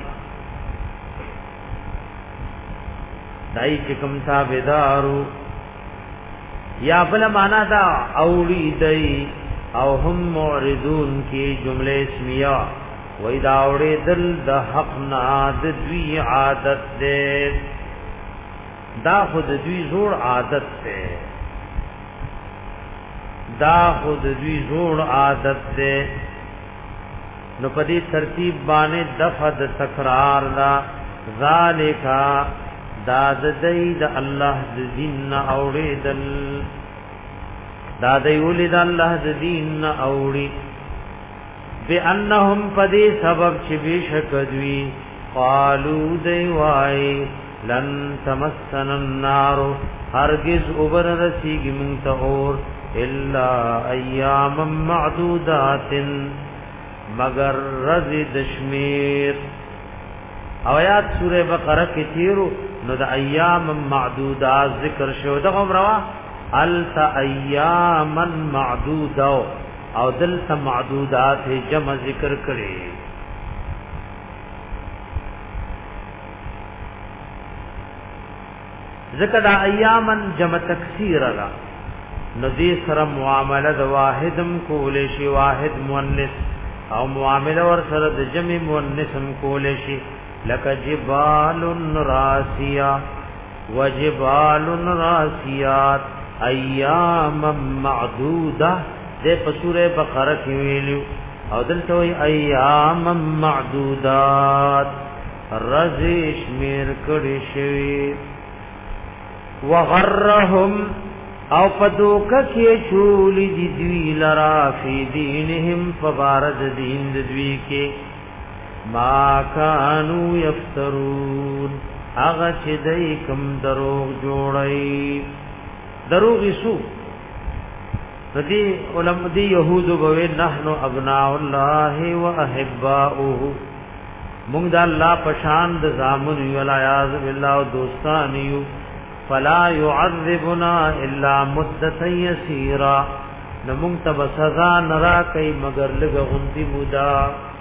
دائی چکم تابدارو یا بلا مانا دا اوڑی دائی او هم معرضون کی جمله اسمیہ و اذا اوڑے دل د حق ناد دوی عادت دے دا خود دوی زور عادت دے دا خود دوی زور عادت دے نو پدی ترتیب بانے دفد تکرار دا ذالکا داد دید اللہ دین اوڑے دل دا دی ولید الله د دین اوړي بانهم پدې سبب چې بشک دوی قالو دی وای لن تمسنا النار هرگز اوبر رسیږي مونږ ته اور الا ایام معدودات مگر رزي دشمیر او آیات سوره بقره کې تیرو نو د ایام معدودات ذکر شو دغه روا الت ایاما معدودا او دلت معدودات جمع ذکر کړي ذکر ایاما جمع تکثیر را ندی سره معامله د واحدم کول شي واحد مؤنث او معامله ور سره د جمع مؤنثم کول شي لک جبال راسیا وجبال راسیات ایام معدوده دے پسورہ بقرہ کی ویلیو او دلتا ہوئی ایام معدودات رزش میر کڑی شوی وغرهم او پدوکا کی چولی دی دوی لرا فی دینهم فبارد دین دوی کے ما کانو یفترون اغا چی دی کم دروغ جوڑی دروغی سو ردی علم دی یهودو بوی نحنو ابناء اللہ و احباؤه مونگ دا اللہ پشاند زامنی والعیاذ باللہ و دوستانیو فلا يعذبنا الا مدتا یسیرا نمونگ تب سزا نرا کئی مگر لگ غنتی مودا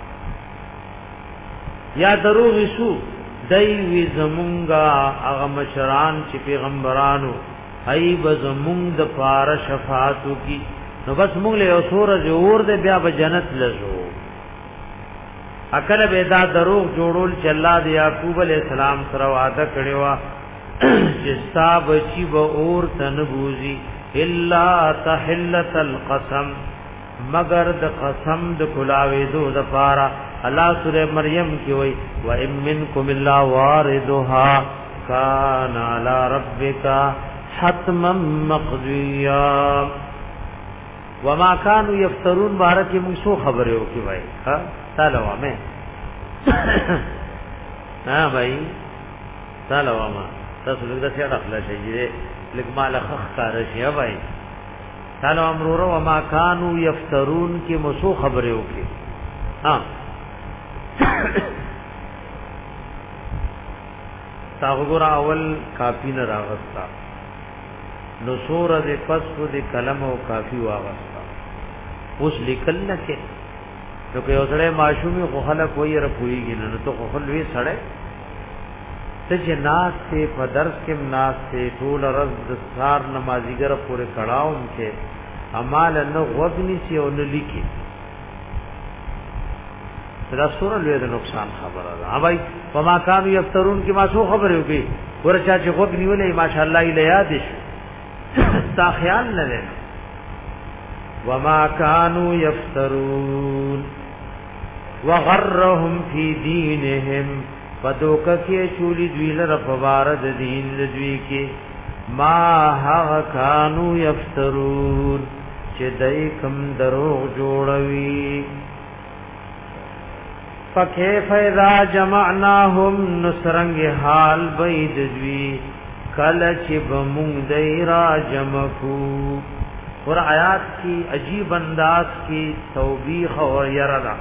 یا دروغی سو دیوی زمونگا اغمشران چی پیغمبرانو ای بزمونگ د پار شفاعتو کی نو بس مونگ لے اصور جوور دے بیا بجنت لزو اکل بیدا دروغ جوڑول چی اللہ دی یعقوب علیہ السلام سره وعده کړی وا چې ستا بچی به اور تنبوزی الا تحلت القسم مگر د قسم د کلاوی دو د پارا الله سورہ مریم کی وای و ام منکم الا واردها كان على ربك حتما مقضيا وما كانوا يفترون بارک موږ خبره وکي بھائی ها تعالی وامه ها بھائی تعالی وامه تاسو لږ د څه خپل شي لږ مال خخ کار شي بھائی تعالی امرو وما كانوا يفترون کی موږ خبره وکي ها تاغور اول کافی نه راغستا نو سور د پس کو د کلم او کافی واغستا اوس لیکل نه کې نو که اوسړې ماشومي خو خلک وایي رپويږي نه ته خو خلوي سړې ته چې ناس ته په درس کې ناس ته ټول رز د سار نمازیګر پورې کړهوم کې اعمال نه غوږني سی او نه لیکي دا سور له د نقصان خبره ده اوبای وما كانوا يفترون کی ما سو خبره وکي ورچا چې غوږ نیولې ماشاءالله یې یاد شي تا خیال نه لري وما كانوا يفترون وغرهم في دينهم فدوک کې چولی دوی لره فوارد دین لدوی کې ما ها كانوا يفترون چې دای کوم دروغ جوړوي فكيف اذا جمعناهم نسرنگ حال بيد دوی کل چې بمون دای را جمع کو اور آیات کی عجیب انداز کی توبیخ اور یردا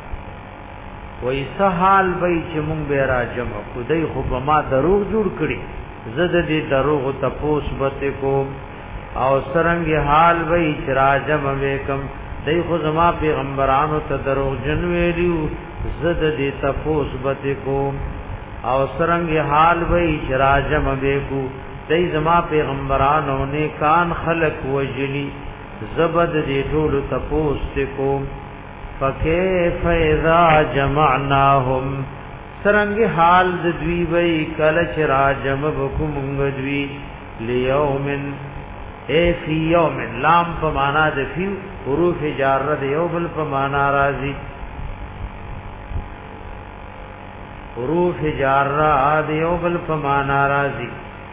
وایسا حال بای چې مونږ به را جمع کو دای خو ما دروغ جوړ کړي زد دې دروغ تپوس بته کو او سرنګ حال بای چې را جمع وکم دای خو زما پیغمبرانو ته دروغ جن ویلو زد دې تپوس بته کو او سرنګ حال وای چې را جمع وکو دای زما پیغمبرانو نے کان خلق وجلی زبد دې ټول تپوس کو فكيف اذا جمعناهم سرنګ حال د دوی وای کله چې را جمع وکوم دوی لیوم اے فی یوم لام په معنا د فی حروف جاره د یو بل په معنا راځي حروف جاره د یو بل په معنا راځي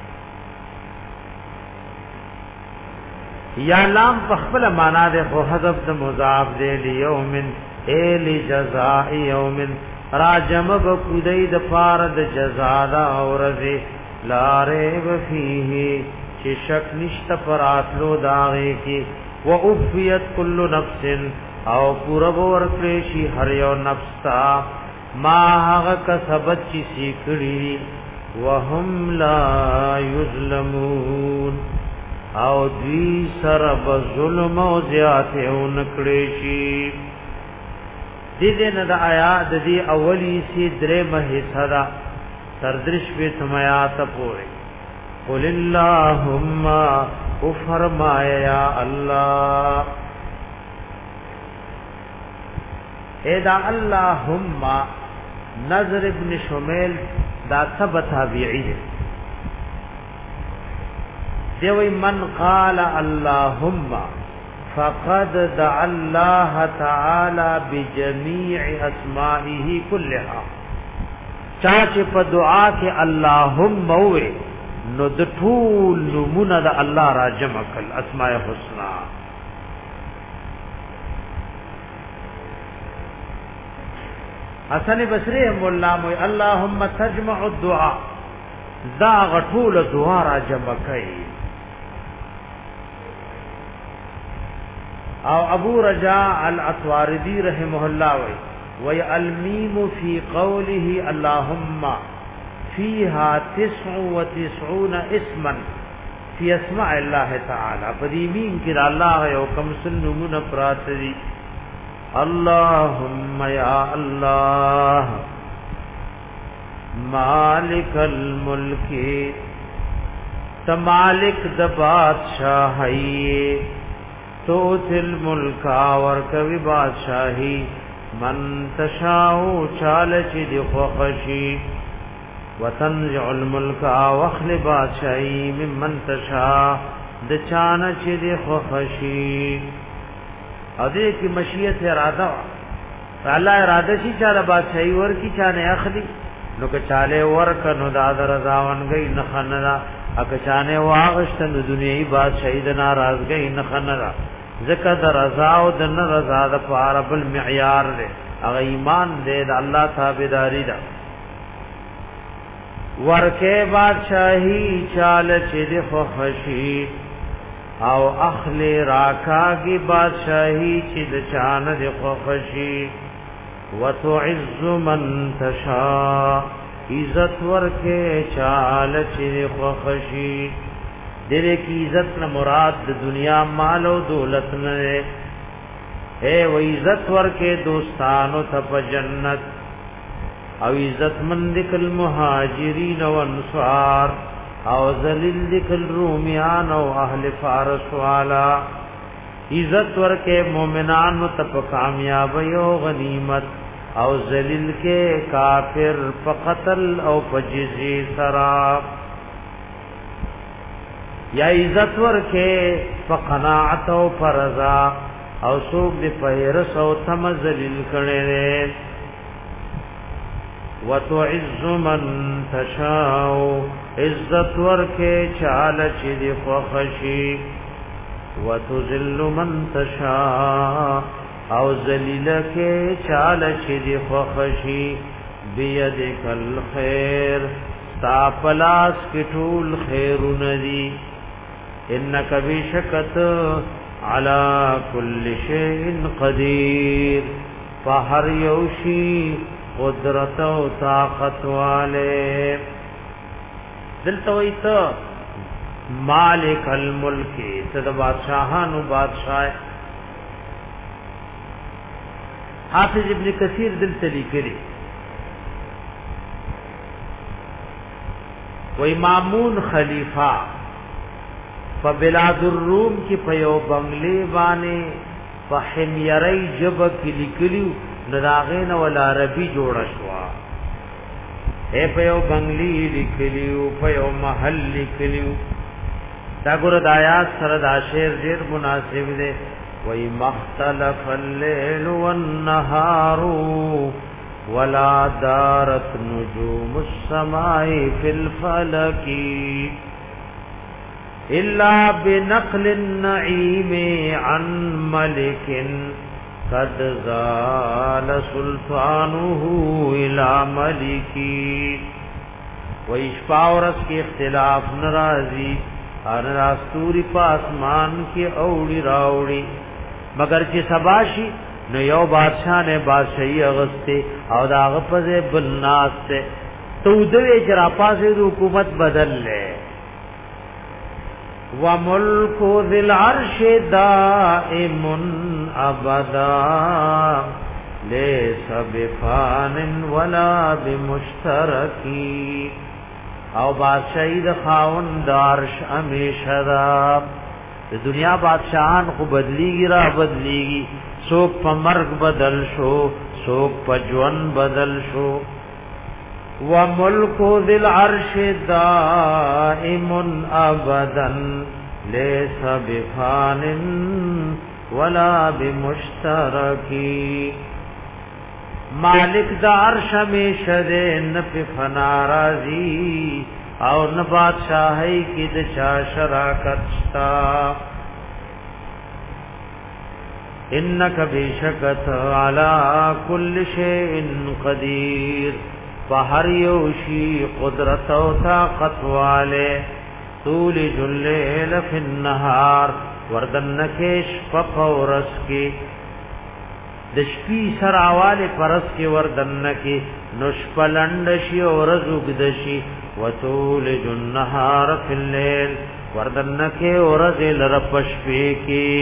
یا لام په خپل معنا د خو حذف د مضاف دی لیوم اے لجزاء یوم راجم بکودی د پار د جزاء دا اورزه لا ریب فیه چې شک نشته پر اتلو داغه کې وافیت کل نفس او پورا ورکړي شي هر یو نفس تا ما هغه کسبت چې سیکړي وهم لا یظلمون او دوی سره بظلم او زیاته اونکړي شي دې نه د آیات دی اولی سی درې مه صدا تردرش به سمات پوره قل اللهم او فرمایا یا الله اے دا اللهم نظر ابن شمیل دا سب تابعی دی دیوی من قال اللهم فقد دعا الله تعالی بجميع اسمائه كلها چاچه په دعا کې اللهم وې نو د ټول نمونه د الله را جمع کړ اسماء الحسنا حسن بصری مولا مو اللهم تجمع الدعاء دا غټول دعا را جمع کړي او ابو رجاء الاتواردی رحمه الله وی المیم فی قوله اللهم فيها 99 اسما في اسماء الله تعالى فدیمین کی الله یو کم سنمون پراتری اللهم یا الله مالک الملک تمالک د بادشاہی تو تل ملک اور کوي بادشاہی من تشاء چال چي دی خوشي وتنزع الملك واخل بادشاہی ممن تشاء د چانه چې دی خوشي او دې کی مشیت اراده الله اراده شي چې د بادشاہی ور کی چانه اخلي نو که چاله ورک نو دا رضاونګي نه خنرا اګه چانه واغشت نو دنیاي بادشاہي د ناراضګي نه خنرا ذکر د رضا او د نه رضا د پاره بل معیار دی هغه ایمان دی د الله تابعداري ده ورکه بادشاہي چال چې د خوشي او اخلی راکاگی بادشاہی چی دچان دی خوشی وتعز من تشا عزت ورکے چال چی دی خوشی دیرے کی عزت نہ مراد دنیا مال و دولت نہ اے و عزت ورکے دوستانو تپ جنت او عزت مندک المہاجرین و انصار او ذلیل ذکر رومیان او اہل فارس والا عزت ورکے مومنان تپ کامیابی او غنیمت او ذلیل کے کافر فقتل او پجزی سراب یا عزت ورکے فقناعت او فرضا او سوق دی پہرس او تم ذلیل کڑے وتعز من تشاء عزت ورکے چال چی دی خوشی وتذل من تشاء او ذلیل کے چال چی دی خوشی بیدک الخیر تا پلاس کی ټول خیر ندی انک بشکت علی کل شیء قدیر فہر یوشی قدرت و طاقت والے دلتا ہوئی تو مالک الملک تد بادشاہان و بادشاہ حافظ ابن کثیر دلتا لکھری وی مامون خلیفہ فبلاد الروم کی پیو بنگلے بانے فحمیری جب کی لکلیو نداغین ولا عربی جوڑا شوا اے پیو بنگلی لکلیو پیو محل لکلیو دا گرد آیات سرد آشیر دیر مناسب دے وی مختلف اللیل والنہار ولا دارت نجوم السمائی فی الفلکی الا بنقل النعیم عن ملک قد زال سلطانه الى ملکی و اشفاء و رس کی اختلاف نرازی راستوری پا اسمان کی اوڑی راوڑی مگر چی سباشی نو یو بادشاہ نے بادشاہی اغسطے او دا غفظ بلناس سے تو دوے جراپا سے حکومت بدل لے وَمُلْكُ ذِي الْعَرْشِ دَائِمٌ أَبَدًا لَيْسَ بِفَانٍ وَلَا بِمُشْتَرَكٍ او بادشاہی د خاوند عرش ہمیشہ دا دنیا بادشاہان خو بدلیگی را بدلیگی سوک پا مرگ بدل شو سوک پا جون بدل شو وَمُلْكُ ذِي الْعَرْشِ دَائِمٌ أَبَدًا لَيْسَ بِفَانٍ وَلَا بِمُشْتَرَكٍ مالک دا عرش ہمیشہ دے نفی فنا رازی او نبادشاہی کی دشا شراکت شتا انک بیشکت علی کل شیء قدیر فہر یوشی قدرت و طاقت والے تولج اللیل فی النہار وردنکش فقورس کی دشپی سراوال پرس کی وردنکی نشپلندشی و رزوگدشی وتولج النہار فی اللیل وردنکی و رزل رپشپی کی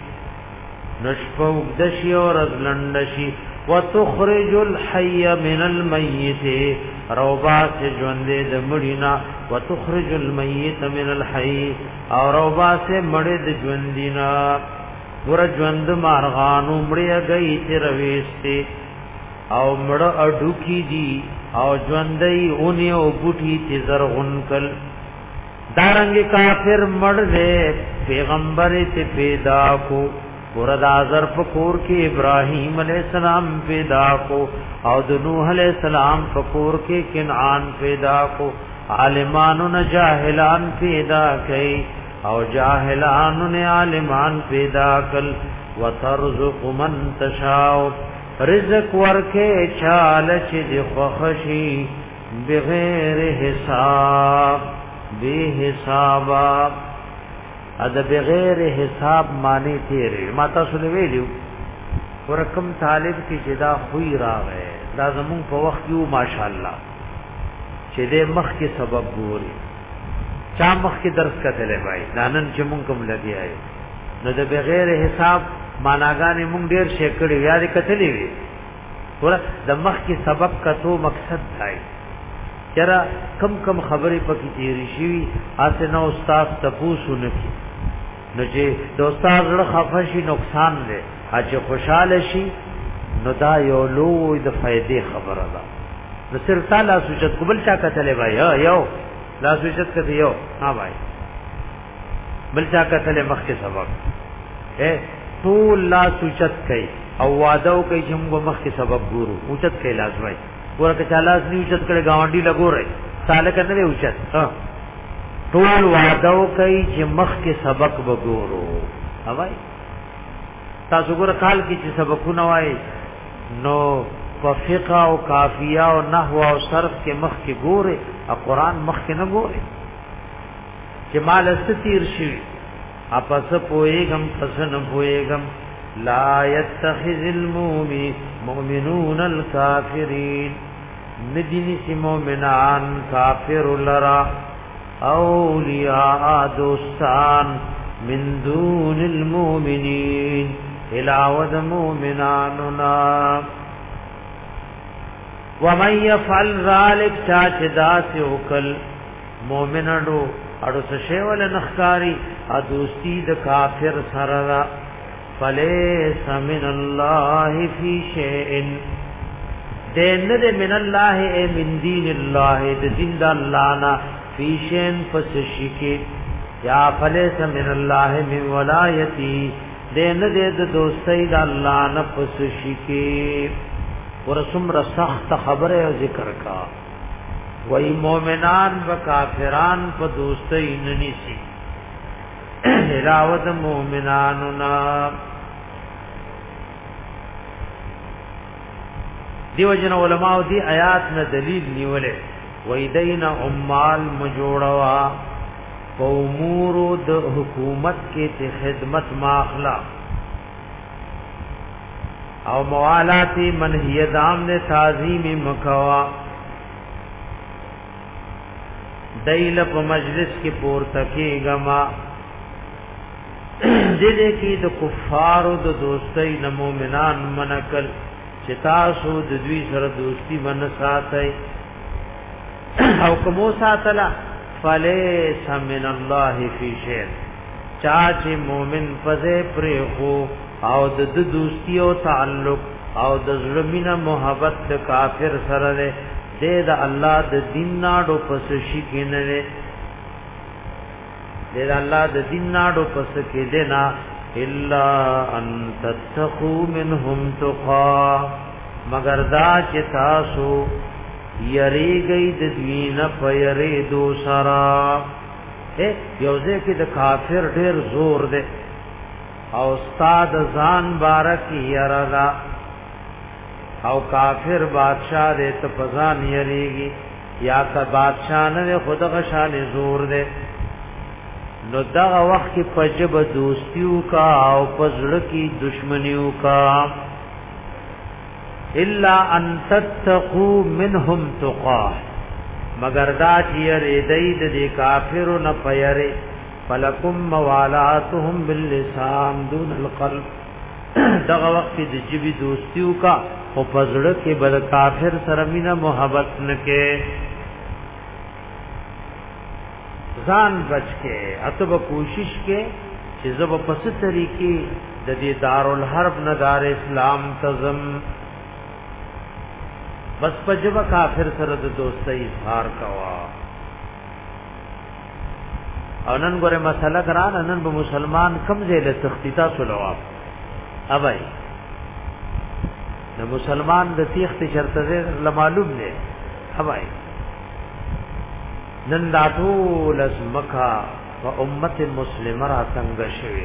نشپوگدشی و رزلندشی وتخرج الحي من الميت روبات جوندے د مړینا وتخرج الميت من الحي او روبات مړې د ژوندینا ور ژوند مارغانو مړې گئی تر وېسته او مړ اډو کی دی او ژوندۍ اونې او بوټي ته زرغونکل دارنګ کافر مړ دې پیغمبر ته پیدا کو ورد آزر فکور کی ابراہیم علیہ السلام پیدا کو او د نوح علیہ السلام فکور کی کنعان پیدا کو عالمانو نے جاہلان پیدا کئی او جاہلانو نے عالمان پیدا کل وترزق من تشاء رزق ورکے چالچ دی خوخشی بغیر حساب بے حسابا اد بغیر حساب معنی تیرے ما تاسو له ویلو ورکم طالب کی جدا خوئی راغې دا زمون په وخت یو ماشاءالله چې دې مخ کې سبب ګوري چا مخ کې درس کتلې بھائی نانن چې مونږ کوم لګي آئے نو د بغیر حساب معناګانې مونږ ډیر شي کړی یاد کتلې وي ور د مخ کې سبب کتو مقصد دی چرا کم خبرې پکې تیری شي اسه نو استاد تپوسو نکي نو چې د استاد له خفشي نقصان دی چې خوشاله شي نو دا یو لوی د فائدې خبره ده نو صرف تعالی سوچت قبول چا کتلې بھائی یو لا سوچت کته یو ها بھائی بل چا کتلې مخ کې سبب ټول لا سوچت کوي او وعده کوي چې موږ مخ کې سبب ګورو اوچت کوي لازمي ورکه چاله اس نیو چت کړه گاونډي لګورې ساله کنه دی اوچت ټول وعده کوي چې مخ کې سبق وګورو اوای تاسو ګور کال کې چې سبقونه وای نو په فقه او کافیه او نحو او صرف کې مخ کې ګوره او قران مخ کې نه ګوره چې مال استیر شي اپس پويګم پسن پويګم لا يتخذ المؤمنون الكافرين ندینی سی مومنان کافر لرا اولیاء دوستان من دون المؤمنین علاوه مومناننا ومن يفعل ذلك چاچ داس وکل مومنانو اړو څه ول نخکاری ا دوستی د کافر سره فلیس من الله فی شیء دین دې من الله ای من دین الله د دین د الله نا فی شیء پس شکی یا فلیس من الله من ولایتی دین دې د دوستی د الله نا پس شکی ورسم رسخت خبره او ذکر کا وای مومنان و کافران په دوستی ننی سی علاوه مومناننا دیو جن علماء دی آیات نه دلیل نیولې وای دین عمال مجوړوا په امور د حکومت کې ته خدمت ماخلا او موالاتی منهی دام نے تعظیم مکوا دیل په مجلس کې پورته کېګما دې کې د کفارو د دوستۍ نه مؤمنان منکل چې تاسو د دوی سره دوستی من ساتي او کومو ساتلا فلیس من الله فی شیء چا چې مؤمن پزې پرې خو او د دوستی او تعلق او د ظلمینه محبت د کافر سره ده د الله د دین ناړو پس شي کینه ده د الله د دین ناړو پس کې ده نا الا ان تتقوا منهم تقا مگر دا چې تاسو یریږئ د دین په یری دو سرا یوځه کې د کافر ډیر زور ده او استاد ځان بارک یرا او کافر بادشاہ دې ته فزان یریږي یا کا بادشاہ نه خود غشان زور دے نو دا وخت کې پجب دوستیو کا او پزړه کی دشمنیو کا الا ان تتقوا منهم تقا مگر دا چې ریدید دې کافرو نه پیری فلکم موالاتهم باللسان دون القلب دغه وخت د جبی دوستیو کا او پزړه کې بل کافر سره مینا محبت نکې ځان بچ کې اتب کوشش کې چې زب پس طریقې د دې دارالحرب نه دار اسلام تزم بس پجب کافر سره د دوستۍ اظهار کوا او نن ګوره مسله ګران نن به مسلمان کم ځای له تخطیتا سلواب ابای د مسلمان د تیخت چرته له معلوم دی ابای نن دا ټول ازمکا و امت مسلمه را څنګه شوی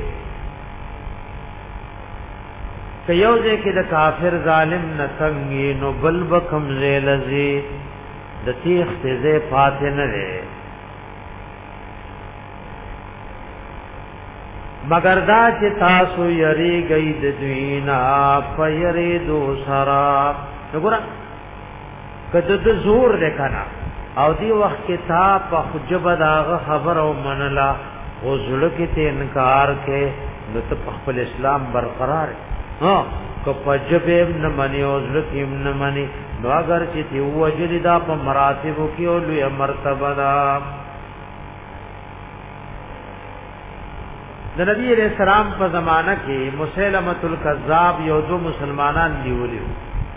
که یو ځکه د کافر ظالم نه څنګه نو بل بکم زیلزی د تیخت زې پات نه لري مگر دا چې تاسو یری گئی د دوینا پيری دو سرا وګوره کده د زور وکنا او دی وخت کې تا په حجب داغه خبر او منلا او زړه کې ته انکار کې نو ته خپل اسلام برقرار ها کو پجب نه منی او زړه کې نه منی نو اگر چې تی وجل دا په مراتب کې او لوی مرتبه دا د نبی علیہ السلام په زمانہ کې مسیلمۃ الکذاب یو دو مسلمانان دیولیو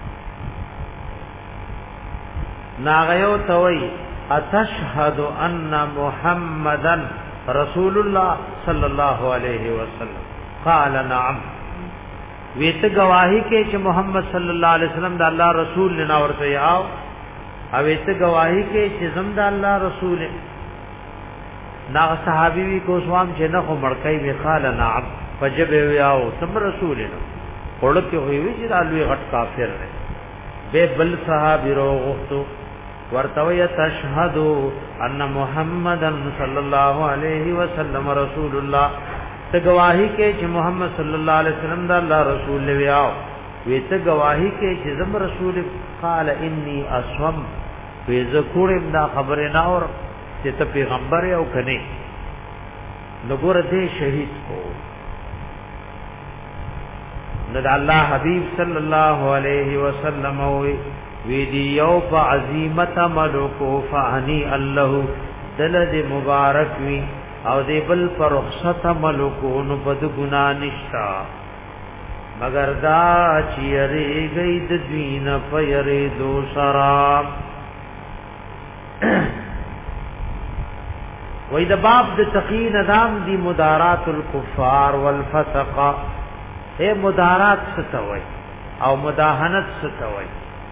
ناغیو توي اتشهد ان محمدن رسول الله صلی الله علیه وسلم قال نعم ویت گواہی کې چې محمد صلی الله علیه وسلم د الله رسول نه ورته یاو او ویت گواہی کې چې زم د الله رسول نا صحابي وی کو سوام چې نه خو مړکای وی قال نعم فجب یاو سم رسول نه ورته وی چې دالوی غټ کافر نه به بل صحابي روغتو ورتوی تشهدو ان محمدن صلی الله علیه وسلم رسول الله ته گواہی کې چې محمد صلی الله علیه وسلم دا الله رسول دی او وی ته گواہی کې چې زم رسول قال انی اسوم وی ذکرم دا خبره نه اور چې ته پیغمبر او کني نګور دې شهید کو نو دا الله حبیب صلی الله علیه وسلم وی دی یو په عظمت ملکو فانی الله دلد مبارک وی او دی بل پر رخصت ملکو نو بد گنا نشتا مگر دا چیرې گئی د دین پيرې دو شراب وی د باب د تقی نظام دی مدارات الکفار والفسق اے مدارات ستوي او مداهنت ستوي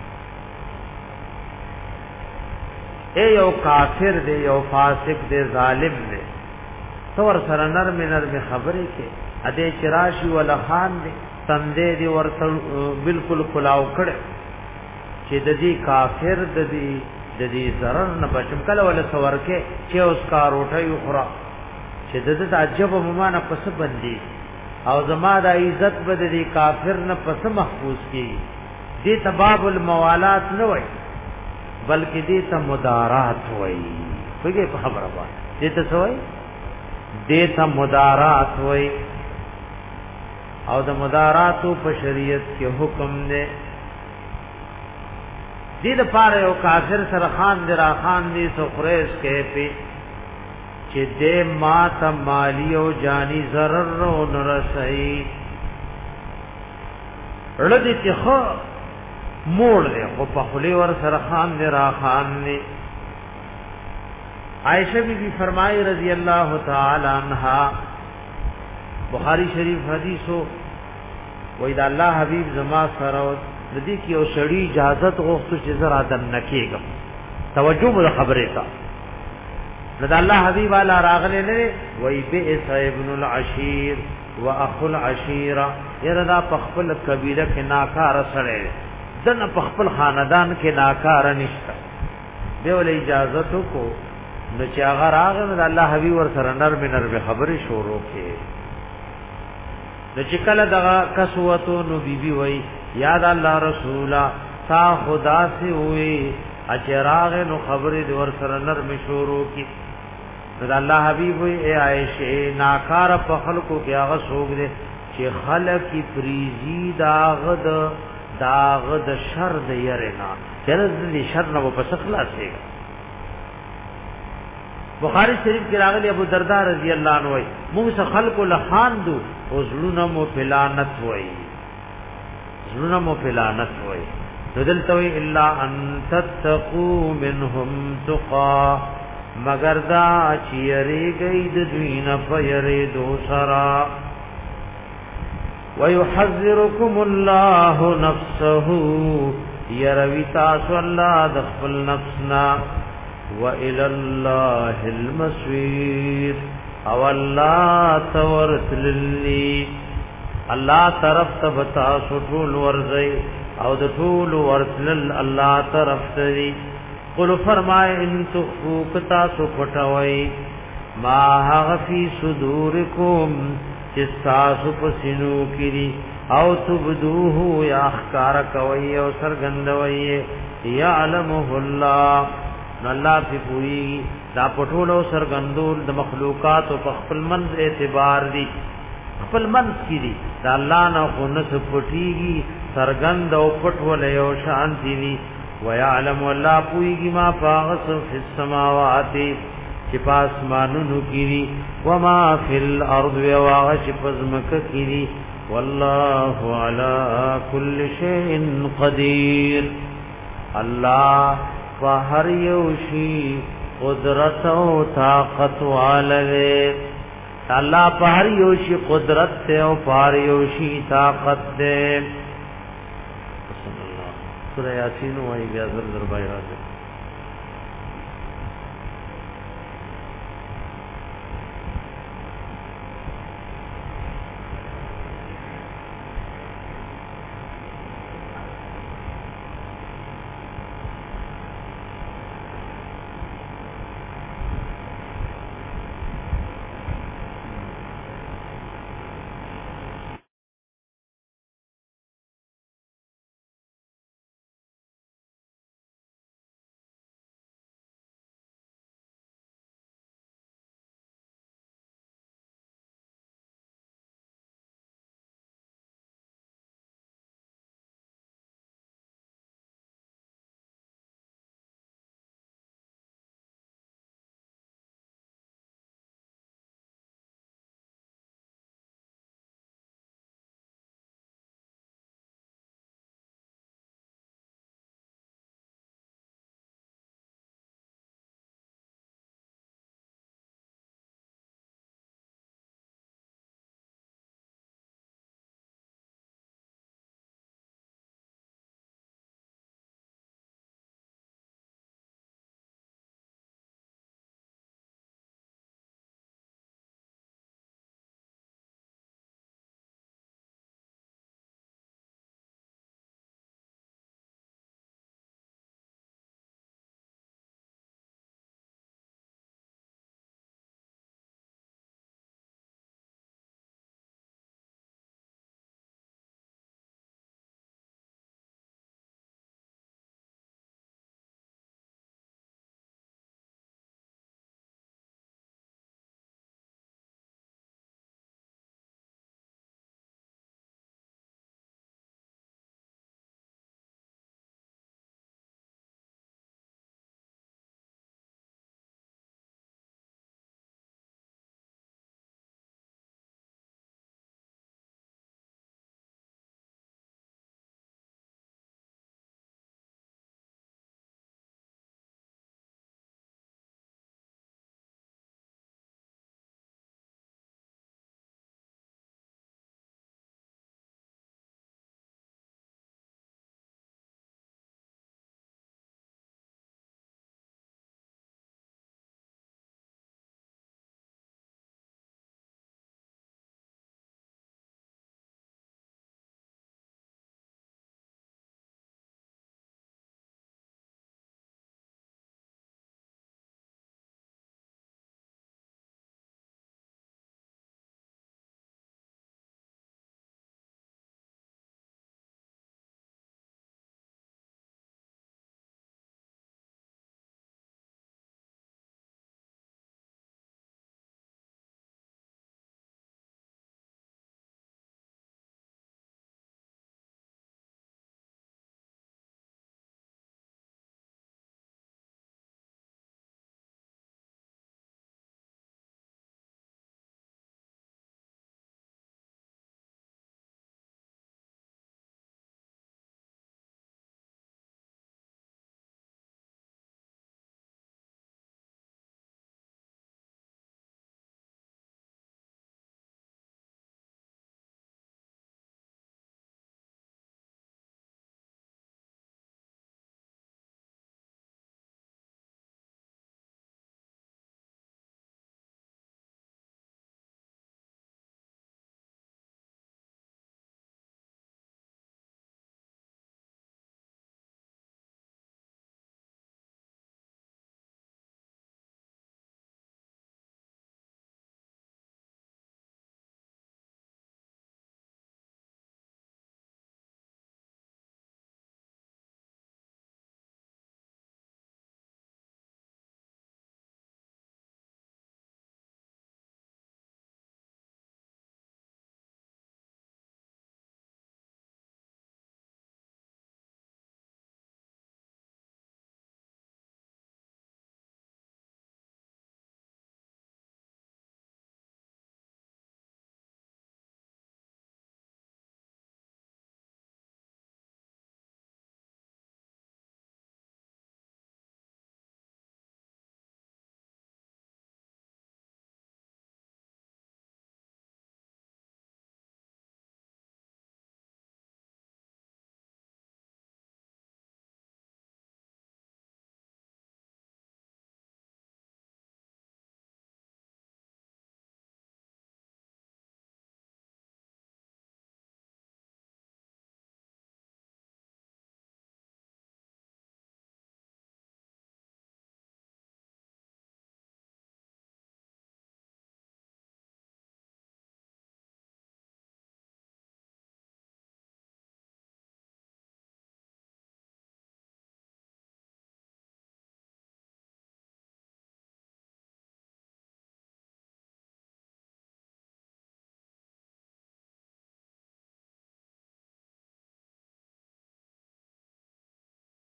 اے یو کافر دی یو فاسق دی ظالم دی تور سره نرم خبرې کې اده چراشی ولا خان دی تندې دی ورته بالکل کلاو کړ چې د دې کافر د دې zarar نه بچم کله ولا سور کې چې اوس کا روټي خورا چې د دې عجب ممانه پس بندي او زما د عزت بد دې کافر نه پس محفوظ کی دې تباب الموالات نه وای بلکې دې ته مدارات وای څنګه په خبره وای دې ته سوای دې ته مدارات وای او د مداراتو په شریعت کې حکم دی دې د پاره یو کافر سره خان درا خان دې سو قریش کې پی چې دې ما ته مالی او جانی zarar نو رسئی ردی چې خو موړ دې خو په خلی ور سره خان درا خان دې عائشہ بی بی فرمائی رضی اللہ تعالی عنہا بخاری شریف حدیثو وید اللہ حبیب زما سره ندی کی او شړی اجازت غوښتو چې زرا دن نکېګم توجه مو خبره تا ند الله حبیب والا راغله نه وای بئس ابن العشیر واخو العشیره یردا پخپل قبیله کې ناکار سره دن پخپل خاندان کې ناکار نشته به ول اجازت کو نو چې هغه راغله د الله حبیب ور سره نرم خبرې شروع کړي نو چې کله دغه کسوتو نو بیبي وای یاد الله رسولا تا خدا سے ہوئی اچراغ نو خبرې د ور سره نرم شروع کړي د الله حبیب وای اے عائشہ ناکار په خلکو کې هغه سوګ دي چې خلک کی پریزی داغد شر د يرنا چرز دې شر نه په خلاصي بخاری شریف کې راغلی ابو درداء رضی الله عنه وای موږ څخه خلق له خان دو او زړونه مو پلانت وای زړونه مو پلانت وای دلته وی الا ان تتقوا منهم تقا مگر دا چې یری گئی د دوی نه پيری دو سرا ويحذركم الله نفسه يروي تاسو الله د خپل نفسنا وإلى الله المصير او الله تورتللی الله طرف ته تاسو ټول ورځي او د ټول ورتل الله طرف ته قل فرمای ان تخفوا کتا سو پټوي ما هغ فی صدورکم چستاسو پسینو کری او تبدوه یا اخکار کوي او سرګندوي یعلمه الله الله په پوری دا پټولو سرګندول د مخلوقات او خپل منځ اعتبار دي خپل منځ کی دي دا الله نه خونس پټیږي سرګند او پټول یو شانتی دي ويعلم الله پویږي ما پاغس فی السماوات چې پاسمانونو کیږي وما فی الارض واغش پزمک کیږي والله على كل شيء قدير الله فهر یوشی قدرت او طاقت والے الله پہر یوشی قدرت تے او پہر یوشی طاقت دے سورہ یاسین وای بیا زر در بای راځي